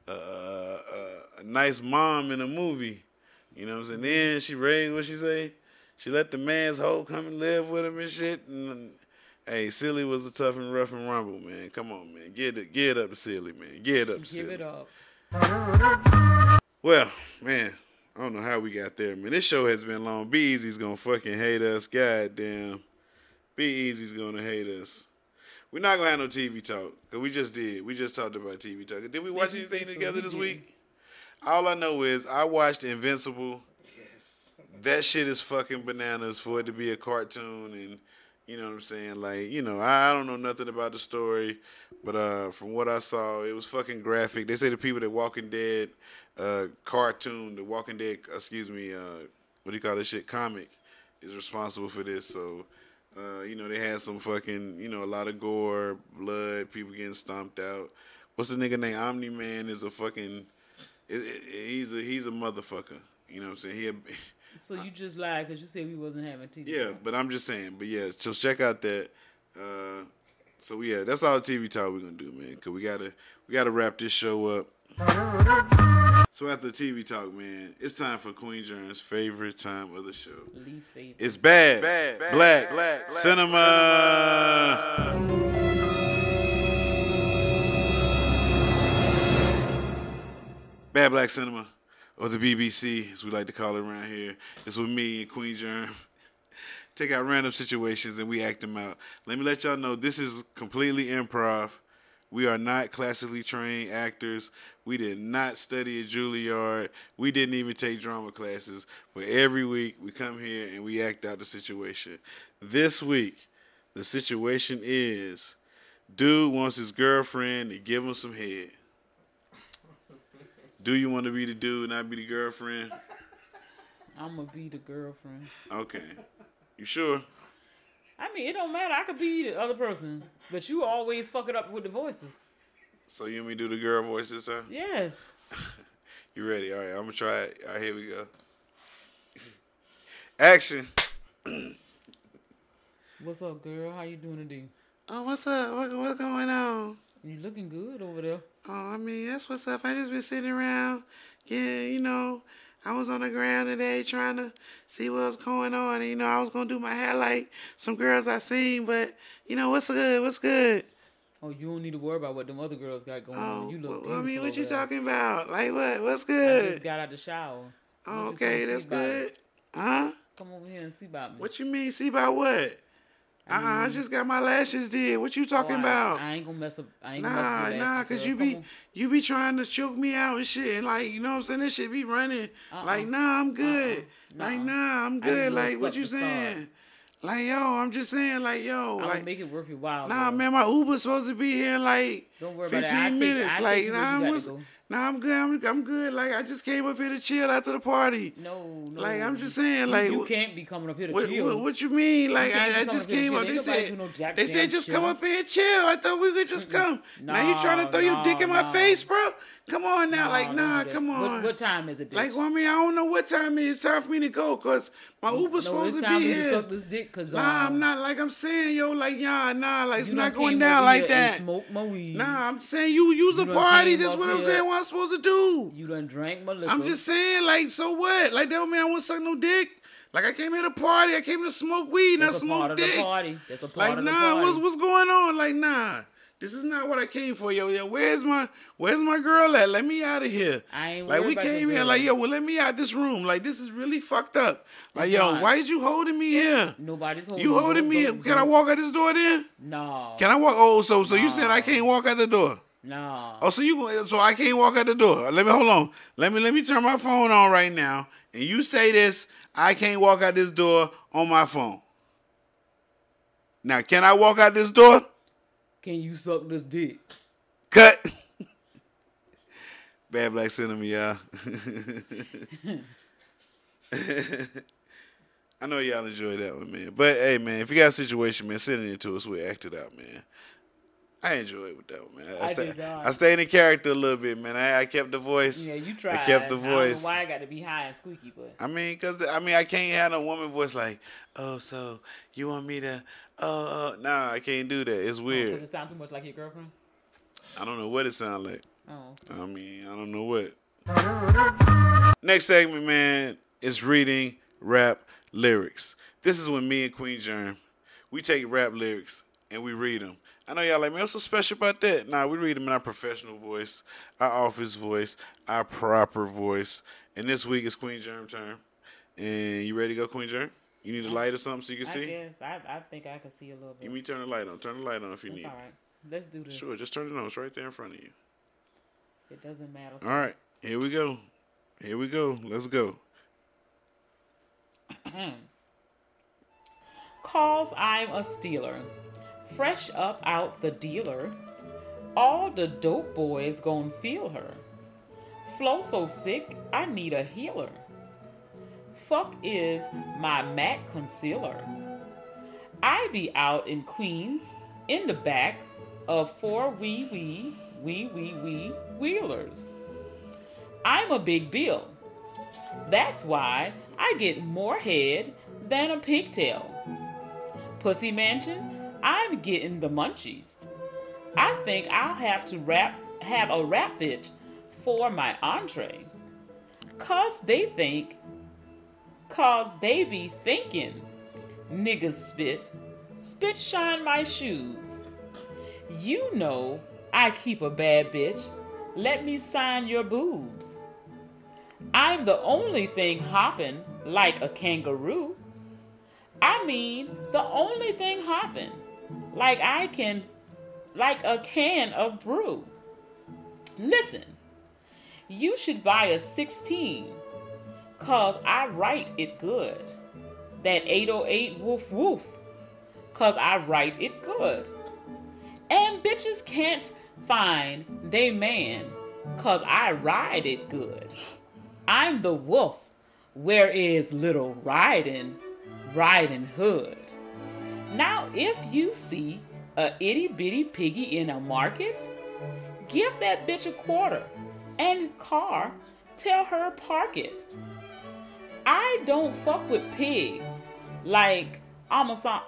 nice mom in a movie. You know what I'm saying? Then she raised, what she say? She let the man's hoe come and live with him and shit. And, hey, Celie was a tough and rough and rumble, man. Come on, man. Get it up to Celie, man. Get it up to Celie. Give it up. Well, man, I don't know how we got there, man. This show has been long. Be Easy's gonna fucking hate us. Goddamn. Be Easy's gonna hate us. We're not gonna have no TV talk, because we just did. We just talked about TV talk. Did we watch anything together this week? All I know is I watched Invincible. Yes. That shit is fucking bananas for it to be a cartoon, and you know what I'm saying? Like, you know, I don't know nothing about the story, but from what I saw, it was fucking graphic. They say the people that Walking Dead cartoon, the Walking Dead, what do you call this shit, comic, is responsible for this. So, you know, they had some fucking, you know, a lot of gore, blood, people getting stomped out. What's the nigga name? Omni-Man is a fucking, he's a motherfucker. You know what I'm saying? So you just lied because you said we wasn't having TV. Yeah, talk. but I'm just saying. But yeah, so check out that. So yeah, that's all the TV talk we're gonna do, man. Cause we gotta wrap this show up. So after the TV talk, man, it's time for Queen Germ's favorite time of the show. Least favorite. It's bad, black cinema. Bad Black Cinema, or the BBC, as we like to call it around here. It's with me and Queen Germ. Take out random situations and we act them out. Let me let y'all know this is completely improv. We are not classically trained actors. We did not study at Juilliard. We didn't even take drama classes. But every week we come here and we act out the situation. This week, the situation is dude wants his girlfriend to give him some head. Do you want to be the dude, not be the girlfriend? I'm going to be the girlfriend. Okay. You sure? I mean, it don't matter. I could be the other person. But you always fuck it up with the voices. So you want me to do the girl voice this time? Yes. You ready? All right, I'm going to try it. All right, here we go. Action. What's up, girl? How you doing today? Oh, what's up? What's going on? You looking good over there. Oh, I mean, that's what's up. I just been sitting around. Yeah, you know, I was on the ground today trying to see what was going on. And, you know, I was going to do my hair like some girls I seen, but, you know, what's good? What's good? Oh, you don't need to worry about what them other girls got going on. You look beautiful. I mean, what you over there. talking about? Like what? What's I good? just got out the shower. Oh, I just okay, wanna that's see about good. it. Huh? Come over here and see about me. What you mean, see about what? I just got my lashes did. What you talking about? I ain't gonna mess up. I ain't gonna mess up your Nah, lashes, cause girl. you be trying to choke me out and shit, and like, you know what I'm saying? This shit be running. Like, nah, I'm good. Like, nah, I'm good. Like, what you saying? Like, yo, I'm just saying, like, yo, I'm like, gonna make it worth your while. nah, girl. man, my Uber's supposed to be here in like Don't worry about it. 15 minutes. Like, nah, I'm good. I'm good. Like, I just came up here to chill after the party. No. Like, I'm just saying, like, you can't be coming up here to chill. What you mean? Like, I just came up. They said just come up here and chill. I thought we could just come. Now you trying to throw your dick in my face, bro? Come on now. Like, nah, come on. What time is it, bitch? Like, well, I mean, I don't know what time it is. It's time for me to go, because my Uber's supposed to be here. To suck this dick, cause, nah, I'm not. Like I'm saying, yo, like, like, it's not going came down over like here that. and smoke my weed. Nah, I'm saying you use a done party. came That's up what I'm here. saying. What I'm supposed to do? You done drank my liquor. I'm just saying, like, so what? Like, that don't mean I want to suck no dick. Like, I came here to party. I came to smoke weed, not smoke dick. That's a part of the party. That's a part Like, of the nah, party. what's going on? Like, nah. This is not what I came for, yo. Where's my girl at? Let me out of here. I ain't like, worried we about came your here, girl. like, yo, well, let me out this room. Like, this is really fucked up. Like, It's yo, not. why is you holding me here? Nobody's holding You holding me here? Can I walk out this door then? No. Can I walk? Oh, so you said I can't walk out the door? No. Oh, so I can't walk out the door. Hold on. Let me turn my phone on right now. And you say this, I can't walk out this door on my phone. Now, can I walk out this door? Can you suck this dick? Cut. Bad Black Cinema, y'all. I know y'all enjoyed that one, man. But, hey, man, if you got a situation, man, send it into us. We'll act it out, man. I enjoyed it with that one, man. I did not. I stayed in character a little bit, man. I kept the voice. Yeah, you tried. I kept the I don't know voice. why I got to be high and squeaky, but I mean, I can't have no woman voice like, oh, so you want me to, nah, I can't do that. It's weird. Does it sound too much like your girlfriend? I don't know what it sounds like. Oh. I mean, I don't know what. Next segment, man, is reading rap lyrics. This is when me and Queen Germ, we take rap lyrics and we read them. I know y'all like, man, what's so special about that? Nah, we read them in our professional voice, our office voice, our proper voice. And this week is Queen Germ turn. And you ready to go, Queen Germ? You need a light or something so you can see? I guess. I think I can see a little bit. Give me turn the light on. Turn the light on if you need. All right. Let's do this. Sure, just turn it on. It's right there in front of you. It doesn't matter. All right. Here we go. Here we go. Let's go. 'Cause I'm a stealer. Fresh up out the dealer. All the dope boys gon' feel her. Flow so sick, I need a healer. Fuck is my MAC concealer. I be out in Queens, in the back of 4 wee wheelers. I'm a big bill. That's why I get more head than a pigtail. Pussy Mansion, I'm getting the munchies. I think I'll have to have a rap bitch for my entree. Cause they be thinking, niggas spit shine my shoes. You know I keep a bad bitch, let me sign your boobs. I'm the only thing hopping like a kangaroo. I mean, the only thing hopping like a can of brew. Listen, you should buy a 16, 'cause I write it good. That 808 woof woof, 'cause I write it good. And bitches can't find they man, 'cause I ride it good. I'm the wolf, where is little riding hood. Now if you see a itty bitty piggy in a market, give that bitch a quarter and car, tell her park it. I don't fuck with pigs like assalamu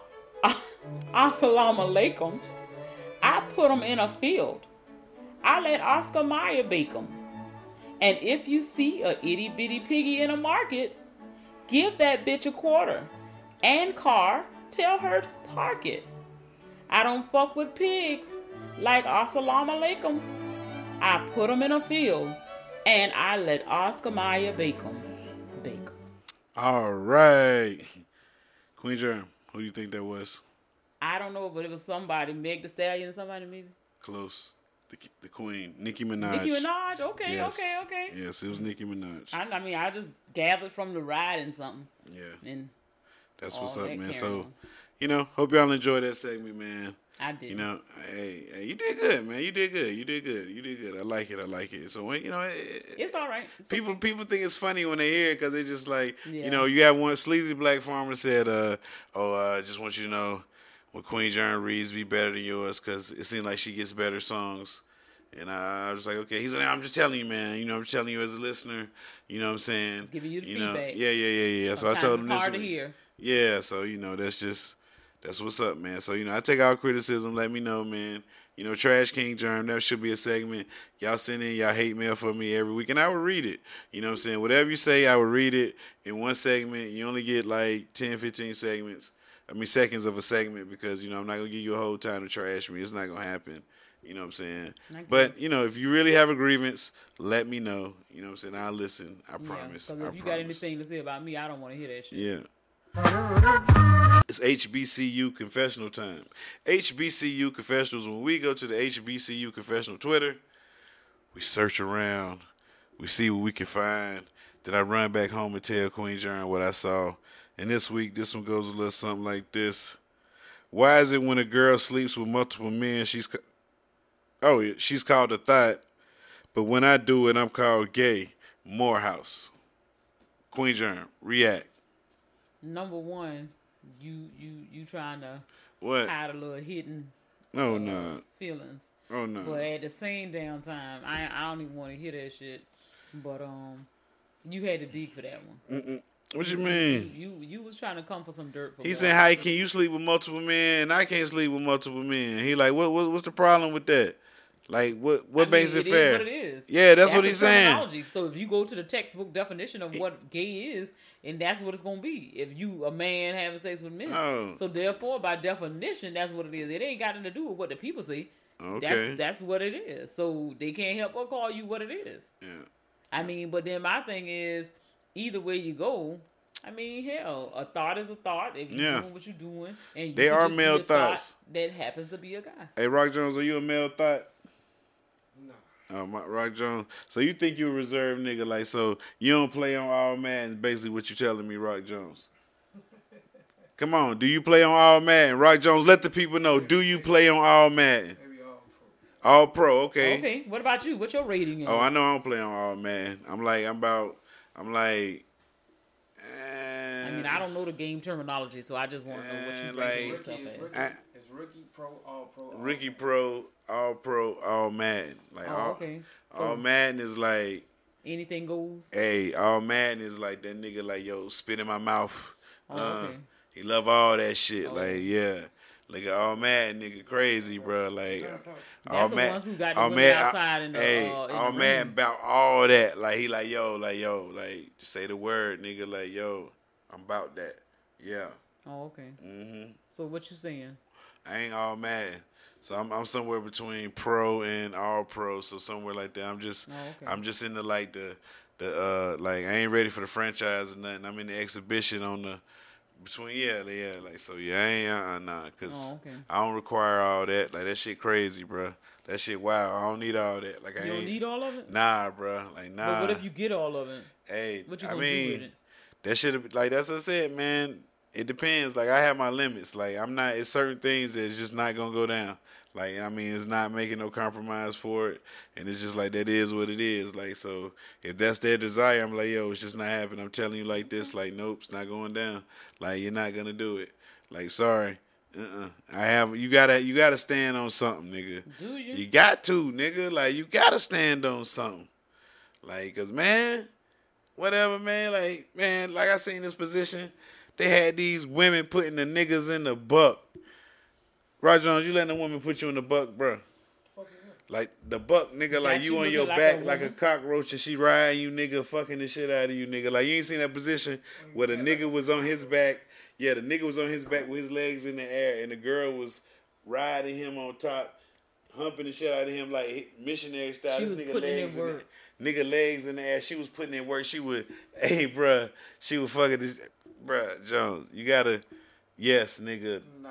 alaikum. I put them in a field. I let Oscar Mayer bake them. And if you see a itty bitty piggy in a market, give that bitch a quarter and car, tell her to park it. I don't fuck with pigs like assalamu alaikum. I put them in a field and I let Oscar Mayer bake them. All right. Queen Germ, who do you think that was? I don't know, but it was somebody. Meg Thee Stallion or somebody maybe? Close. The Queen. Nicki Minaj. Nicki Minaj? Okay, yes. okay. Yes, it was Nicki Minaj. I mean, I just gathered from the ride and something. Yeah. And that's what's up, man. So, hope y'all enjoyed that segment, man. I did. Hey, you did good, man. You did good. I like it. So, it's all right. People think it's funny when they hear it because they just like, yeah. You have one sleazy black farmer said, just want you to know when Queen Germ reads be better than yours because it seems like she gets better songs. And I was like, okay. He's like, I'm just telling you, man. I'm just telling you as a listener. You know what I'm saying? Giving you the feedback. Yeah. Sometimes so I told him it's this hard to hear. Yeah, so, that's what's up, man. So, I take all criticism. Let me know, man. Trash King Germ, that should be a segment. Y'all send in y'all hate mail for me every week, and I will read it. You know what I'm saying? Whatever you say, I will read it in one segment. You only get like 10, 15 seconds of a segment because, I'm not going to give you a whole time to trash me. It's not going to happen. You know what I'm saying? But, if you really have a grievance, let me know. You know what I'm saying? I'll listen. I promise. Because if you got anything to say about me, I don't want to hear that shit. Yeah. It's HBCU confessional time. HBCU confessionals. When we go to the HBCU confessional Twitter, we search around. We see what we can find. Then I run back home and tell Queen Germ what I saw. And this week, this one goes a little something like this. Why is it when a girl sleeps with multiple men, she's called a thought, but when I do it, I'm called gay? Morehouse. Queen Germ, react. Number one, you trying to what? hide a little hidden feelings. Oh no. But at the same damn time, I don't even want to hear that shit. But you had to dig for that one. What you mean? You was trying to come for some dirt. He said, "How can you sleep with multiple men and I can't sleep with multiple men?" He like, what's the problem with that? Like, what makes it fair? Is what it is. Yeah, that's what he's saying. So if you go to the textbook definition of what gay is, and that's what it's gonna be. If you a man having sex with men, so therefore by definition, that's what it is. It ain't got nothing to do with what the people say. Okay, that's what it is. So they can't help but call you what it is. Yeah. I mean, but then my thing is, either way you go, I mean, hell, a thought is a thought. If you're doing what you're doing, and they are male thoughts. That happens to be a guy. Hey, Rock Jones, are you a male thought? No. Rock Jones. So you think you're a reserved nigga? Like, so you don't play on All Madden? Basically, what you telling me, Rock Jones? Come on, do you play on All Madden? Rock Jones, let the people know. Do you play on All Madden? Maybe All Pro, okay. Okay, what about you? What's your rating? Oh, I know I don't play on All Madden. I'm like. I mean, I don't know the game terminology, so I just want to know what you ranking yourself at. It's Rookie Pro, All Pro. Rookie Pro, All Pro, All Madden. Like, okay. All Madden is like anything goes. Hey, All Madden is like that nigga. Like, yo, spit in my mouth. Okay. He love all that shit. Like, yeah. Like, All Madden nigga crazy, bro. Like, All Madden. Ones who got the women outside in the All Madden about all that. Like, he like, yo, just say the word, nigga. Like, yo, I'm about that. Yeah. Oh, okay. Mm-hmm. So what you saying? I ain't All Madden. So I'm somewhere between pro and all pro. So somewhere like that. I'm just in the like the like I ain't ready for the franchise or nothing. I'm in the exhibition on the between like so I ain't cause I don't require all that. Like, that shit crazy, bro. That shit wild. I don't need all that. Like, you don't need all of it? Nah, bro. Like, nah. But what if you get all of it? Hey, what you gonna do with it? That shit, like, that's what I said, man. It depends. Like, I have my limits. Like, it's certain things that's just not gonna go down. Like, I mean, it's not making no compromise for it. And it's just like, that is what it is. Like, so if that's their desire, I'm like, yo, it's just not happening. I'm telling you like this. Like, nope, it's not going down. Like, you're not gonna do it. Like, sorry. You gotta stand on something, nigga. Do you? You got to, nigga. Like, you gotta stand on something. Like, cause, man, whatever, man. Like, man, like, I seen this position. They had these women putting the niggas in the buck. Roger Jones, you letting a woman put you in the buck, bro? Like, the buck, nigga, like you on your back like a cockroach and she riding you, nigga, fucking the shit out of you, nigga. Like, you ain't seen that position where the nigga was on his back. Yeah, the nigga was on his back with his legs in the air and the girl was riding him on top, humping the shit out of him like missionary style. This nigga legs in the air. She was putting in work. She would, hey, bruh, she was fucking this, bruh, Jones. You gotta, yes, nigga. Nah.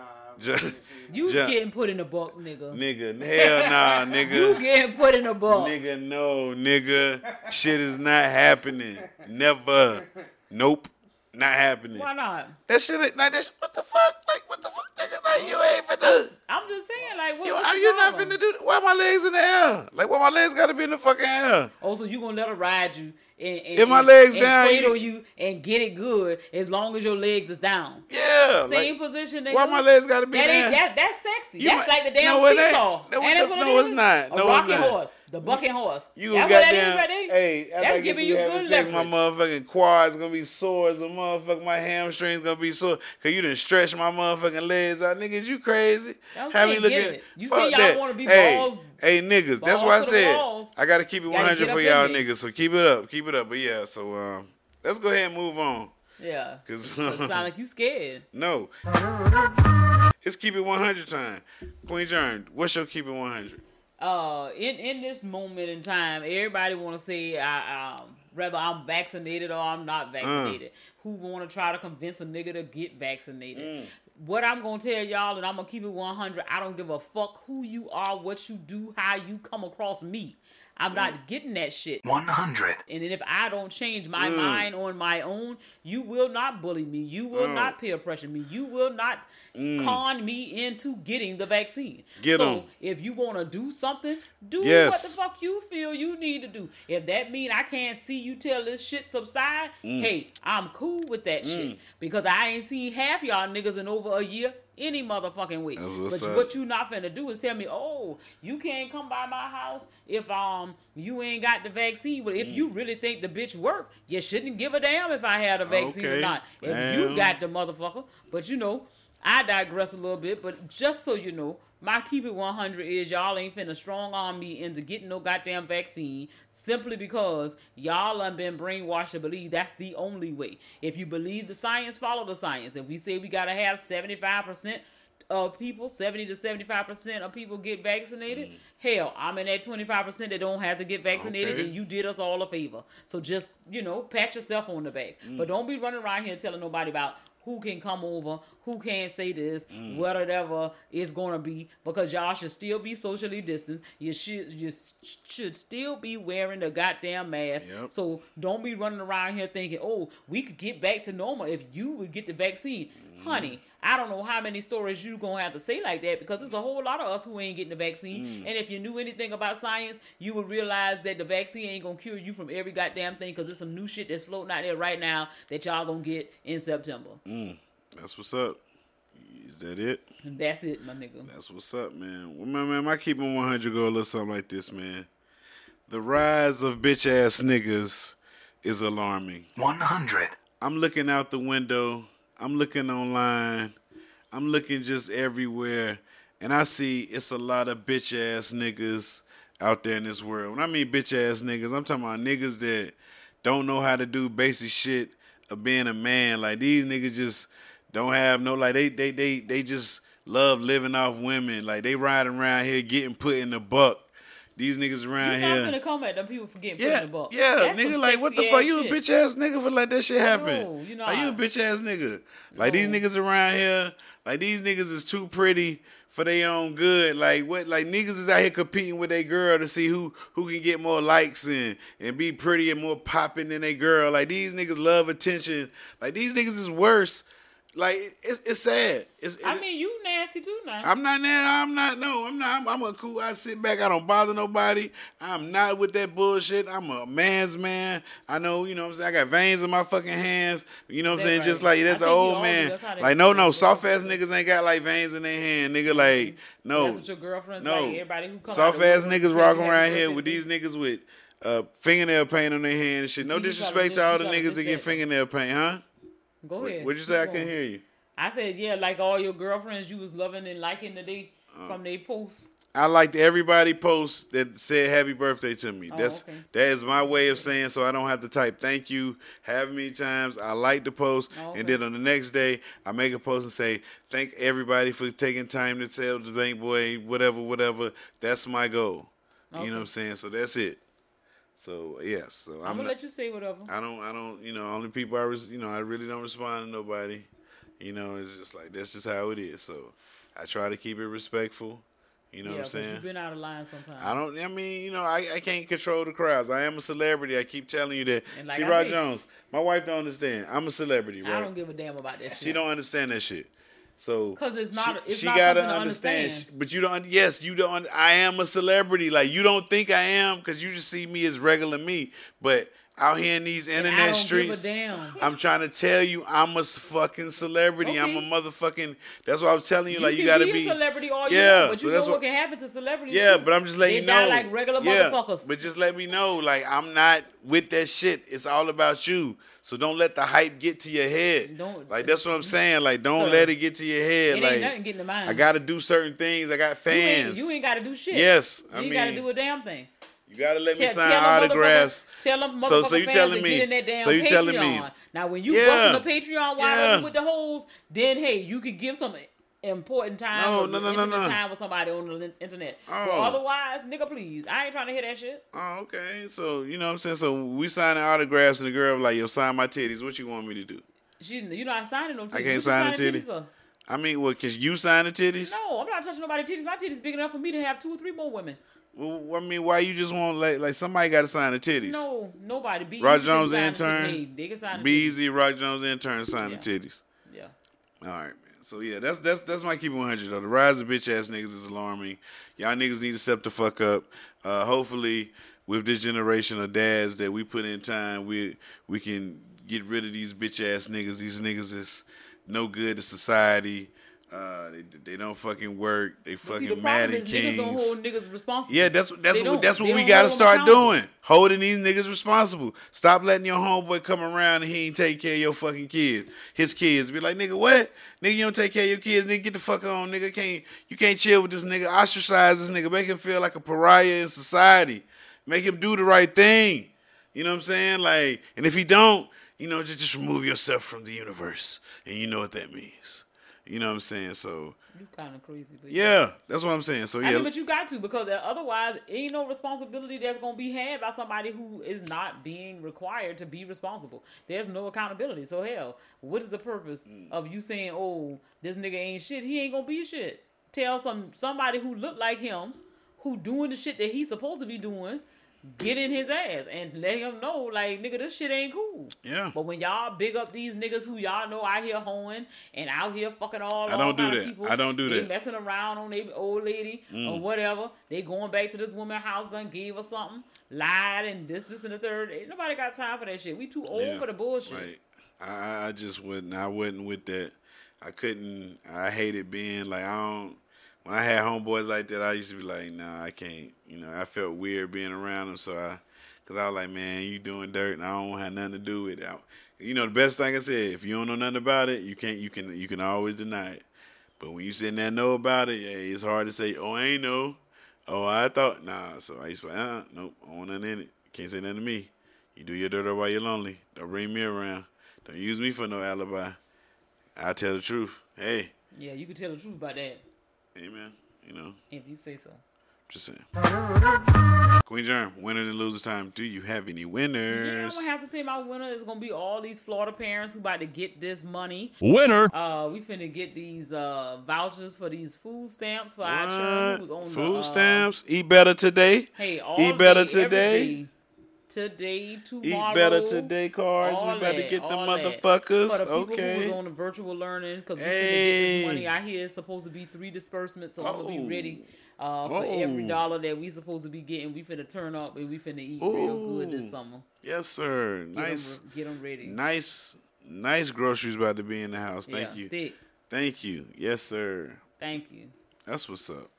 You getting put in a buck, nigga. Nigga, hell nah, nigga. You getting put in a buck. Nigga, no, nigga. Shit is not happening. Never. Nope. Not happening. Why not? That shit ain't like that. What the fuck? Like, what the fuck, nigga? Like, you ain't finna. I'm just saying, like, what? You not finna do? Why my legs in the air? Like, why my legs gotta be in the fucking air? Oh, so you gonna let her ride you and if my legs down, cradle you and get it good as long as your legs is down. Yeah, same position. Nigga. Why my legs gotta be down? That's sexy. That's like the damn seesaw. It's not. A rocking horse, the bucking horse. You goddamn. Hey, that's giving you good leverage. My motherfucking quads gonna be sore as a motherfucker. My hamstrings gonna be sore because you didn't stretch my motherfucking legs out. Niggas, you crazy? Have me looking. You see, y'all want to be balls. Hey, niggas, that's why I said I gotta keep it 100 for y'all niggas. So keep it up. But yeah, so let's go ahead and move on. Yeah, because it sound like you scared. No, it's keep it 100 time. Queen Jern, what's your keep it 100? In this moment in time, everybody want to say whether I'm vaccinated or I'm not vaccinated. Who want to try to convince a nigga to get vaccinated? What I'm going to tell y'all, and I'm going to keep it 100, I don't give a fuck who you are, what you do, how you come across me. I'm not getting that shit. 100. And then if I don't change my mind on my own, you will not bully me. You will not peer pressure me. You will not con me into getting the vaccine. So if you want to do something, do what the fuck you feel you need to do. If that mean I can't see you till this shit subside, hey, I'm cool with that shit. Because I ain't seen half y'all niggas in over a year any motherfucking way. That's what's But up. what you not finna do is tell me, oh, you can't come by my house if you ain't got the vaccine. But if you really think the bitch worked, you shouldn't give a damn if I had a vaccine or Okay. not. If Damn. you got the motherfucker. But you know, I digress a little bit. But just so you know, my keep it 100 is y'all ain't finna strong arm me into getting no goddamn vaccine simply because y'all done been brainwashed to believe that's the only way. If you believe the science, follow the science. If we say we gotta have 75% of people, 70 to 75% of people get vaccinated, hell, I'm in that 25% that don't have to get vaccinated, Okay. and you did us all a favor. So just, pat yourself on the back. But don't be running around here telling nobody about who can come over, who can't say this, whatever it's gonna be, because y'all should still be socially distanced. You should still be wearing the goddamn mask. Yep. So don't be running around here thinking, oh, we could get back to normal if you would get the vaccine. Honey, I don't know how many stories you gonna have to say like that, because there's a whole lot of us who ain't getting the vaccine. And if you knew anything about science, you would realize that the vaccine ain't gonna cure you from every goddamn thing, because there's some new shit that's floating out there right now that y'all gonna get in September. That's what's up. Is that it? And that's it, my nigga. That's what's up, man. Well, man, my keep on 100 go a little something like this, man. The rise of bitch ass niggas is alarming. 100. I'm looking out the window. I'm looking online. I'm looking just everywhere. And I see it's a lot of bitch ass niggas out there in this world. When I mean bitch ass niggas, I'm talking about niggas that don't know how to do basic shit of being a man. Like, these niggas just don't have no, like, they just love living off women. Like, they riding around here getting put in the buck. These niggas around You're here. not gonna come at them people for getting put Yeah, in the buck. yeah, That's nigga, some like, what the sexy fuck? ass You a shit. bitch ass nigga for let that shit happen. No, you Like, you a not. bitch ass nigga. Like, these niggas around here, like, these niggas is too pretty for their own good. Like, what? Like, niggas is out here competing with their girl to see who can get more likes and be pretty and more popping than their girl. Like, these niggas love attention. Like, these niggas is worse. Like, it's sad. I mean, you nasty too now. I'm not now. I'm not. No, I'm not. I'm a cool. I sit back. I don't bother nobody. I'm not with that bullshit. I'm a man's man. I know. You know what I'm saying? I got veins in my fucking hands. You know what I'm saying? That's Just right. like that's I an think old you all do. man. That's how they Like, do no, it. soft ass niggas ain't got like veins in their hand, nigga. Like, no. That's what your girlfriend's No. like. Everybody who comes Soft ass out niggas walking around here with these niggas with fingernail paint on their hand and shit. No See, you disrespect to tryna all the miss- you tryna niggas that miss get that. fingernail paint, huh? Go ahead. What'd you say? I Keep couldn't going. hear you. I said, yeah, like all your girlfriends you was loving and liking today from their posts. I liked everybody post that said happy birthday to me. Oh, That okay. is my way of saying, so I don't have to type thank you however many times. I like the post, Oh, okay. and then on the next day I make a post and say thank everybody for taking time to tell the bank boy whatever. That's my goal. You Okay. know what I'm saying? So that's it. So yes, so I'm I'm gonna not, let you say whatever. I don't. You know, only people I really don't respond to nobody. You know, it's just like that's just how it is. So I try to keep it respectful. You know Yeah, what I'm 'cause saying? you've been out of line sometimes. I mean, you know, I can't control the crowds. I am a celebrity. I keep telling you that. And like See, I Rod said- Jones, my wife don't understand. I'm a celebrity, right? I don't give a damn about that shit. She don't understand that shit. So 'Cause it's not- it's she not gotta something to understand. understand. But you don't. Yes, you don't. I am a celebrity. Like, you don't think I am because you just see me as regular me. But out here in these And internet I don't streets, give a damn. I'm trying to tell you, I'm a fucking celebrity. I'm a Okay. motherfucking. That's what I was telling you. Like, you can gotta be be a celebrity all you Yeah, want, but so you that's know what can happen to celebrities. Yeah, too. but I'm just letting they you die know. like regular Yeah, motherfuckers. but just let me know, like, I'm not with that shit. It's all about you. So don't let the hype get to your head. Like, that's what I'm saying. Like, don't Sir, let it get to your head. it like, ain't nothing getting to mine. I gotta do certain things. I got fans. You ain't got to do shit. Yes, you I ain't got to mean, do a damn thing. You gotta let me Tell sign them autographs. Tell them So motherfucking you fans telling to me? get in that damn So you Patreon. telling me? Now, when you Yeah. busting the Patreon wide Yeah. open with the hoes, then hey, you can give some important time No, or no, intimate no. time with somebody on the internet. But Oh. otherwise, nigga, please, I ain't trying to hear that shit. Oh, okay. So you know what I'm saying. So we signing autographs, and the girl like, "Yo, sign my titties." What you want me to do? You're not signing no titties. I can't What you sign the signing titties. for? I mean, what? Cause you sign the titties? No, I'm not touching nobody's titties. My titties big enough for me to have 2 or 3 more women. Well, I mean, why you just want like somebody got to sign the titties? No, nobody. B Rock Easy Jones can sign the intern. titties. Hey, they can sign the Be titties. Easy, Rock Jones intern, sign Yeah. the titties. Yeah. All right, man. So yeah, that's my keep 100 though. The rise of bitch ass niggas is alarming. Y'all niggas need to step the fuck up. Hopefully, with this generation of dads that we put in time, we can get rid of these bitch ass niggas. These niggas is no good to society. They don't fucking work. They But see, fucking the problem Madden is niggas don't Kings. hold niggas responsible. Yeah, that's They what don't we hold gotta them start accountable. doing. Holding these niggas responsible. Stop letting your homeboy come around and he ain't take care of your fucking kids. His kids be like, nigga, what? Nigga, you don't take care of your kids. Nigga, get the fuck on. Nigga, you can't chill with this nigga. Ostracize this nigga. Make him feel like a pariah in society. Make him do the right thing. You know what I'm saying? Like, and if he don't, you know, just remove yourself from the universe, and you know what that means. You know what I'm saying? So. You kind of crazy. But Yeah, that's what I'm saying. So yeah, I mean, but you got to, because otherwise, ain't no responsibility that's gonna be had by somebody who is not being required to be responsible. There's no accountability. So hell, what is the purpose of you saying, "Oh, this nigga ain't shit"? He ain't gonna be shit. Tell somebody who look like him, who doing the shit that he's supposed to be doing, get in his ass and let him know, like, nigga, this shit ain't cool. Yeah. But when y'all big up these niggas who y'all know out here hoeing and out here fucking all I don't do kind of that. people, I don't do they that. messing around on their old lady or whatever. They going back to this woman's house, done gave her something, lied and this and the third. Ain't nobody got time for that shit. We too old for the bullshit. Right. I just wouldn't. I wasn't with that. I couldn't. I hated being like, I don't. When I had homeboys like that, I used to be like, nah, I can't. You know, I felt weird being around them, because I was like, man, you doing dirt, and I don't have nothing to do with it. You know, the best thing I said, if you don't know nothing about it, you can always deny it. But when you sitting there and know about it, yeah, it's hard to say, oh, I ain't know. Oh, I thought, nah. So I used to be like, nope, I don't want nothing in it. Can't say nothing to me. You do your dirt while you're lonely. Don't bring me around. Don't use me for no alibi. I tell the truth. Hey. Yeah, you can tell the truth about that. Amen. You know. If you say so. Just saying. Queen Germ, winners and losers time. Do you have any winners? Yeah, I'm gonna have to say my winner is gonna be all these Florida parents who about to get this money. Winner. We finna get these vouchers for these food stamps for our children who's on food stamps. Eat better today. Hey, eat better day, today. Today, tomorrow. Eat better today cards. We about to get the motherfuckers. For the people okay. who was on the virtual learning, because we finna get this money. I hear it's supposed to be 3 disbursements, so I'm gonna be ready. For every dollar that we supposed to be getting, we finna turn up and we finna eat real good this summer. Yes, sir. Get them ready. Nice groceries about to be in the house. Thank you. Thick. Thank you. Yes, sir. Thank you. That's what's up.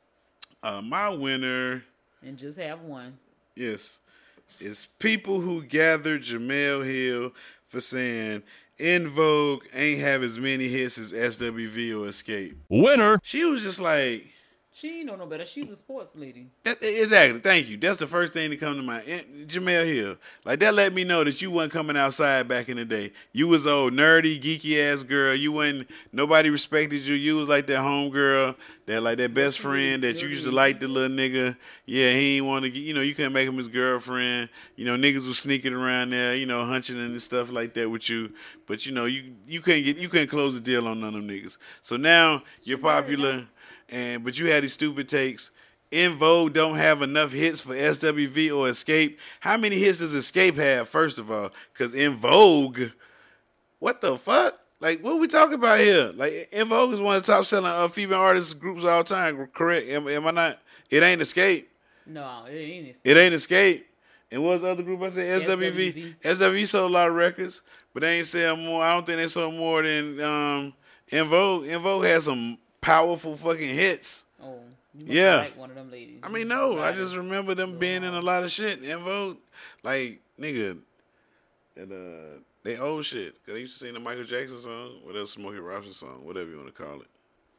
My winner. And just have one. Yes. It's people who gathered Jemele Hill for saying In Vogue ain't have as many hits as SWV or Escape. Winner. She was just like... She ain't know no better. She's a sports lady. Exactly. Thank you. That's the first thing to come to mind. Jemele Hill. Like, that let me know that you wasn't coming outside back in the day. You was old, nerdy, geeky-ass girl. You wasn't... Nobody respected you. You was like that homegirl, that best friend that you used to like the little nigga. Yeah, he ain't want to get... You know, you couldn't make him his girlfriend. You know, niggas was sneaking around there, you know, hunching and stuff like that with you. But, you know, you couldn't close the deal on none of them niggas. So now you're popular... But you had these stupid takes. In Vogue don't have enough hits for SWV or Escape. How many hits does Escape have, first of all? Because In Vogue, what the fuck? Like, what we talking about here? Like, In Vogue is one of the top selling female artist groups all time, correct? Am I not? It ain't Escape. No, it ain't Escape. It ain't Escape. And what's the other group I said? SWV. SWV sold a lot of records, but they ain't sell more. I don't think they sold more than In Vogue. In Vogue has some powerful fucking hits. Oh, you must like one of them ladies. I mean, no, I just remember them being in a lot of shit. In Vogue, like, nigga, they old shit. Cause they used to sing the Michael Jackson song, whatever, Smokey Robinson song, whatever you want to call it.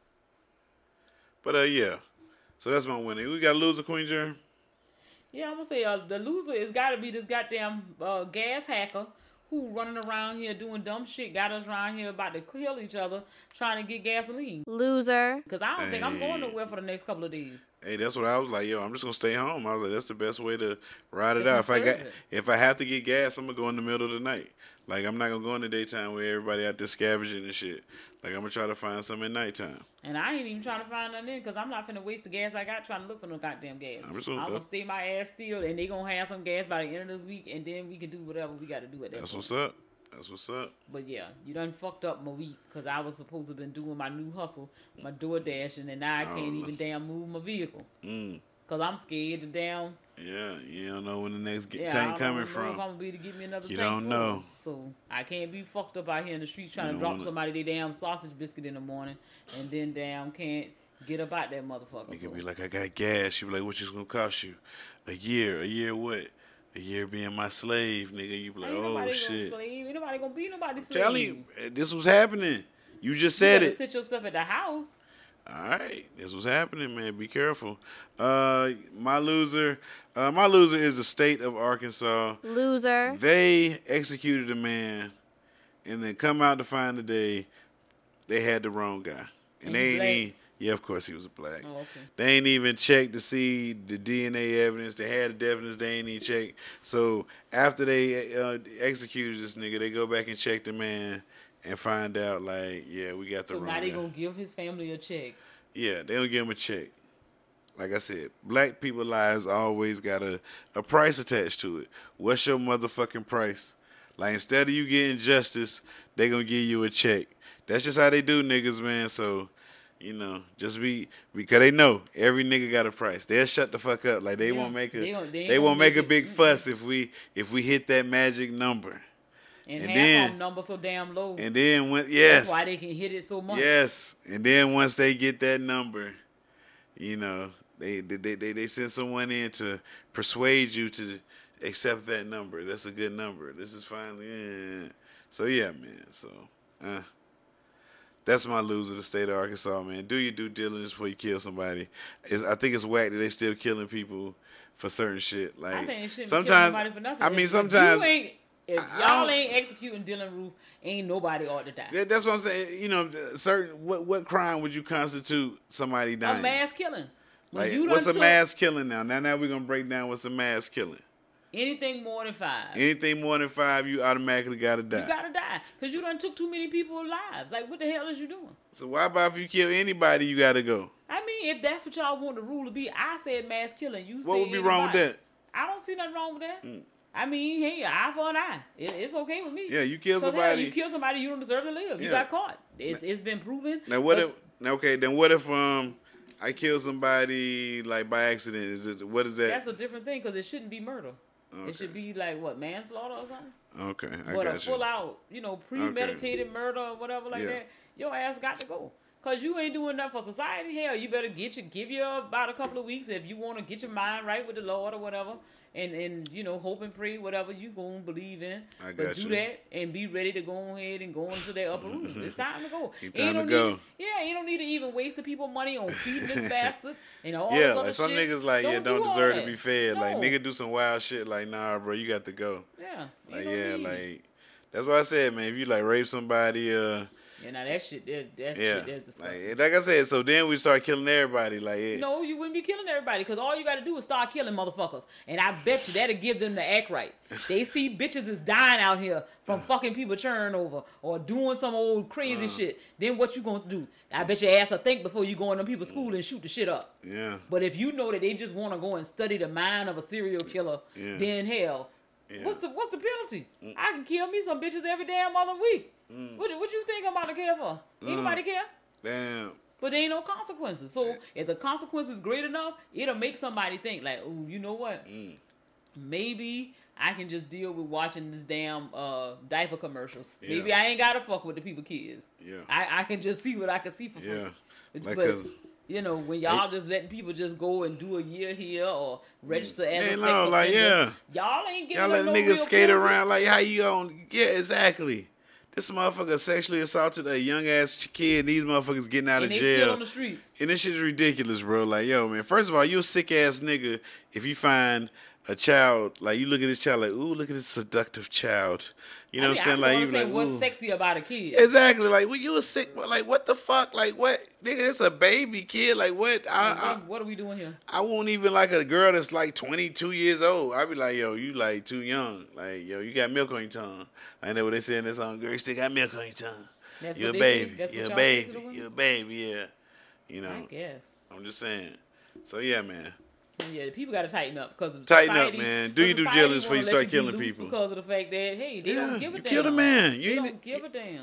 But yeah, so that's my winning. We got a loser, Queen Germ. Yeah, I'm gonna say the loser has got to be this goddamn gas hacker who running around here doing dumb shit, got us around here about to kill each other, trying to get gasoline. Loser. Because I don't think I'm going nowhere for the next couple of days. Hey, that's what I was like. Yo, I'm just gonna stay home. I was like, that's the best way to ride it out. If I have to get gas, I'm gonna go in the middle of the night. Like, I'm not gonna go in the daytime where everybody out there scavenging and shit. Like, I'm gonna try to find some at nighttime. And I ain't even trying to find nothing in because I'm not finna waste the gas I got trying to look for no goddamn gas. I'm gonna stay my ass still, and they gonna have some gas by the end of this week, and then we can do whatever we got to do at that point. That's what's up. That's what's up. But yeah, you done fucked up my week because I was supposed to have been doing my new hustle, my DoorDash, and now I can't even damn move my vehicle. Because I'm scared to damn. Yeah, you don't know when the next Yeah, tank I coming don't know from. if I'm going to be to get me another You tank don't full. know. So I can't be fucked up out here in the streets trying You to don't drop wanna- somebody their damn sausage biscuit in the morning and then damn can't get up out that motherfucker. Nigga be like, I got gas. You be like, what you gonna cost you? A year. A year what? A year being my slave, nigga. You be like, Ain't oh nobody shit. Gonna slave. Ain't nobody gonna be nobody's slave. Tell you, this was happening. You just You said better it. sit yourself at the house. All right, this was happening, man. Be careful. My loser is the state of Arkansas. Loser. They executed a man, and then come out to find the day they had the wrong guy, and they ain't even. Yeah, of course he was a black. Oh, okay. They ain't even checked to see the DNA evidence. They had the evidence. They ain't even checked. So after they executed this nigga, they go back and check the man and find out like, yeah, we got the wrong So now they guy. gonna give his family a check. Yeah, they don't give him a check. Like I said, black people lives always got a price attached to it. What's your motherfucking price? Like instead of you getting justice, they gonna give you a check. That's just how they do niggas, man. So. You know, just because they know every nigga got a price. They'll shut the fuck up. Like they won't make they won't make a big fuss if we hit that magic number. And half of them number so damn low. And then that's why they can hit it so much. Yes. And then once they get that number, you know, they send someone in to persuade you to accept that number. That's a good number. This is finally So yeah, man. So that's my loser, the state of Arkansas, man. Do your due diligence before you kill somebody. I think it's whack that they still killing people for certain shit. Like I think it shouldn't sometimes, kill nobody for nothing. I mean, sometimes if y'all ain't executing Dylan Roof, ain't nobody ought to die. That's what I'm saying. You know, certain what crime would you constitute somebody dying? A mass killing. Like, what's a mass killing now? Now we're gonna break down what's a mass killing. Anything more than 5. Anything more than 5, you automatically gotta die. You gotta die. Because you done took too many people's lives. Like, what the hell is you doing? So why about if you kill anybody, you gotta go? I mean, if that's what y'all want the rule to be, I said mass killing. You said what would be wrong with that? I don't see nothing wrong with that. I mean, hey, eye for an eye. It's okay with me. Yeah, you kill somebody. Hell, you kill somebody, you don't deserve to live. You got caught. It's been proven. Now what if? Then what if I kill somebody like by accident? What is that? That's a different thing because it shouldn't be murder. Okay. It should be like what, manslaughter or something. Okay, I but got a full out, premeditated murder or whatever like that. Your ass got to go. Cause you ain't doing nothing for society. Hell, you better give you about a couple of weeks if you want to get your mind right with the Lord or whatever, and hope and pray whatever you gonna believe in. But do that and be ready to go ahead and go into that upper room. It's time to go. You don't need to even waste the people money on feeding this bastard and all this yeah, other like some shit. niggas like don't deserve to be fed. No. Like nigga do some wild shit. Like nah, bro, you got to go. Yeah, like that's what I said, man. If you like rape somebody, now that shit, that's disgusting. Like I said, so then we start killing everybody. Like, no, you wouldn't be killing everybody because all you got to do is start killing motherfuckers, and I bet you that'll give them the act right. They see bitches is dying out here from fucking people churning over or doing some old crazy shit. Then what you gonna do? I bet your ass will think before you go in them people's school and shoot the shit up. Yeah. But if you know that they just want to go and study the mind of a serial killer, then hell. Yeah. What's the penalty? I can kill me some bitches every damn other week. What you think I'm about to care for? Ain't nobody care. Damn. But there ain't no consequences. So if the consequence is great enough, it'll make somebody think like, oh, you know what? Maybe I can just deal with watching this damn diaper commercials. Yeah. Maybe I ain't gotta fuck with the people kids. Yeah. I can just see what I can see for free. Yeah. Like but when y'all just letting people just go and do a year here or register as a sex offender, y'all ain't getting y'all no letting niggas real skate penalty. around like how you on? Yeah, exactly. This motherfucker sexually assaulted a young ass kid. And these motherfuckers getting out of jail. Still on the streets. And this shit is ridiculous, bro. Like, yo, man. First of all, you a sick ass nigga if you find a child, like you look at this child like, ooh, look at this seductive child. You know what I'm saying? Like, you like, what's sexy about a kid? Exactly. Like, well, you a sick, like, what the fuck? Like, what? Nigga, it's a baby kid. Like, what? What are we doing here? I won't even like a girl that's like 22 years old. I'd be like, yo, you like too young. Like, yo, you got milk on your tongue. I know what they say in this song, girl, you still got milk on your tongue. You're a baby. You're a baby. You're a baby, yeah. You know. I guess. I'm just saying. So, yeah, man. Yeah, people got to tighten up because of tighten up, man. Do your due diligence before you start killing people. Because of the fact that they don't give a damn. Kill the man. They don't give a damn.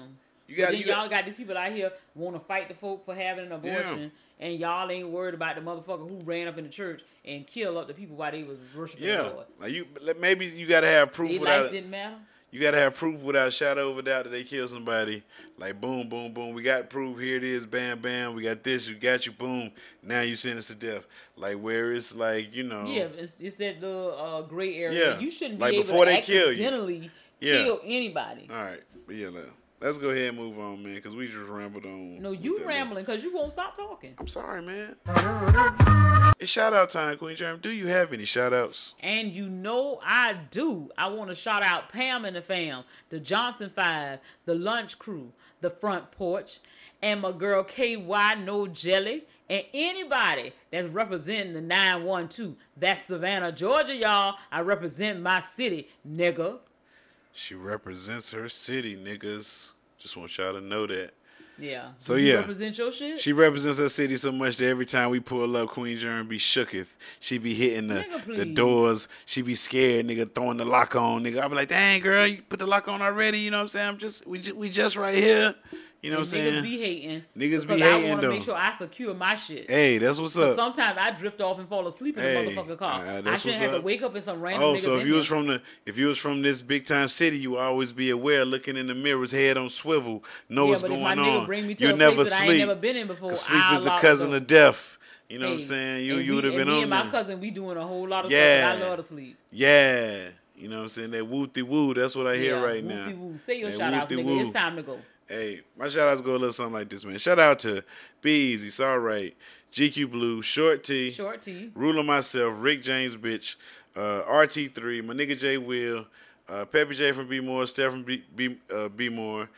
But then y'all got these people out here want to fight the folk for having an abortion, and y'all ain't worried about the motherfucker who ran up in the church and killed up the people while they was worshiping the Lord. Like maybe you got to have proof. Their life didn't matter. You got to have proof without a shadow of a doubt that they killed somebody. Like, boom, boom, boom. We got proof. Here it is. Bam, bam. We got this. We got you. Boom. Now you sentenced to death. Like, where it's like, you know. Yeah, it's that little gray area. Yeah. You shouldn't be like able before to they accidentally kill anybody. All right. But yeah, let's go ahead and move on, man, because we just rambled on. No, you rambling because you won't stop talking. I'm sorry, man. It's shout-out time, Queen Germ. Do you have any shout-outs? And you know I do. I want to shout out Pam and the fam, the Johnson 5, the Lunch Crew, the Front Porch, and my girl KY No Jelly, and anybody that's representing the 912. That's Savannah, Georgia, y'all. I represent my city, nigga. She represents her city, niggas. Just want y'all to know that. Yeah. So you represent your shit? She represents her city so much that every time we pull up, Queen Germ be shooketh. She be hitting the doors. She be scared, nigga, throwing the lock on, nigga. I be like, dang, girl, you put the lock on already. You know what I'm saying? We just right here. You know what I'm saying? Niggas be hating. Niggas be hating, I want to make sure I secure my shit. Hey, that's what's up. Sometimes I drift off and fall asleep in the motherfucking car. I shouldn't have to wake up in some random niggas. So if you was from this big time city, you always be aware, looking in the mirrors, head on swivel, know what's going on. You never sleep. I ain't never been in before. Sleep is the cousin of death. You know what I'm saying? You would have been on me and my cousin, we doing a whole lot of stuff, and I love to sleep. Yeah. You know what I'm saying? That woo-de-woo, that's what I hear right now. Woo-de-woo. Say your shout-outs, nigga. It's time to go. Hey, my shout-outs go a little something like this, man. Shout out to Be Easy, It's All Right, GQ Blue, Short T, Ruler Myself, Rick James Bitch, RT3, my nigga J Will, Peppy J from B More, Steph from B More,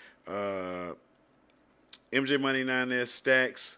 MJ Money 9S, Stacks,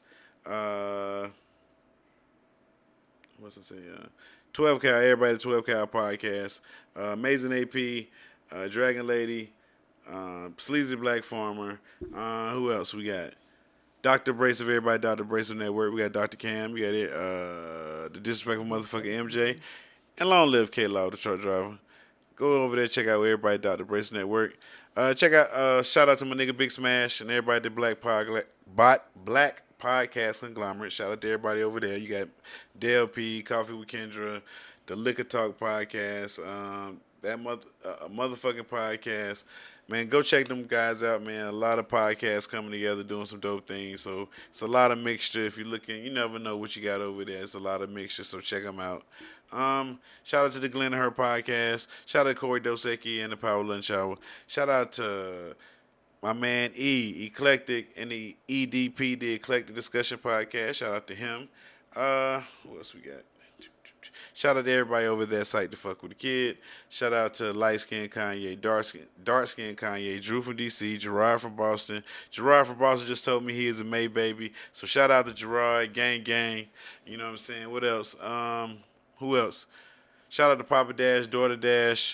what's it say? 12 Cal, everybody, 12 Cal podcast, Amazing AP, Dragon Lady, Sleazy Black Farmer. Who else we got? Dr. Brace of everybody, Dr. Brace of Network. We got Dr. Cam. We got it. The disrespectful motherfucker MJ. And long live K-Law, the truck driver. Go over there, check out everybody, Dr. Brace Network. Check out, shout out to my nigga Big Smash and everybody at the Black Podcast Conglomerate. Shout out to everybody over there. You got Dale P, Coffee with Kendra, the Liquor Talk Podcast, that motherfucking podcast. Man, go check them guys out, man. A lot of podcasts coming together doing some dope things. So it's a lot of mixture. If you're looking, you never know what you got over there. It's a lot of mixture, so check them out. Shout out to the Glenn and Her podcast. Shout out to Corey Dosecki and the Power Lunch Hour. Shout out to my man Eclectic and the EDP, the Eclectic Discussion Podcast. Shout out to him. What else we got? Shout out to everybody over there, Psych to Fuck with the Kid. Shout out to Light Skin Kanye, Dark Skin Kanye, Drew from DC, Gerard from Boston. Gerard from Boston just told me he is a May baby. So shout out to Gerard, gang. You know what I'm saying? What else? Who else? Shout out to Papa Dash, Daughter Dash,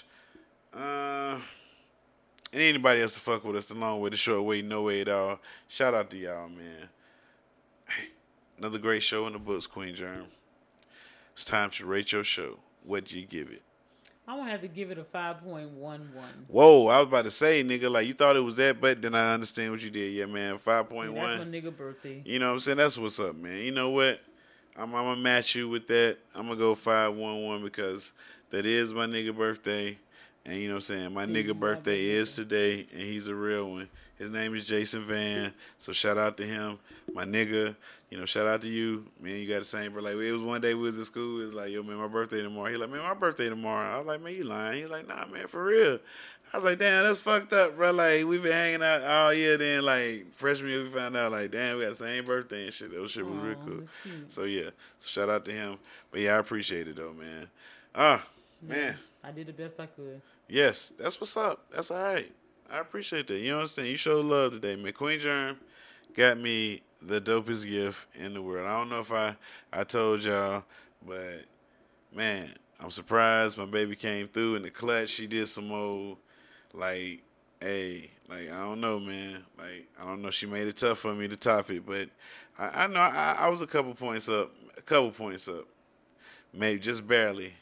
and anybody else to fuck with us the long way, the short way, no way at all. Shout out to y'all, man. Hey, another great show in the books, Queen Germ. It's time to rate your show. What'd you give it? I'm going to have to give it a 5.11. Whoa, I was about to say, nigga, like, you thought it was that, but then I understand what you did. Yeah, man, 5.1. Yeah, that's my nigga birthday. You know what I'm saying? That's what's up, man. You know what? I'm going to match you with that. I'm going to go 5.11 because that is my nigga birthday. And you know what I'm saying? My nigga birthday is today, and he's a real one. His name is Jason Van, so shout out to him. My nigga, you know, shout out to you. Man, you got the same, bro. Like, it was one day we was at school. It was like, yo, man, my birthday tomorrow. He like, man, my birthday tomorrow. I was like, man, you lying. He like, nah, man, for real. I was like, damn, that's fucked up, bro. Like, we been hanging out all year. Then, like, freshman year, we found out, like, damn, we got the same birthday and shit. That shit was real cool. So, yeah. So, shout out to him. But, yeah, I appreciate it, though, man. Man. I did the best I could. Yes, that's what's up. That's all right. I appreciate that. You know what I'm saying? You showed love today, man. Queen Germ got me the dopest gift in the world. I don't know if I told y'all, but, man, I'm surprised my baby came through in the clutch. She did some old, like, hey, like, I don't know, man. Like, I don't know. She made it tough for me to top it, but I know I was a couple points up. Maybe just barely.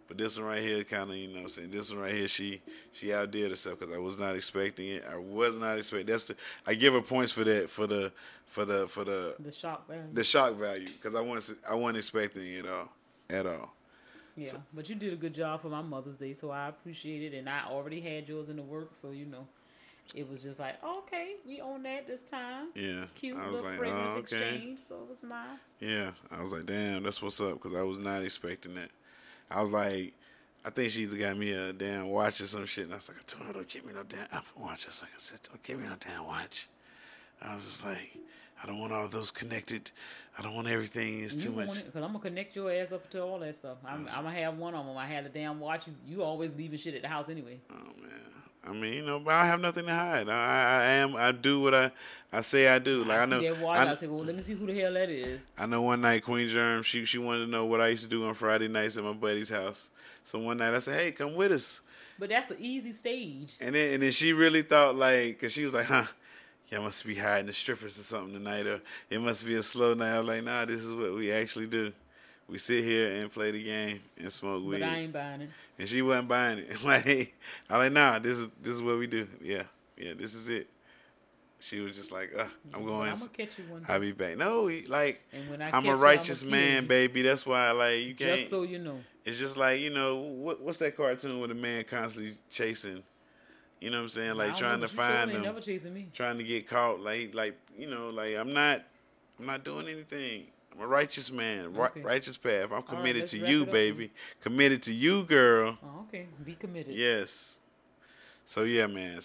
But this one right here kind of, you know what I'm saying, this one right here, she outdid herself because I was not expecting it. I was not expecting. I give her points for that, for the shock value. The shock value, because I wasn't expecting it at all. Yeah, but you did a good job for my Mother's Day, so I appreciate it. And I already had yours in the works, so you know, it was just like, okay, we own that this time. Yeah, it's cute, I was little like, fragrance okay. exchange, so it was nice. Yeah, I was like, damn, that's what's up, because I was not expecting that. I was like, I think she either got me a damn watch or some shit, and I was like, I told her, don't give me no damn Apple Watch. I was like, I said, don't give me no damn watch. I was just like, I don't want all those connected. I don't want everything. It's too much. Because I'm going to connect your ass up to all that stuff. I'm going to have one of them. I had a damn watch. You always leaving shit at the house anyway. Oh, man. I mean, you know, but I have nothing to hide. I do what I say I do. Like, I know. That watch, I say, well, let me see who the hell that is. I know one night Queen Germ, she wanted to know what I used to do on Friday nights at my buddy's house. So one night I said, hey, come with us. But that's an easy stage. And then she really thought, like, because she was like, huh, y'all must be hiding the strippers or something tonight, or it must be a slow night. I was like, nah, this is what we actually do. We sit here and play the game and smoke weed. But I ain't buying it. And she wasn't buying it. Like, I'm like, nah, this is what we do. Yeah, this is it. She was just like, I'm going. I'm gonna catch you one day. I'll be back. No, like, and when I'm a righteous man, baby. That's why, like, you can't. Just so you know. It's just like, you know, what's that cartoon with a man constantly chasing? You know what I'm saying? Like, trying to find them. Never chasing me. Trying to get caught. Like, you know, like, I'm not doing anything. I'm a righteous man, okay. Righteous path. I'm committed to wrap you, it up, baby. Committed to you, girl. Oh, okay. Be committed. Yes. So, yeah, man.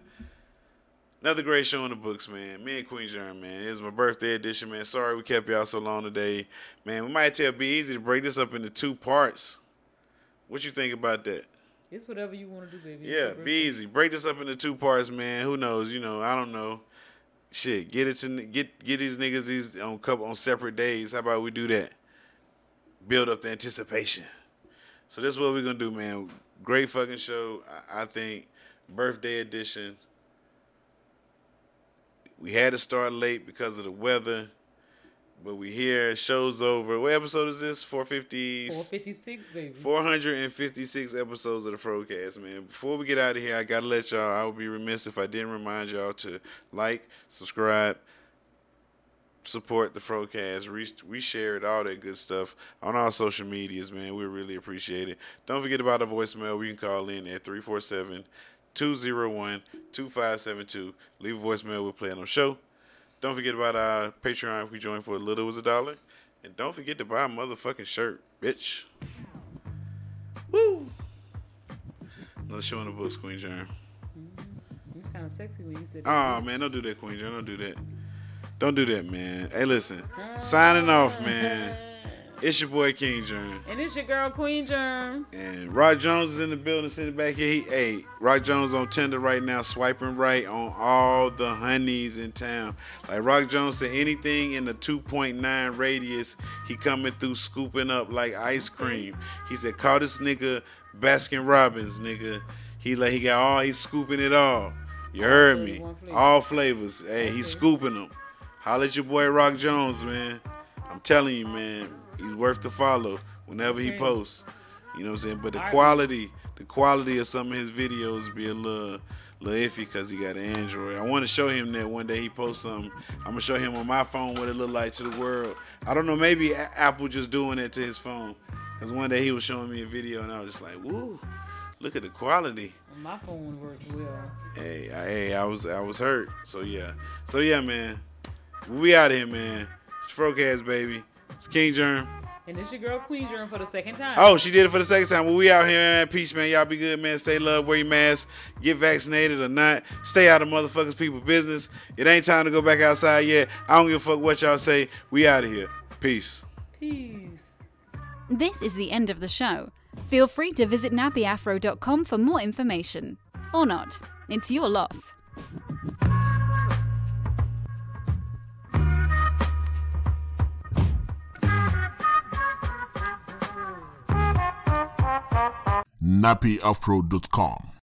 Another great show in the books, man. Me and Queen Germ, man. It was my birthday edition, man. Sorry we kept y'all so long today. Man, we might tell Be Easy to break this up into 2 parts. What you think about that? It's whatever you want to do, baby. Yeah, Be Easy. Break this up into 2 parts, man. Who knows? You know, I don't know. Shit, get these niggas on separate days. How about we do that? Build up the anticipation. So this is what we're gonna do, man. Great fucking show. I think birthday edition. We had to start late because of the weather, but we here. Show's over. What episode is this? 456, baby. 456 episodes of the Frocast, man. Before we get out of here, I gotta let y'all. I would be remiss if I didn't remind y'all to like, subscribe, support the Frocast, reshare it, all that good stuff on our social medias, man. We really appreciate it. Don't forget about the voicemail. We can call in at 347-201-2572. Leave a voicemail. We'll play it on the show. Don't forget about our Patreon. If we join for a little, it was $1. And don't forget to buy a motherfucking shirt, bitch. Woo! Another show in the books, Queen Germ. You was kind of sexy when you said that. Oh, man, don't do that, Queen Germ. Don't do that. Don't do that, man. Hey, listen. Signing off, man. It's your boy, King Germ. And it's your girl, Queen Germ. And Rock Jones is in the building, sitting back here. Rock Jones on Tinder right now, swiping right on all the honeys in town. Like Rock Jones said, anything in the 2.9 radius, he coming through scooping up like ice cream. He said, call this nigga Baskin Robbins, nigga. He's scooping it all. You heard me. All flavors. Hey, he's scooping them. Holla at your boy Rock Jones, man. I'm telling you, man. He's worth the follow whenever he posts. You know what I'm saying? But the quality of some of his videos be a little iffy because he got an Android. I want to show him that one day he posts something. I'm going to show him on my phone what it look like to the world. I don't know, maybe Apple just doing that to his phone. Because one day he was showing me a video and I was just like, woo, look at the quality. My phone works well. Hey, I was hurt. So yeah, man. We out of here, man. It's Frocast, baby. It's King Germ. And it's your girl, Queen Germ, for the second time. Oh, she did it for the second time. Well, we out here, man. Peace, man. Y'all be good, man. Stay love, wear your mask, get vaccinated or not. Stay out of motherfuckers' people business. It ain't time to go back outside yet. I don't give a fuck what y'all say. We out of here. Peace. Peace. This is the end of the show. Feel free to visit nappyafro.com for more information. Or not. It's your loss. nappyafro.com